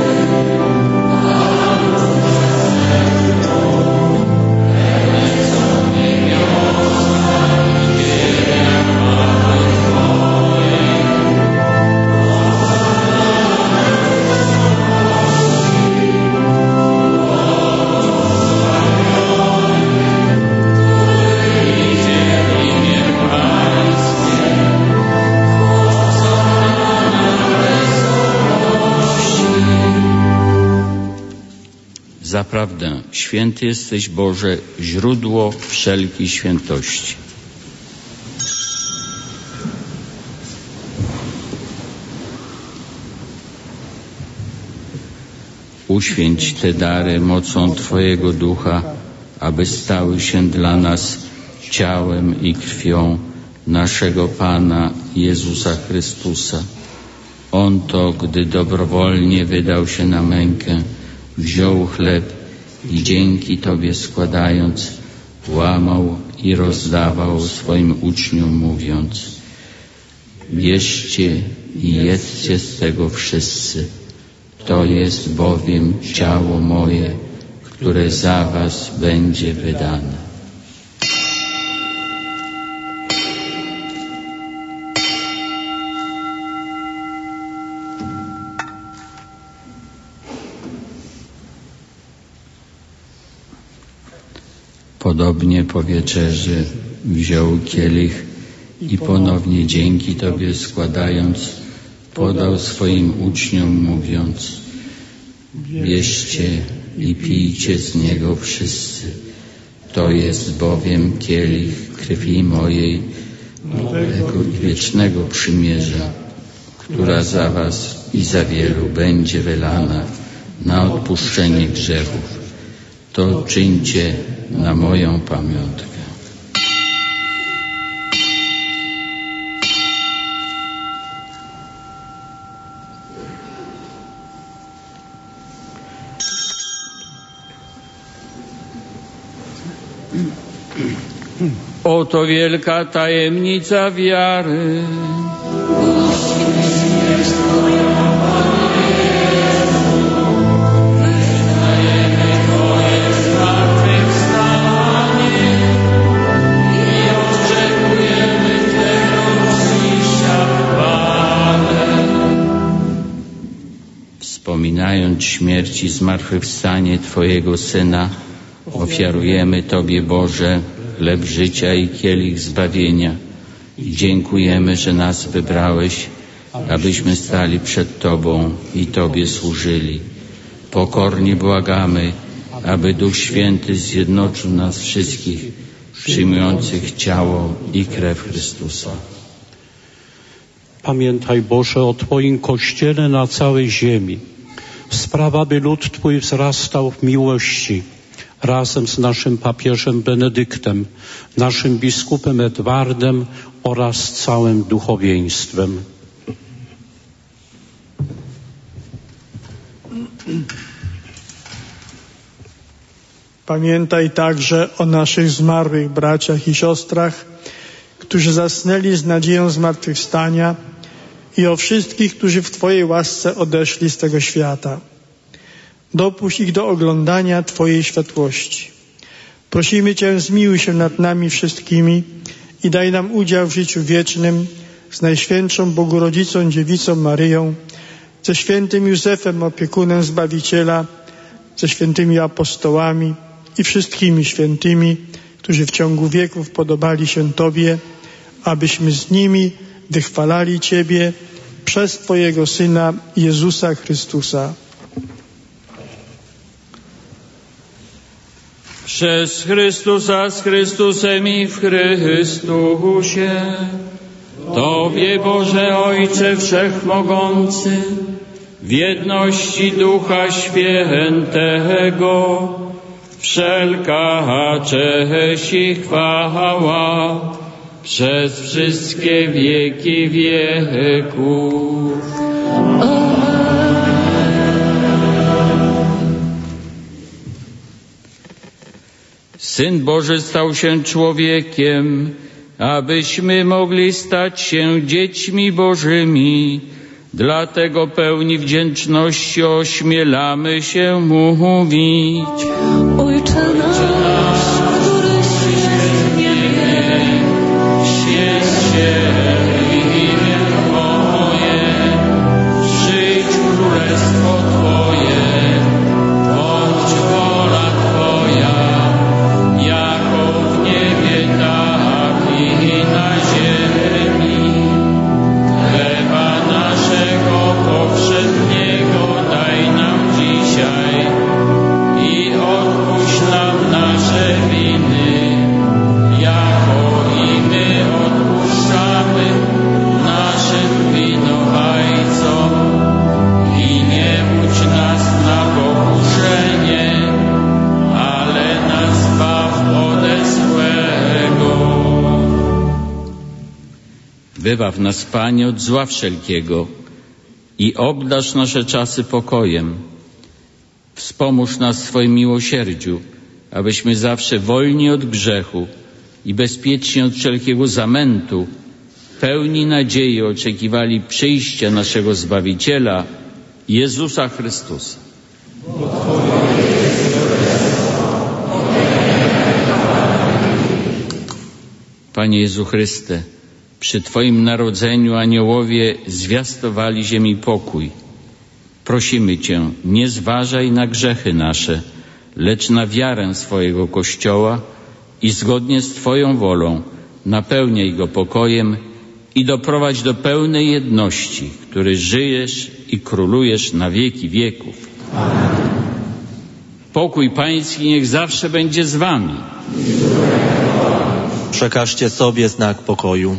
Zaprawdę, święty jesteś, Boże, źródło wszelkiej świętości. Uświęć te dary mocą Twojego Ducha, aby stały się dla nas ciałem i krwią naszego Pana Jezusa Chrystusa. On to, gdy dobrowolnie wydał się na mękę, wziął chleb i dzięki Tobie składając, łamał i rozdawał swoim uczniom, mówiąc: bierzcie i jedzcie z tego wszyscy. To jest bowiem ciało moje, które za was będzie wydane. Podobnie po wieczerzy wziął kielich i ponownie dzięki Tobie składając, podał swoim uczniom, mówiąc: bierzcie i pijcie z niego wszyscy. To jest bowiem kielich krwi mojej, nowego i wiecznego przymierza, która za was i za wielu będzie wylana na odpuszczenie grzechów. To czyńcie na moją pamiątkę. Oto wielka tajemnica wiary. Wyznajemy Twoje zmartwychwstanie i oczekujemy Twego przyjścia w chwale. Wspominając śmierć i zmartwychwstanie Twojego Syna, ofiarujemy Tobie, Boże, chleb życia i kielich zbawienia i dziękujemy, że nas wybrałeś, abyśmy stali przed Tobą i Tobie służyli. Pokornie błagamy, aby Duch Święty zjednoczył nas wszystkich, przyjmujących ciało i krew Chrystusa. Pamiętaj, Boże, o Twoim Kościele na całej ziemi. Sprawa, by lud Twój wzrastał w miłości, razem z naszym papieżem Benedyktem, naszym biskupem Edwardem oraz całym duchowieństwem. Pamiętaj także o naszych zmarłych braciach i siostrach, którzy zasnęli z nadzieją zmartwychwstania, i o wszystkich, którzy w Twojej łasce odeszli z tego świata. Dopuść ich do oglądania Twojej światłości. Prosimy Cię, zmiłuj się nad nami wszystkimi i daj nam udział w życiu wiecznym z Najświętszą Bogorodzicą Dziewicą Maryją, ze świętym Józefem, opiekunem Zbawiciela, ze świętymi apostołami i wszystkimi świętymi, którzy w ciągu wieków podobali się Tobie, abyśmy z nimi wychwalali Ciebie przez Twojego Syna Jezusa Chrystusa. Przez Chrystusa, z Chrystusem i w Chrystusie, Tobie, Boże Ojcze Wszechmogący, w jedności Ducha Świętego, wszelka cześć i chwała przez wszystkie wieki wieków. Syn Boży stał się człowiekiem, abyśmy mogli stać się dziećmi Bożymi. Dlatego pełni wdzięczności ośmielamy się mówić: Ojcze nasz, któryś jest w niebie, święć się imię Twoje, przyjdź królestwo Twoje, bądź wola Twoja, jako w niebie, tak i na ziemi. Chleba naszego powszedniego daj nam dzisiaj i odpuść nam nasze winy, jako i my odpuszczamy naszym winowajcom, i nie budź nas na pokuszenie, ale nas zbaw ode złego. Wybaw nas, Panie, od zła wszelkiego i obdarz nasze czasy pokojem. Wspomóż nas w swoim miłosierdziu, abyśmy zawsze wolni od grzechu i bezpieczni od wszelkiego zamętu, pełni nadziei oczekiwali przyjścia naszego Zbawiciela, Jezusa Chrystusa. Panie Jezu Chryste, przy Twoim narodzeniu aniołowie zwiastowali ziemi pokój. Prosimy Cię, nie zważaj na grzechy nasze, lecz na wiarę swojego Kościoła i zgodnie z Twoją wolą napełniaj go pokojem i doprowadź do pełnej jedności, który żyjesz i królujesz na wieki wieków. Amen. Pokój Pański niech zawsze będzie z wami. Przekażcie sobie znak pokoju.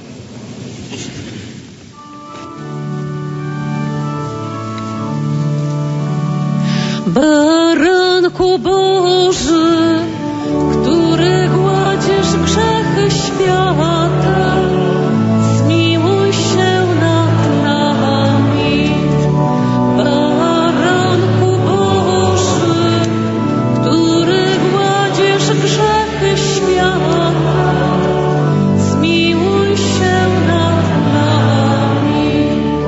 Baranku Boży, który gładzisz grzechy świata, zmiłuj się nad nami. Baranku Boży, który gładzisz grzechy świata, zmiłuj się nad nami.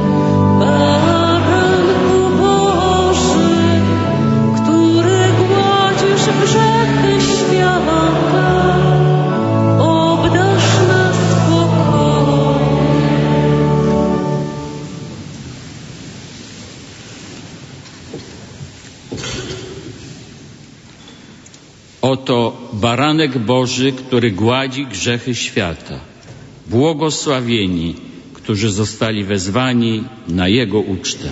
Baranku Boży, który gładzisz grzechy świata, obdarz nas pokojem. Oto baranek Boży, który gładzi grzechy świata. Błogosławieni, którzy zostali wezwani na Jego ucztę.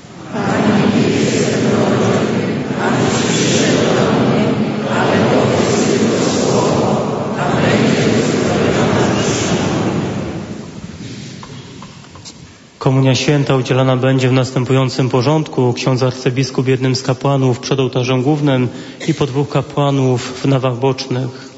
Komunia święta udzielana będzie w następującym porządku. Ksiądz arcybiskup jednym z kapłanów przed ołtarzem głównym i po dwóch kapłanów w nawach bocznych.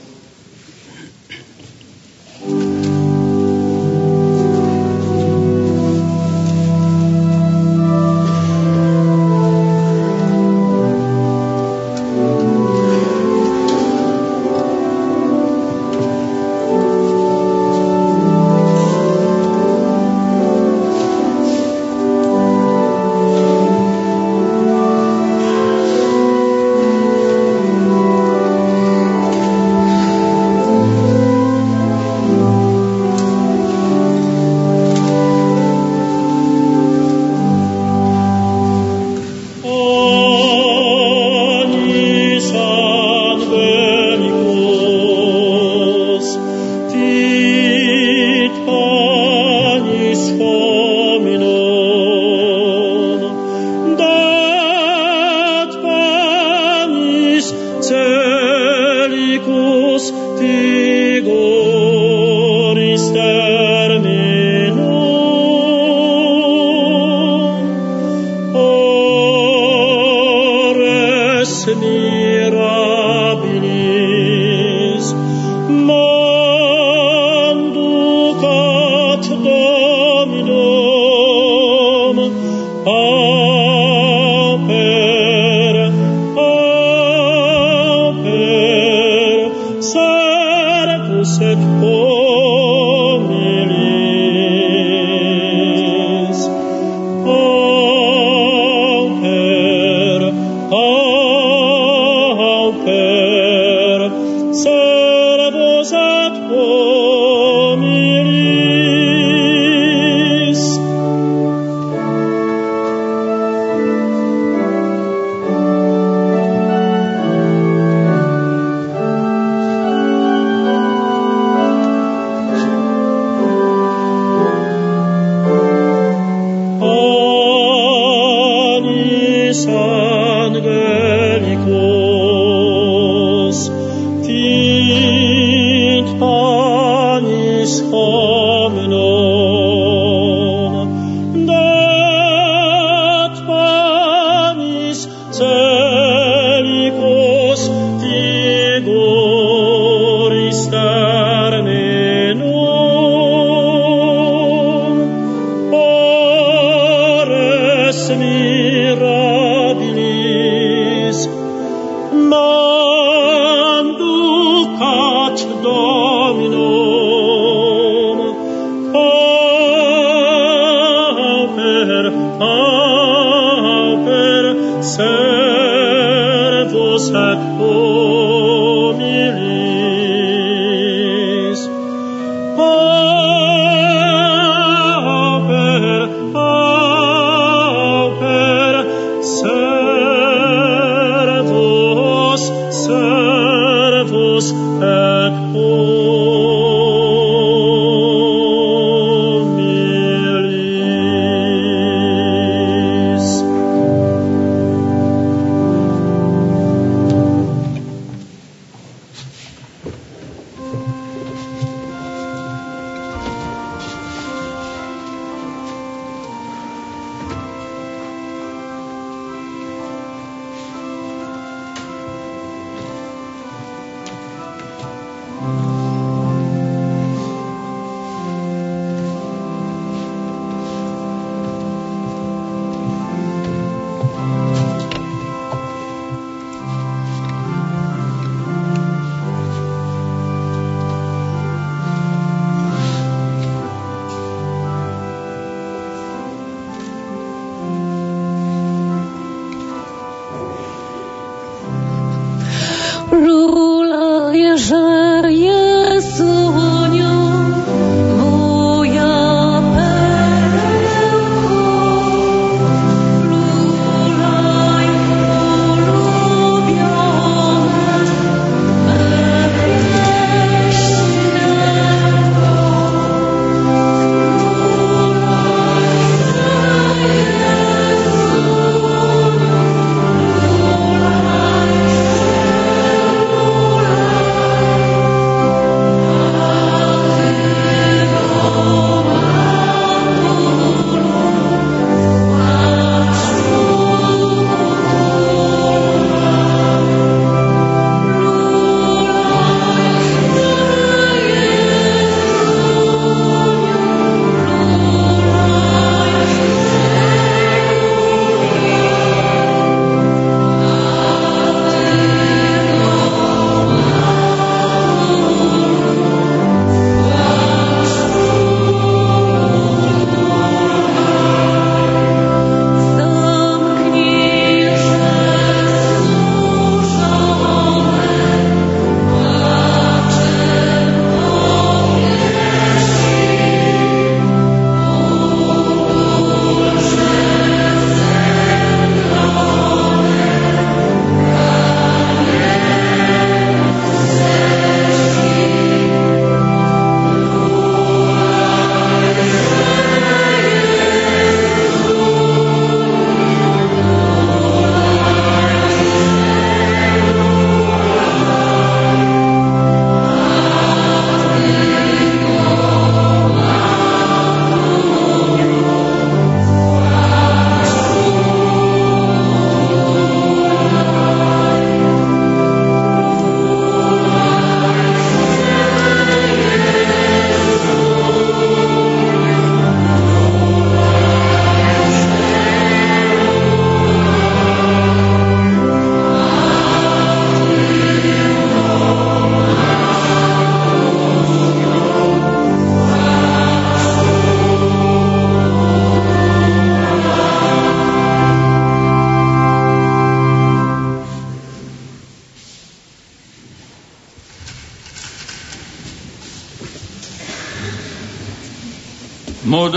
servus, servus,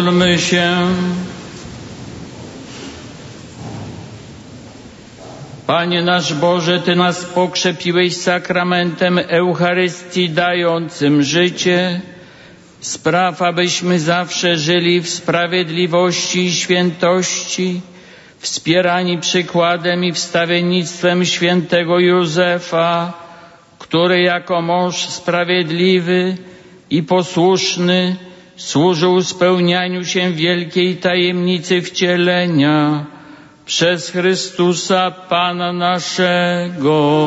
Módlmy się. Panie nasz Boże, Ty nas pokrzepiłeś sakramentem Eucharystii dającym życie. Spraw, abyśmy zawsze żyli w sprawiedliwości i świętości, wspierani przykładem i wstawiennictwem świętego Józefa, który jako mąż sprawiedliwy i posłuszny służył spełnianiu się wielkiej tajemnicy wcielenia przez Chrystusa Pana naszego.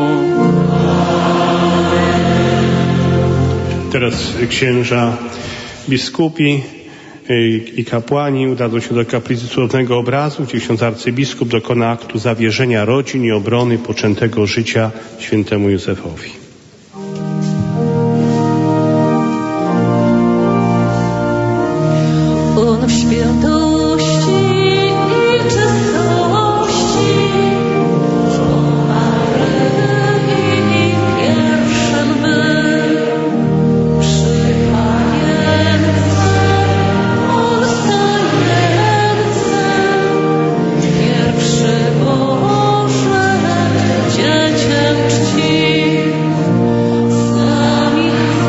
Teraz księża, biskupi i kapłani udadzą się do kaplicy Cudownego Obrazu, gdzie ksiądz arcybiskup dokona aktu zawierzenia rodzin i obrony poczętego życia świętemu Józefowi. On w świętości i czystości, pomarł i pierwszym był. Przy Panience on stający, pierwszy Boże dziecię czci. Sami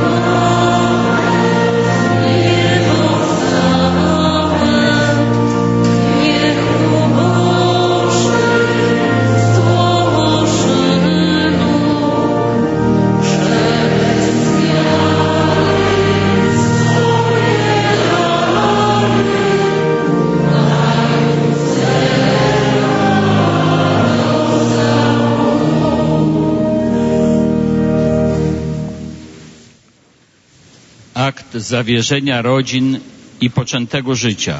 Akt zawierzenia rodzin i poczętego życia.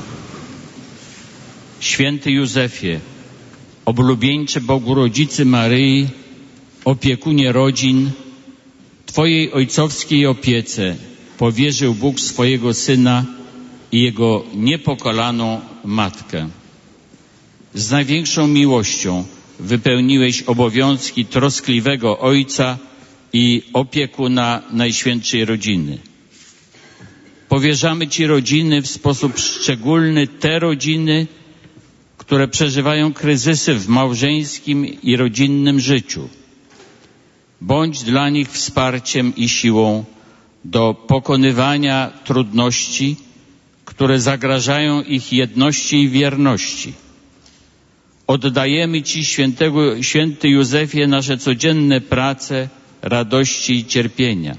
Święty Józefie, oblubieńcze Bogu Rodzicy Maryi, opiekunie rodzin, Twojej ojcowskiej opiece powierzył Bóg swojego Syna i Jego niepokalaną Matkę. Z największą miłością wypełniłeś obowiązki troskliwego Ojca i opiekuna Najświętszej Rodziny. Powierzamy Ci rodziny, w sposób szczególny te rodziny, które przeżywają kryzysy w małżeńskim i rodzinnym życiu. Bądź dla nich wsparciem i siłą do pokonywania trudności, które zagrażają ich jedności i wierności. Oddajemy Ci, świętego, święty Józefie, nasze codzienne prace, radości i cierpienia.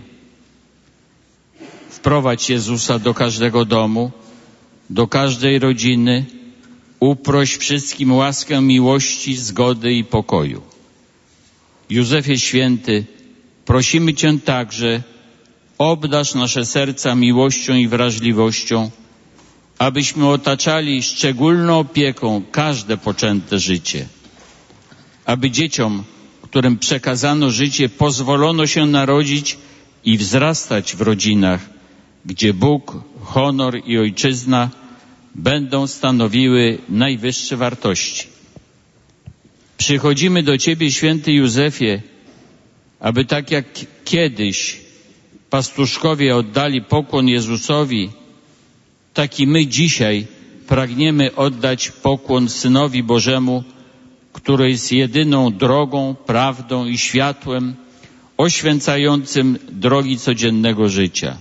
Wprowadź Jezusa do każdego domu, do każdej rodziny, uproś wszystkim łaskę miłości, zgody i pokoju. Józefie Święty, prosimy Cię także, obdarz nasze serca miłością i wrażliwością, abyśmy otaczali szczególną opieką każde poczęte życie. Aby dzieciom, którym przekazano życie, pozwolono się narodzić i wzrastać w rodzinach, gdzie Bóg, honor i ojczyzna będą stanowiły najwyższe wartości. Przychodzimy do Ciebie, święty Józefie, aby tak jak kiedyś pastuszkowie oddali pokłon Jezusowi, tak i my dzisiaj pragniemy oddać pokłon Synowi Bożemu, który jest jedyną drogą, prawdą i światłem oświęcającym drogi codziennego życia.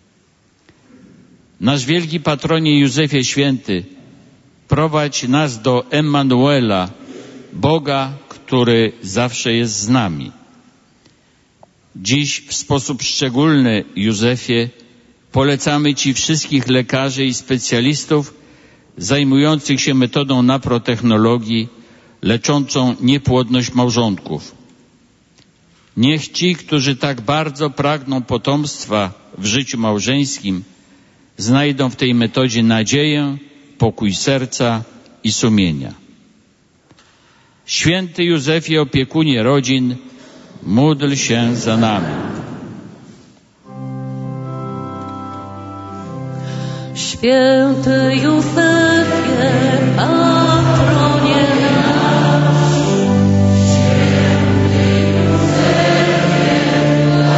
Nasz wielki patronie Józefie Święty, prowadź nas do Emmanuela, Boga, który zawsze jest z nami. Dziś w sposób szczególny, Józefie, polecamy Ci wszystkich lekarzy i specjalistów zajmujących się metodą naprotechnologii leczącą niepłodność małżonków. Niech ci, którzy tak bardzo pragną potomstwa w życiu małżeńskim, znajdą w tej metodzie nadzieję, pokój serca i sumienia. Święty Józefie, opiekunie rodzin, módl się za nami. Święty Józefie, patronie nasz. Święty Józefie,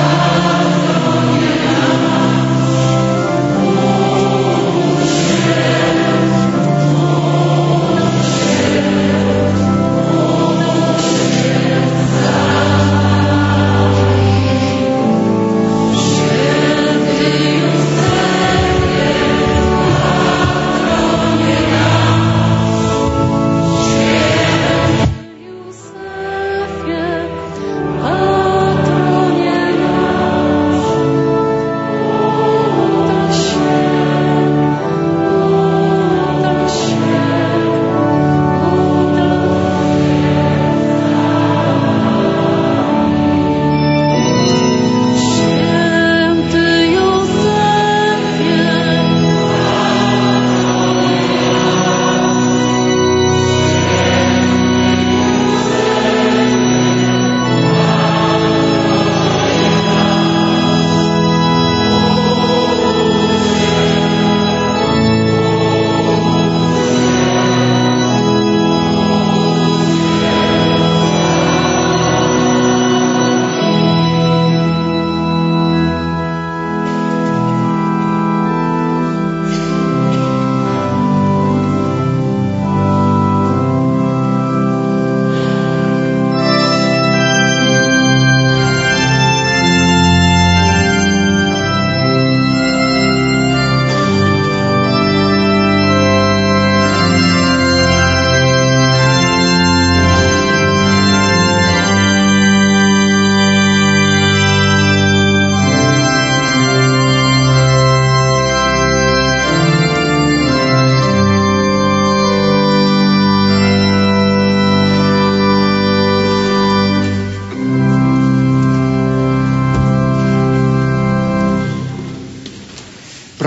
patronie nasz. Módl się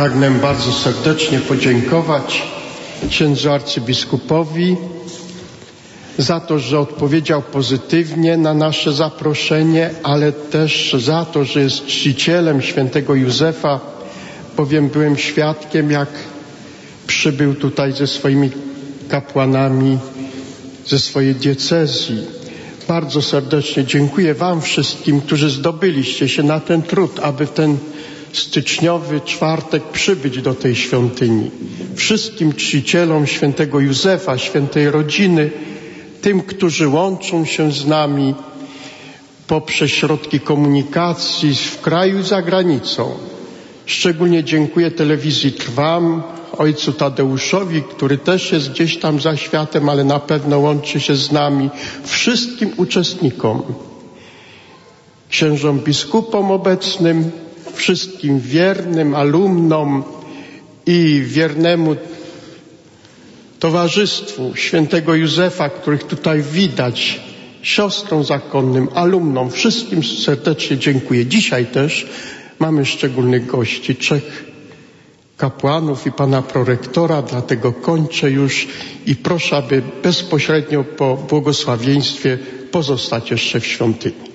Pragnę bardzo serdecznie podziękować księdzu arcybiskupowi za to, że odpowiedział pozytywnie na nasze zaproszenie, ale też za to, że jest czcicielem świętego Józefa, bowiem byłem świadkiem, jak przybył tutaj ze swoimi kapłanami ze swojej diecezji. Bardzo serdecznie dziękuję Wam wszystkim, którzy zdobyliście się na ten trud, aby w ten styczniowy czwartek przybyć do tej świątyni. Wszystkim czcicielom świętego Józefa, świętej rodziny, tym, którzy łączą się z nami poprzez środki komunikacji w kraju i za granicą. Szczególnie dziękuję telewizji Trwam, ojcu Tadeuszowi, który też jest gdzieś tam za światem, ale na pewno łączy się z nami, wszystkim uczestnikom, księżom biskupom obecnym, wszystkim wiernym alumnom i wiernemu towarzystwu świętego Józefa, których tutaj widać, siostrom zakonnym, alumnom, wszystkim serdecznie dziękuję. Dzisiaj też mamy szczególnych gości, trzech kapłanów i pana prorektora, dlatego kończę już i proszę, aby bezpośrednio po błogosławieństwie pozostać jeszcze w świątyni.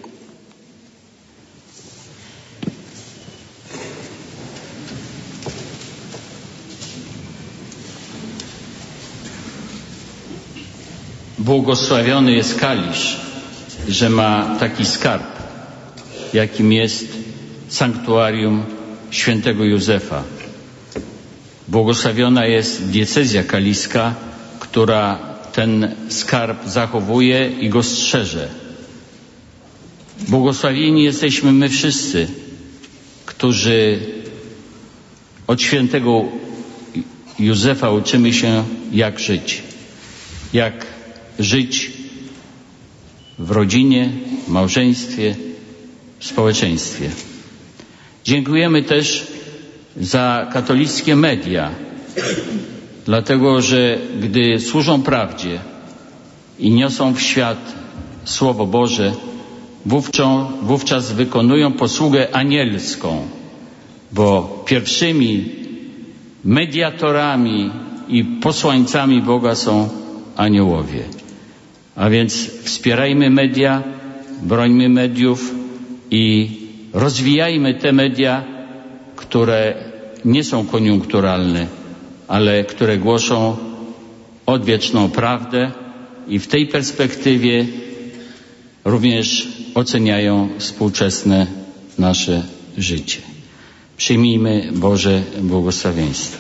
Błogosławiony jest kalisz, że ma taki skarb, jakim jest sanktuarium świętego Józefa. Błogosławiona jest diecezja kaliska, która ten skarb zachowuje i go strzeże. Błogosławieni jesteśmy my wszyscy, którzy od świętego Józefa uczymy się, jak żyć. Jak żyć w rodzinie, w małżeństwie, w społeczeństwie. Dziękujemy też za katolickie media, dlatego że gdy służą prawdzie i niosą w świat Słowo Boże, wówczas, wówczas wykonują posługę anielską, bo pierwszymi mediatorami i posłańcami Boga są aniołowie. A więc wspierajmy media, brońmy mediów i rozwijajmy te media, które nie są koniunkturalne, ale które głoszą odwieczną prawdę i w tej perspektywie również oceniają współczesne nasze życie. Przyjmijmy Boże błogosławieństwo.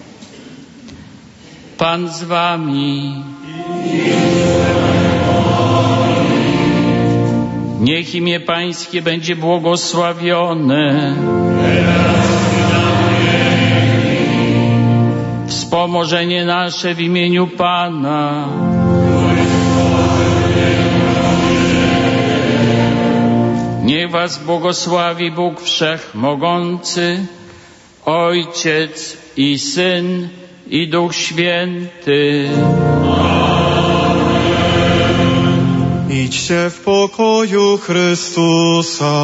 Pan z wami. Niech imię Pańskie będzie błogosławione. Wspomożenie nasze w imieniu Pana. Niech was błogosławi Bóg Wszechmogący, Ojciec i Syn i Duch Święty. Idźcie w pokoju Chrystusa.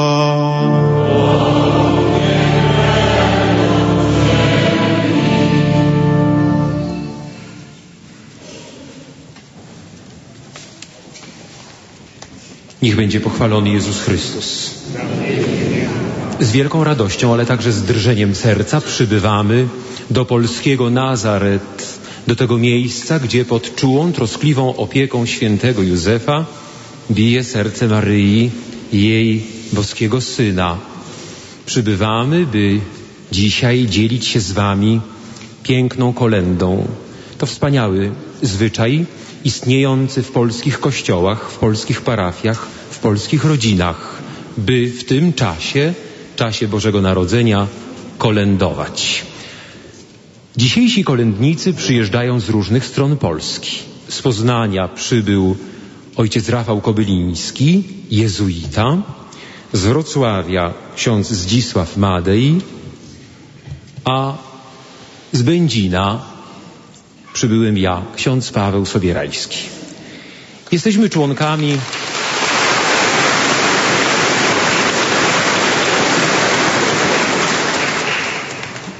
Niech będzie pochwalony Jezus Chrystus. Z wielką radością, ale także z drżeniem serca przybywamy do polskiego Nazaret, do tego miejsca, gdzie pod czułą, troskliwą opieką świętego Józefa bije serce Maryi, jej boskiego Syna. Przybywamy, by dzisiaj dzielić się z wami piękną kolędą. To wspaniały zwyczaj istniejący w polskich kościołach, w polskich parafiach, w polskich rodzinach, by w tym czasie, czasie Bożego Narodzenia, kolędować. Dzisiejsi kolędnicy przyjeżdżają z różnych stron Polski. Z Poznania przybył ojciec Rafał Kobyliński, jezuita. Z Wrocławia ksiądz Zdzisław Madej, a z Będzina przybyłem ja, ksiądz Paweł Sobierajski. Jesteśmy członkami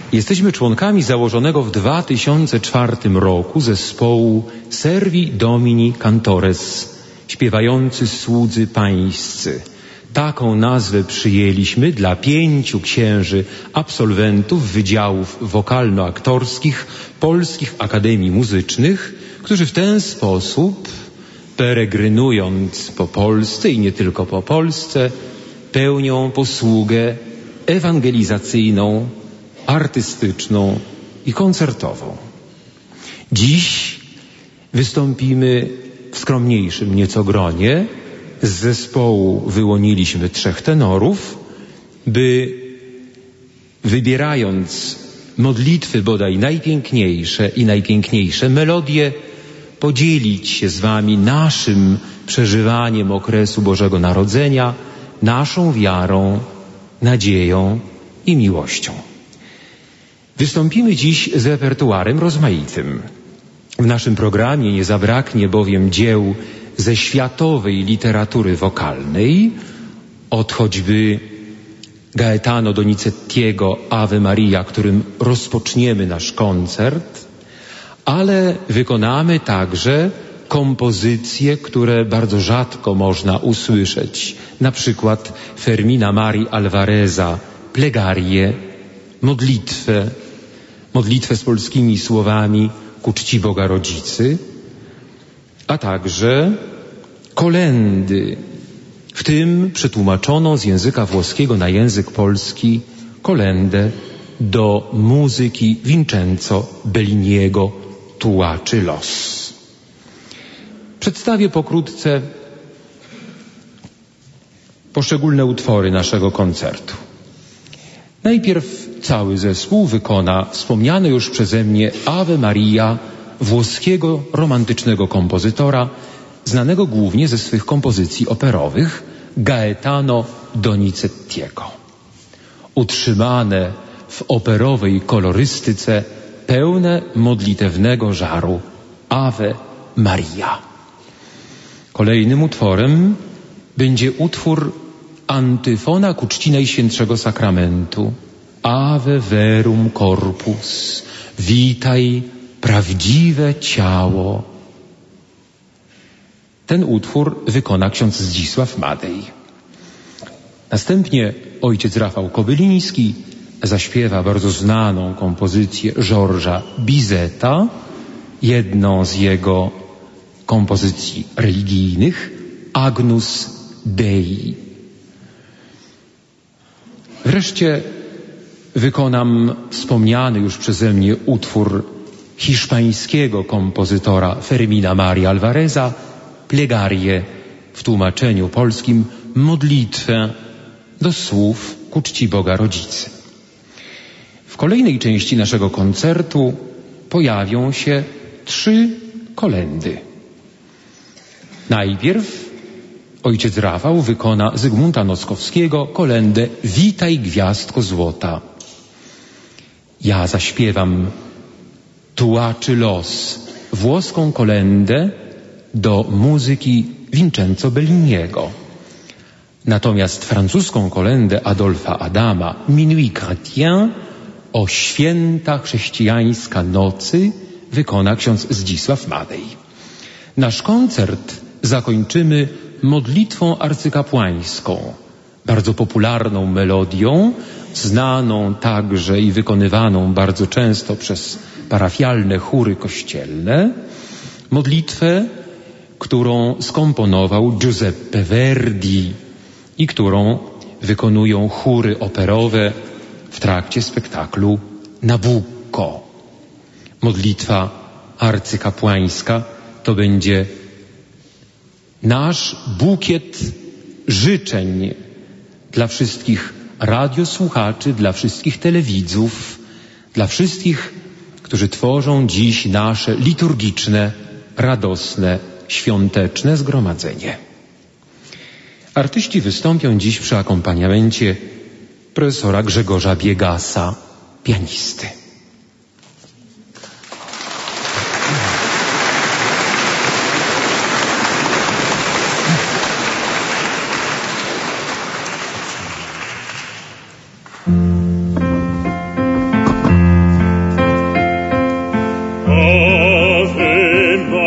Jesteśmy członkami założonego w dwa tysiące czwartym roku zespołu Servi Domini Cantores, śpiewający słudzy pańscy. Taką nazwę przyjęliśmy dla pięciu księży absolwentów wydziałów wokalno-aktorskich Polskich Akademii Muzycznych, którzy w ten sposób, peregrynując po Polsce i nie tylko po Polsce, pełnią posługę ewangelizacyjną, artystyczną i koncertową. Dziś wystąpimy w skromniejszym nieco gronie. Z zespołu wyłoniliśmy trzech tenorów, by wybierając modlitwy bodaj najpiękniejsze i najpiękniejsze melodie, podzielić się z wami naszym przeżywaniem okresu Bożego Narodzenia, naszą wiarą, nadzieją i miłością. Wystąpimy dziś z repertuarem rozmaitym. W naszym programie nie zabraknie bowiem dzieł ze światowej literatury wokalnej, od choćby Gaetano Donizettiego Ave Maria, którym rozpoczniemy nasz koncert, ale wykonamy także kompozycje, które bardzo rzadko można usłyszeć, na przykład Fermina Marii Alvareza, Plegarię, modlitwę, modlitwę z polskimi słowami ku czci Boga Rodzicy, a także kolendy, w tym przetłumaczono z języka włoskiego na język polski kolendę do muzyki Vincenzo Belliniego Tułaczy los. Przedstawię pokrótce poszczególne utwory naszego koncertu. Najpierw cały zespół wykona wspomniane już przeze mnie Ave Maria włoskiego romantycznego kompozytora, znanego głównie ze swych kompozycji operowych, Gaetano Donizettiego. Utrzymane w operowej kolorystyce, pełne modlitewnego żaru Ave Maria. Kolejnym utworem będzie utwór Antyfona ku czci Najświętszego Sakramentu. Ave verum corpus, witaj prawdziwe ciało. Ten utwór wykona ksiądz Zdzisław Madej. Następnie ojciec Rafał Kobyliński zaśpiewa bardzo znaną kompozycję Georgesa Bizeta, jedną z jego kompozycji religijnych, Agnus Dei. Wreszcie wykonam wspomniany już przeze mnie utwór hiszpańskiego kompozytora Fermina Marii Alvareza, Plegarię, w tłumaczeniu polskim modlitwę do słów ku czci Boga Rodzicy. W kolejnej części naszego koncertu pojawią się trzy kolendy. Najpierw ojciec Rafał wykona Zygmunta Nockowskiego kolendę Witaj Gwiazdko Złota. Ja zaśpiewam Tułaczy los, włoską kolendę do muzyki Vincenzo Belliniego. Natomiast francuską kolendę Adolfa Adama Minuit chrétien, o święta chrześcijańska nocy, wykona ksiądz Zdzisław Madej. Nasz koncert zakończymy modlitwą arcykapłańską, bardzo popularną melodią, znaną także i wykonywaną bardzo często przez parafialne chóry kościelne, modlitwę, którą skomponował Giuseppe Verdi i którą wykonują chóry operowe w trakcie spektaklu Nabucco. Modlitwa arcykapłańska to będzie nasz bukiet życzeń dla wszystkich radiosłuchaczy, dla wszystkich telewidzów, dla wszystkich, którzy tworzą dziś nasze liturgiczne, radosne, świąteczne zgromadzenie. Artyści wystąpią dziś przy akompaniamencie profesora Grzegorza Biegasa, pianisty.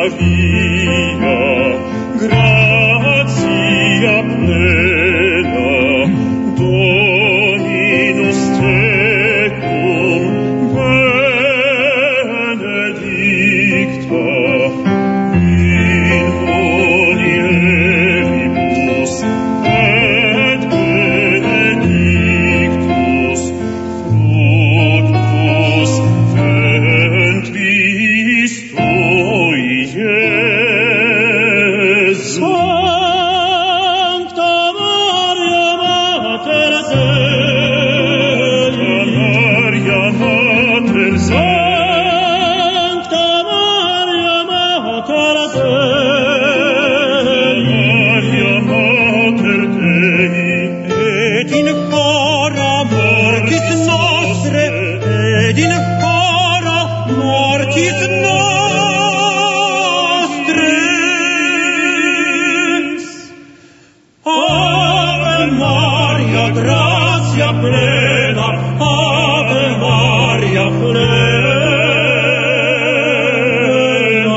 via, gratia plena, Dominus tecum, benedicta, in mulieribus et benedictus fructus ventris tui, Iesus. Sancta Maria Mater Dei, Maria Mater Sancta Maria Mater Dei, Maria Mater Dei, et in hora mortis nostre, et in hora mortis nostris. Ave Maria, gratia plena, Ave Maria plena,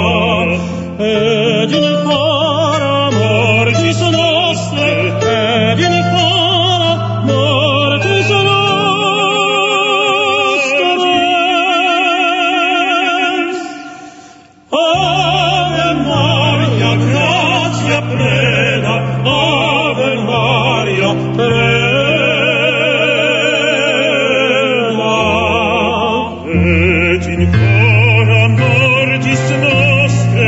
et in hora mortis nostre, et in hora mortis nostris. Ave Maria, gratia plena, Ave Maria plena, et in hora mortis nostre,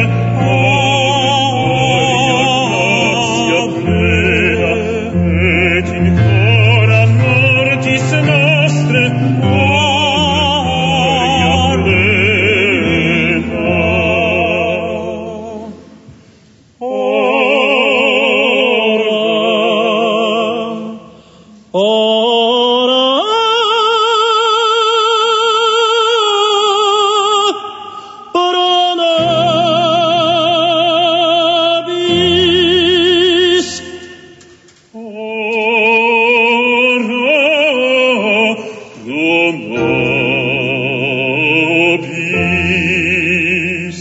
Maria gratia plena, et in hora mortis nostre, Maria plena. Ora, ora nobis, ora nobis,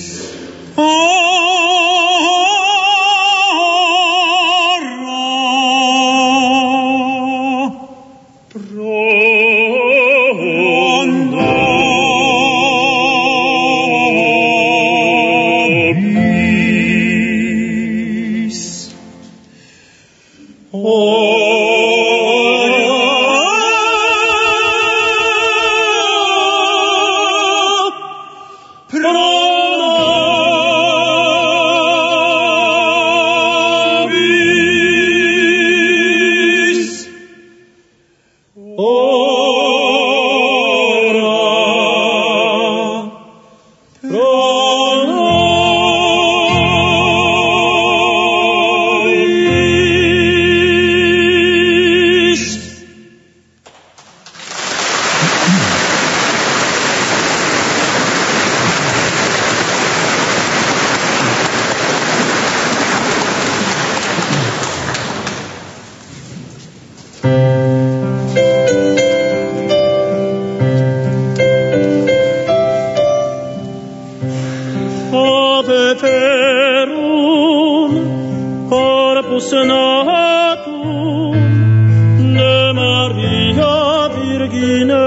corpus natum de Maria Virgine.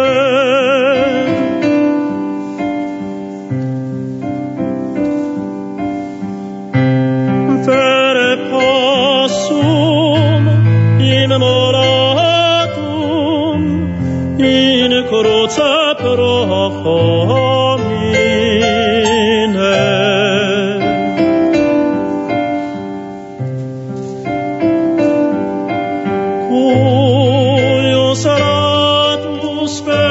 Per possum immolatum in cruce pro homine. Cuius ratus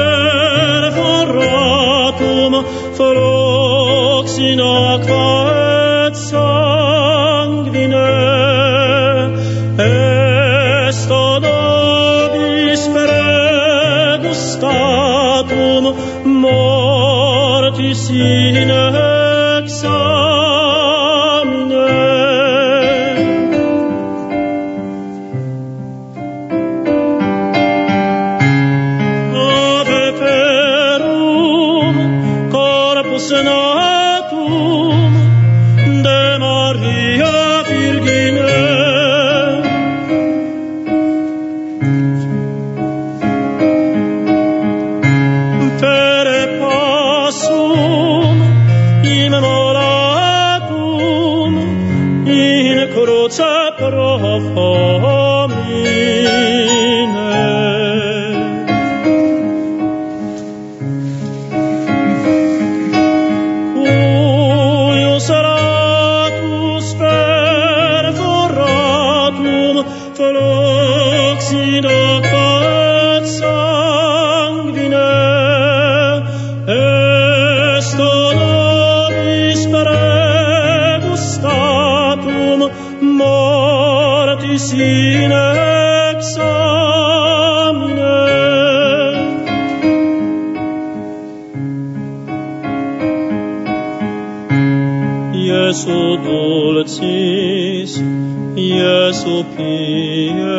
perforatum flux in aqua et sanguine est nobis pregustatum mortis in examine. Ave perum corpus natum consolatum in cruce pro homine. Cuius ratus perforatum fluxida et sanguine est nobis pregustatum mortis in examine. Iesu dulcis, Iesu pie,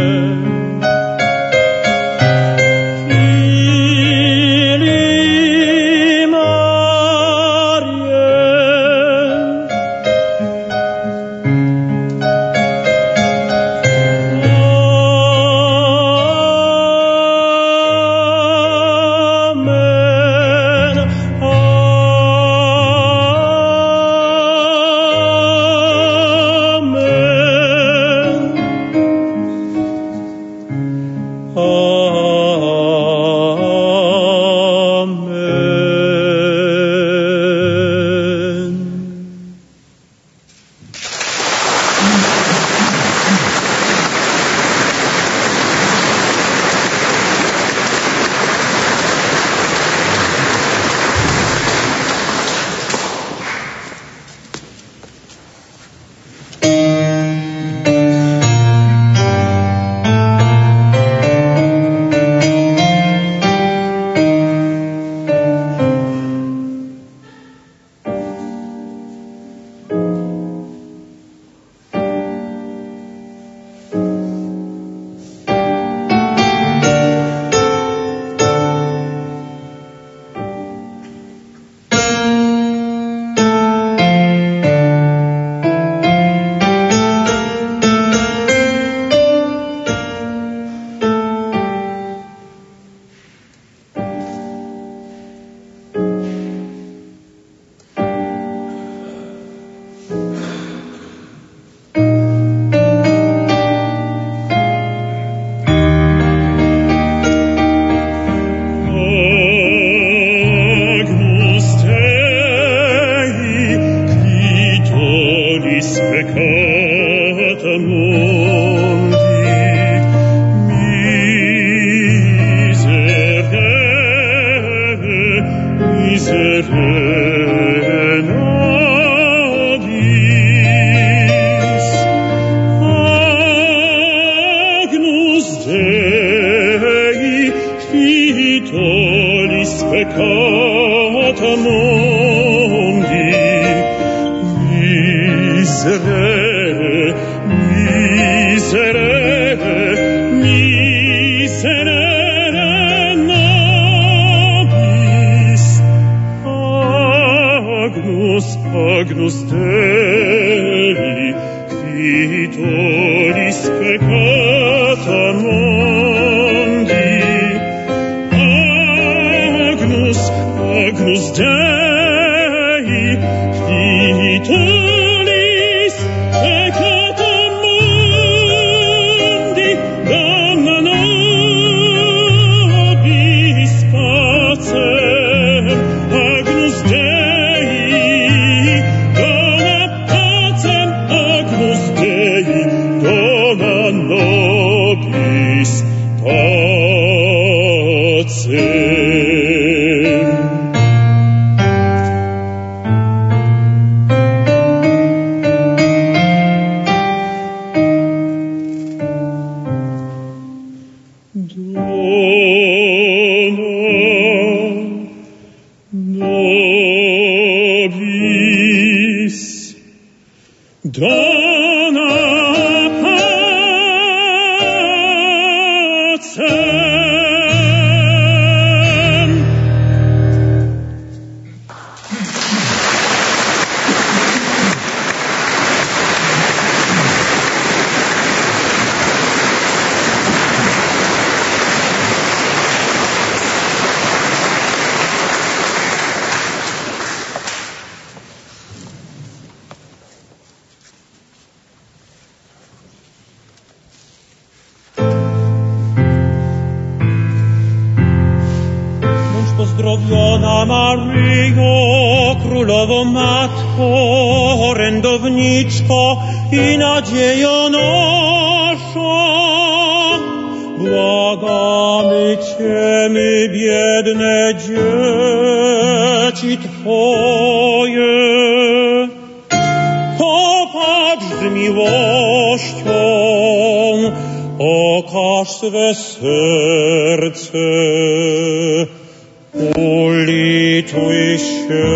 Filii Mariae, Amen. Uzdrowiona Maryjo, Królowo Matko, orędowniczko i nadziejo nasza, błagamy Cię, my biedne dzieci Twoje. Popatrz z miłością, okaż swe serce, ulituj się.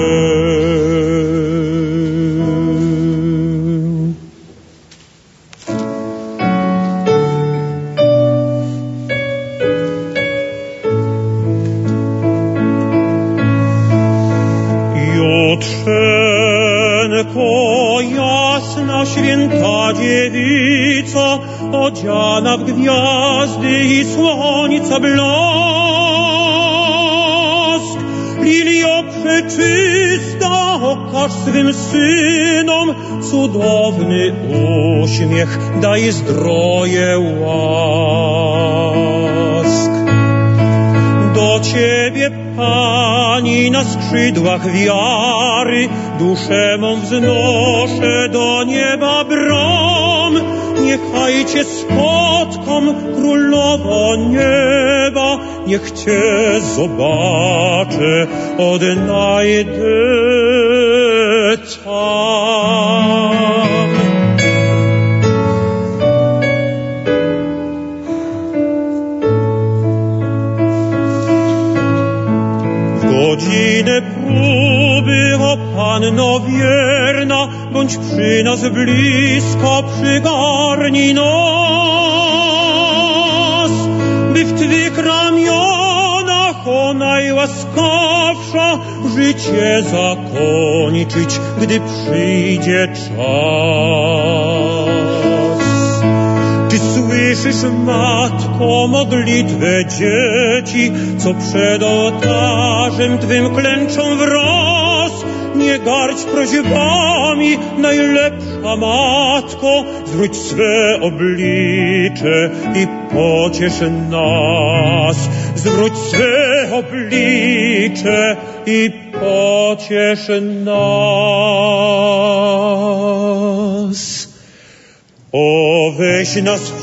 Jutrzenko jasna, święta dziewica, odziana w gwiazdy i słońca blask. Lilio przeczysta, okaż swym synom cudowny uśmiech, daj zdroje łask. Do Ciebie, Pani, na skrzydłach wiary duszę mą wznoszę do nieba bram. Niechaj Cię spotkam, Królowo nieba, niech Cię zobaczę, odnajdę tam. Godzinę próby, o Panno wierna, bądź przy nas blisko, przygarnij nas, by w Twych ramionach, o najłaskawsza, życie zakończyć, gdy przyjdzie czas. Czy słyszysz, Matko, modlitwę dzieci, co przed ołtarzem Twym klęczą wraz? Nie garść prośbami, najlepsza Matko, zwróć swe oblicze i pociesz nas. Zwróć swe oblicze i pociesz nas. O, weź nas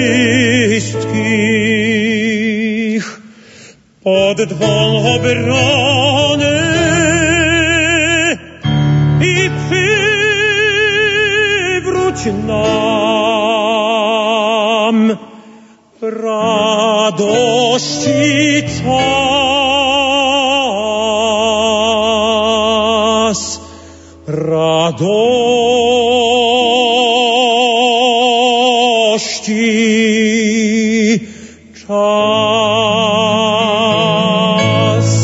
wszystkich pod Twą obronę i przywróć nam radości czas, radości czas.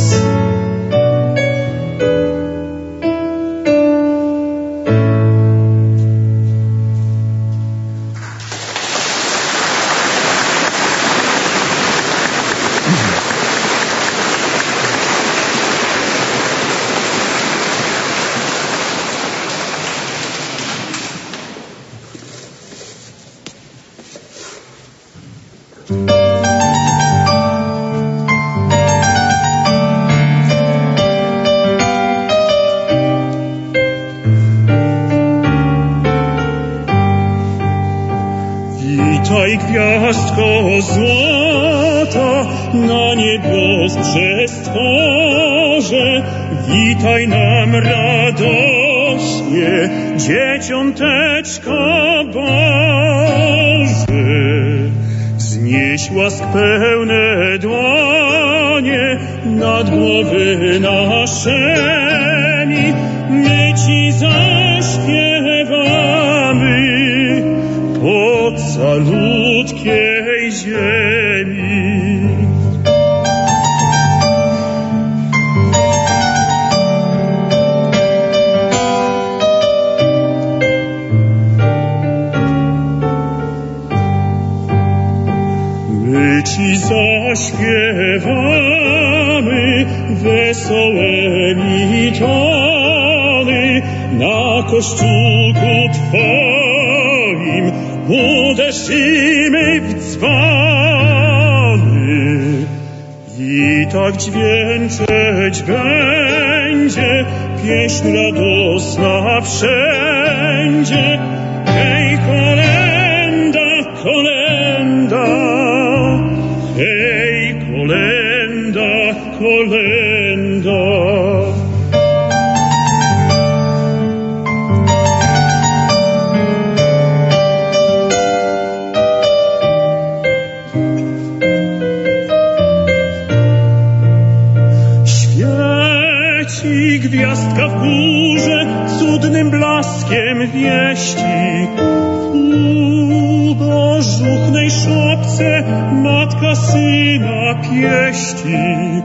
Witaj, gwiazdko złota, na niebos przestworze. Witaj nam radośnie, dzieciąteczko Boże. Znieś łask pełne dłonie nad głowy naszemi, my Ci zaśpiewamy po calutkiej ziemi. My Ci zaśpiewamy wesołe mi tony, na kościółku Twoim uderzymy w dzwony. I tak dźwięczeć będzie pieśń radosna wszędzie. Hej, kolenda, kolenda, hej, kolenda, kolenda. Świeci gwiazdka w górze, cudnym blaskiem wieści. U bożuchnej szopce matka syna pieści.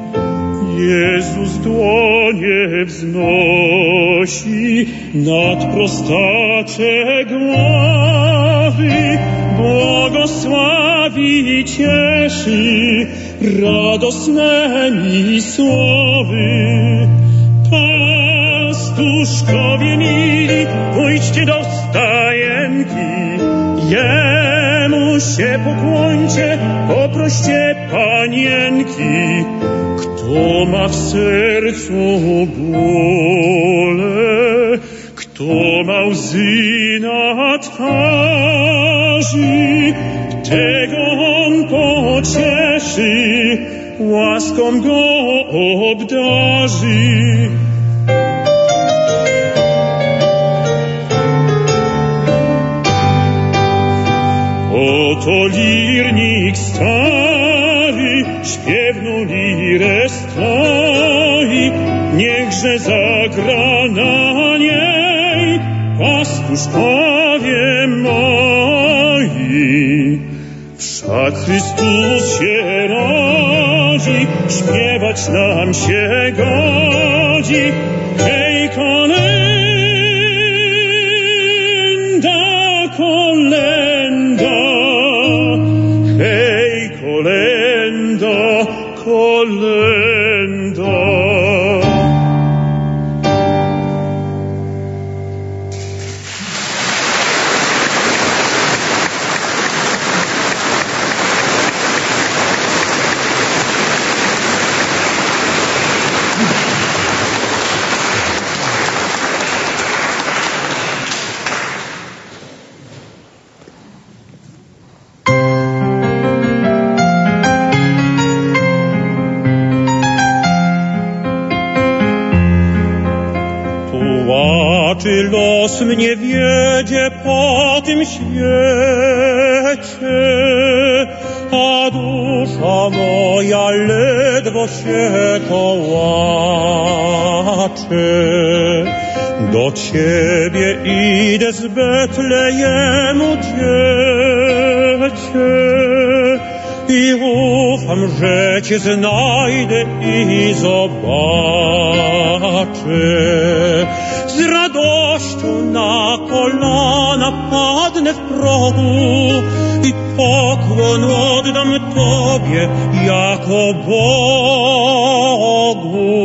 Jezus dłonie wznosi nad prostacze głowy, błogosławi i cieszy radosnymi słowy. Pastuszkowie mili, pójdźcie do stajenki, Jemu się pokłońcie, poproście panienki. Kto ma w sercu bóle, kto ma łzy na twarzy, tego On pocieszy, łaską go obdarzy. Oto lirnik stary, śpiewną lirę stoi, niechże zagra na niej pastuszkowie moi. Wszak Chrystus się rodzi, śpiewać nam się godzi. Hej, kolenda, kolenda, hej, kolenda, kolenda. Czy los mnie wiedzie po tym świecie, a dusza moja ledwo się kołacze. Do Ciebie idę z Betlejemu, Dziecię, i ufam, że Cię znajdę i zobaczę. Z radością na kolana padnę w progu i pokłon oddam Tobie jako Bogu.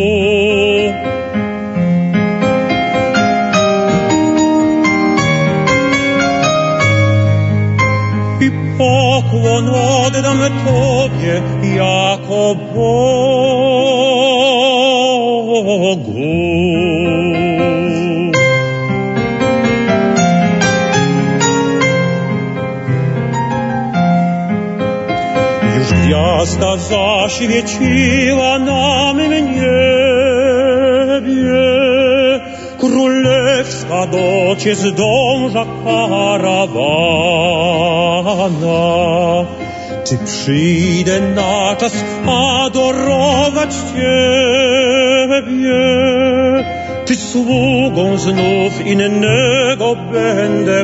I pokłon oddam Tobie jako Bogu. Gwiazda zaświeciła nam w niebie, królewska do Cię zdąża karawana. Czy przyjdę na czas adorować Ciebie? Czy sługą znów innego będę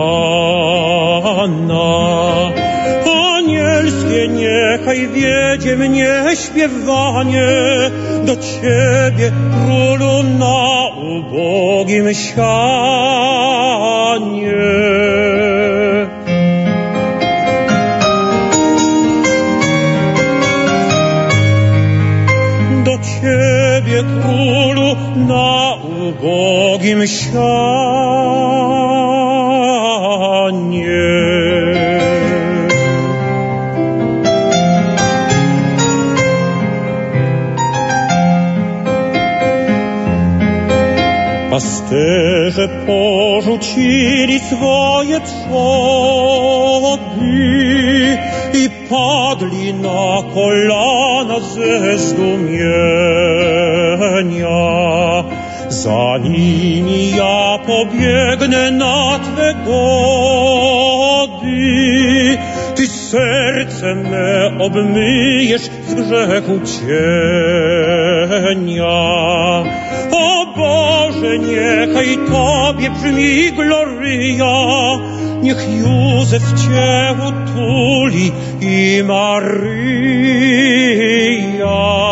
Pana? Anielskie niechaj wiedzie mnie śpiewanie do Ciebie, Królu, na ubogim sianie. Do Ciebie, Królu, na ubogim sianie. Pasterze porzucili swoje trzody i padli na kolana ze zdumienia. Za nimi ja pobiegnę na Twe gody, Ty serce me obmyjesz z grzechu cienia. O Boże, niechaj Tobie brzmi gloryja, niech Józef Cię utuli i Maryja.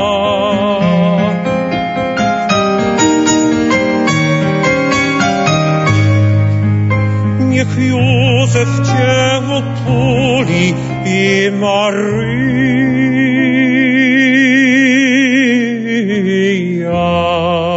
Niech Józef Cię utuli i Maryja.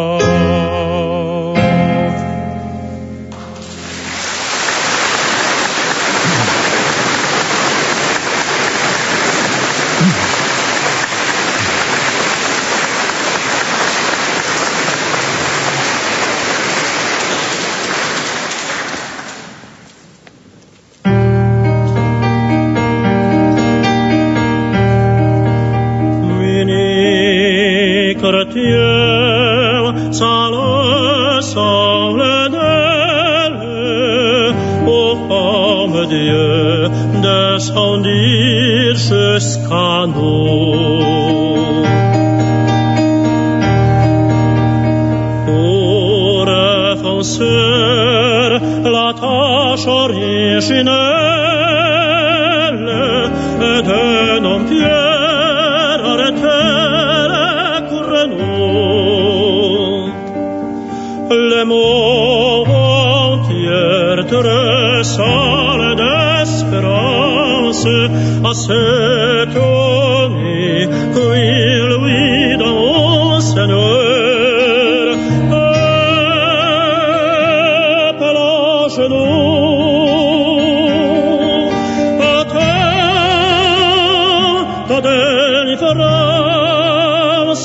Descendir jusqu'à nous. Pour offenseur, la tâche originelle est d'un empire arrêter pour nous. Les mots entiers dressant d'espérance à ceux qui oui, lui dans mon Seigneur, appelle à genoux, attends ta délivrance,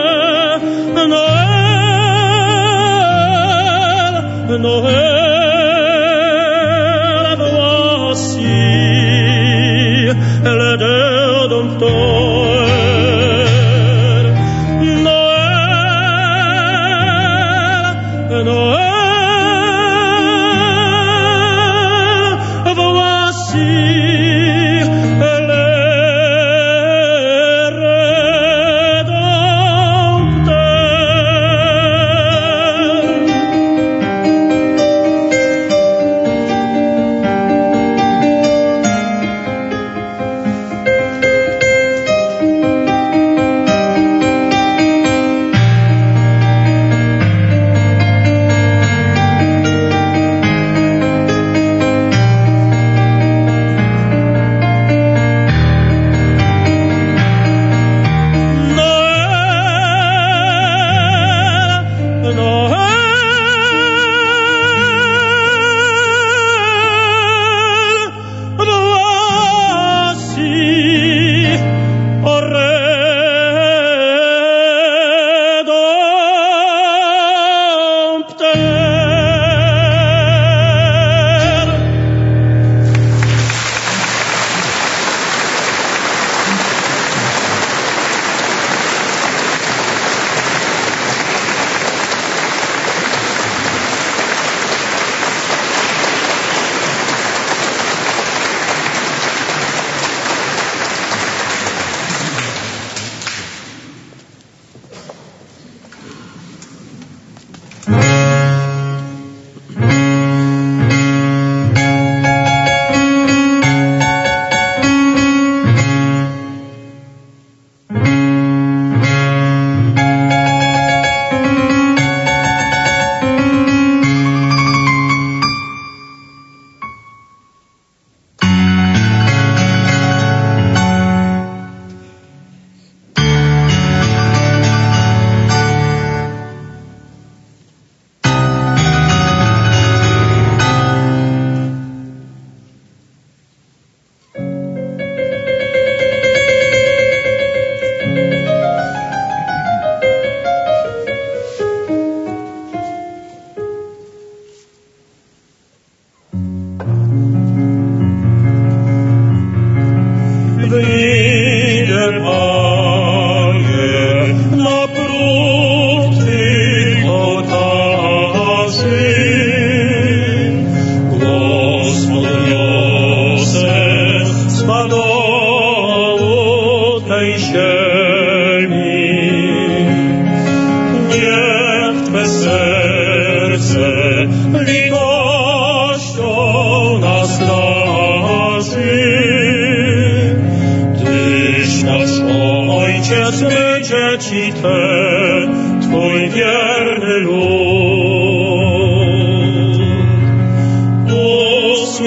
Noël, Noël.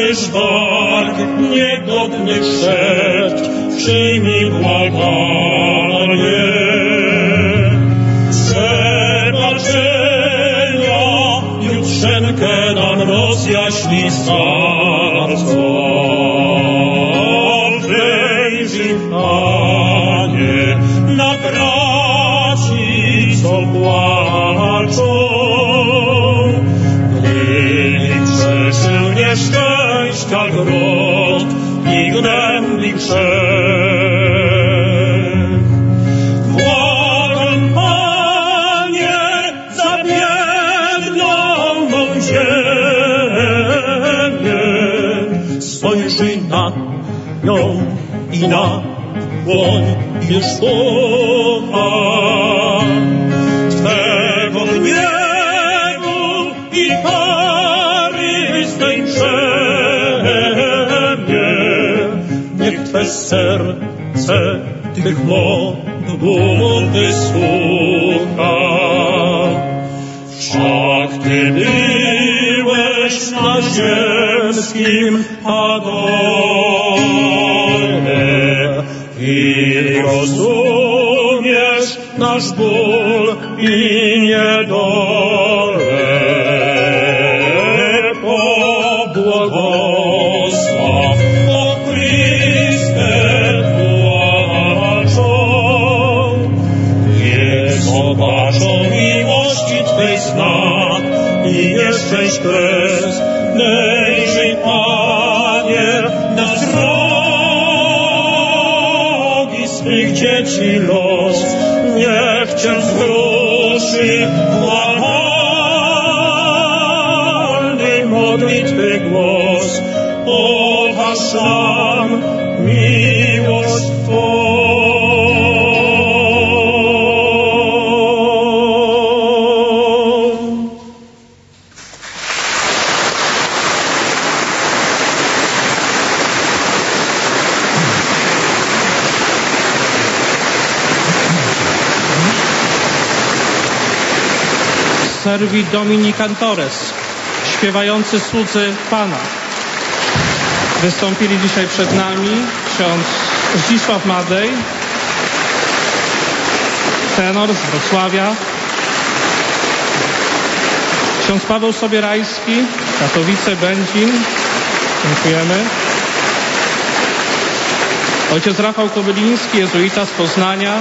Ależ tak niegodny szept, przyjmij błaganie. Przebaczenia jutrzenkę nam rozjaśni serce. Wyjrzyj, Panie, na braci, co płaczą. Przeszył nieszczęścia grot i gnębi grzech. Błagam, Panie, za biedną mą ziemię. Spojrzyj na nią i na dłoń już słucha Twego gniewu i kary z tej brzemię. Niech Twe serce tych modłów wysłucha. Wszak Ty byłeś na ziemskim pagonie i rozumiesz nasz ból i niedolę. Pobłogosław, o Chryste, płaczą. Niech zobaczą miłości Twej znak i nieszczęść kres. Nejrzyj, Panie, na drogi swych dzieci los. Niech Cię wzruszy błagalny modlitwy głos. Okaż nam miłość Twą. Servi Domini Cantores, śpiewający słudzy Pana. Wystąpili dzisiaj przed nami ksiądz Zdzisław Madej, tenor z Wrocławia, ksiądz Paweł Sobierajski, Katowice, Będzin, dziękujemy, ojciec Rafał Kobyliński, jezuita z Poznania.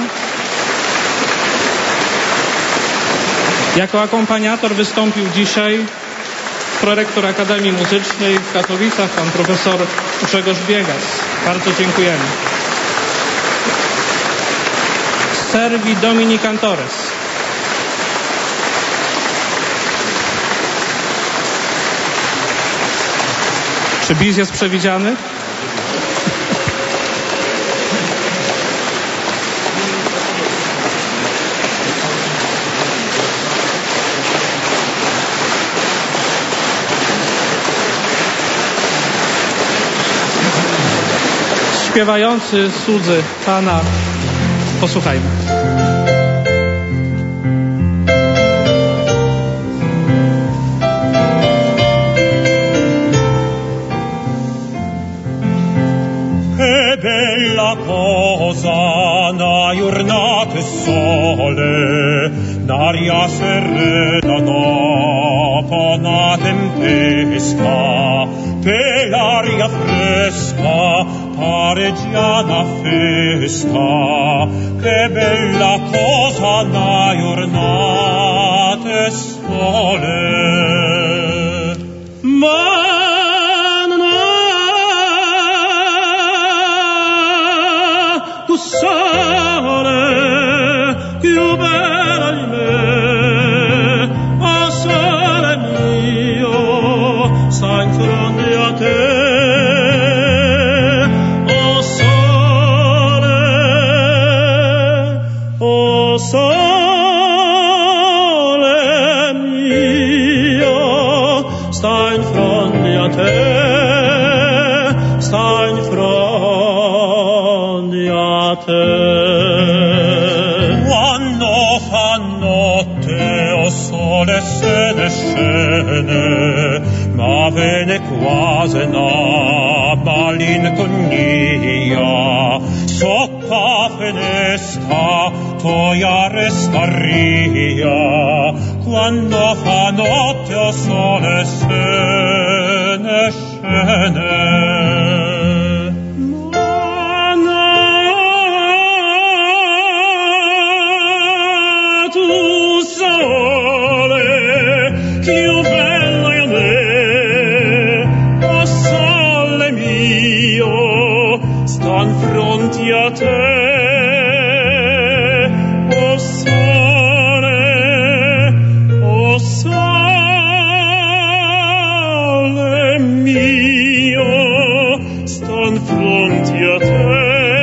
Jako akompaniator wystąpił dzisiaj prorektor Akademii Muzycznej w Katowicach, pan profesor Grzegorz Biegas. Bardzo dziękujemy. Servi Domini Cantores. Czy bis jest przewidziany? Śpiewający słudzy Pana. Posłuchajmy. Che bella cosa na giornate sole, n'aria serena dopo una tempesta, per l'aria fresca pare già una festa. Che bella cosa na giornate sole. Manna tu sole più bella di me, o sole mio, sta in fronte a te. Sole mio, sta in fronte a te, sta in fronte a te. Quando fa notte, o sole se ne scende, ma avene quasi na malinconia, sotto finestra toia restaria, quando fa notte o sole scene, scene. Fronti a te, o sole, o sole mio, stan fronti a te,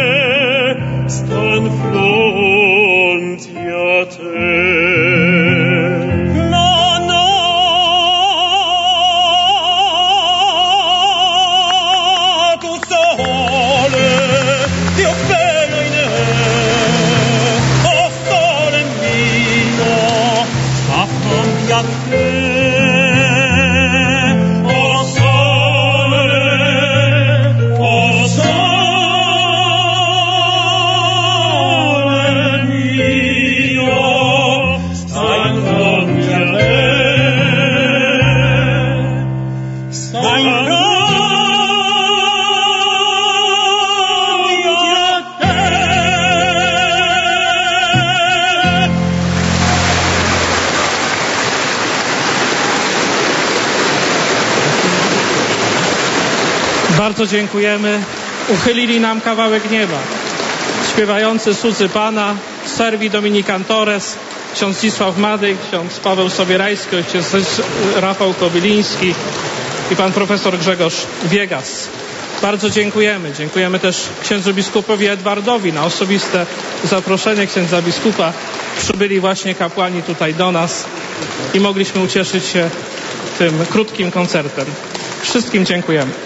stan fronti a te. Bardzo dziękujemy. Uchylili nam kawałek nieba. Śpiewający Słudzy Pana, Servi Dominicantores, ksiądz Zdzisław Madej, ksiądz Paweł Sobierajski, ksiądz Rafał Kobyliński i pan profesor Grzegorz Wiegas. Bardzo dziękujemy. Dziękujemy też księdzu biskupowi Edwardowi na osobiste zaproszenie księdza biskupa. Przybyli właśnie kapłani tutaj do nas i mogliśmy ucieszyć się tym krótkim koncertem. Wszystkim dziękujemy.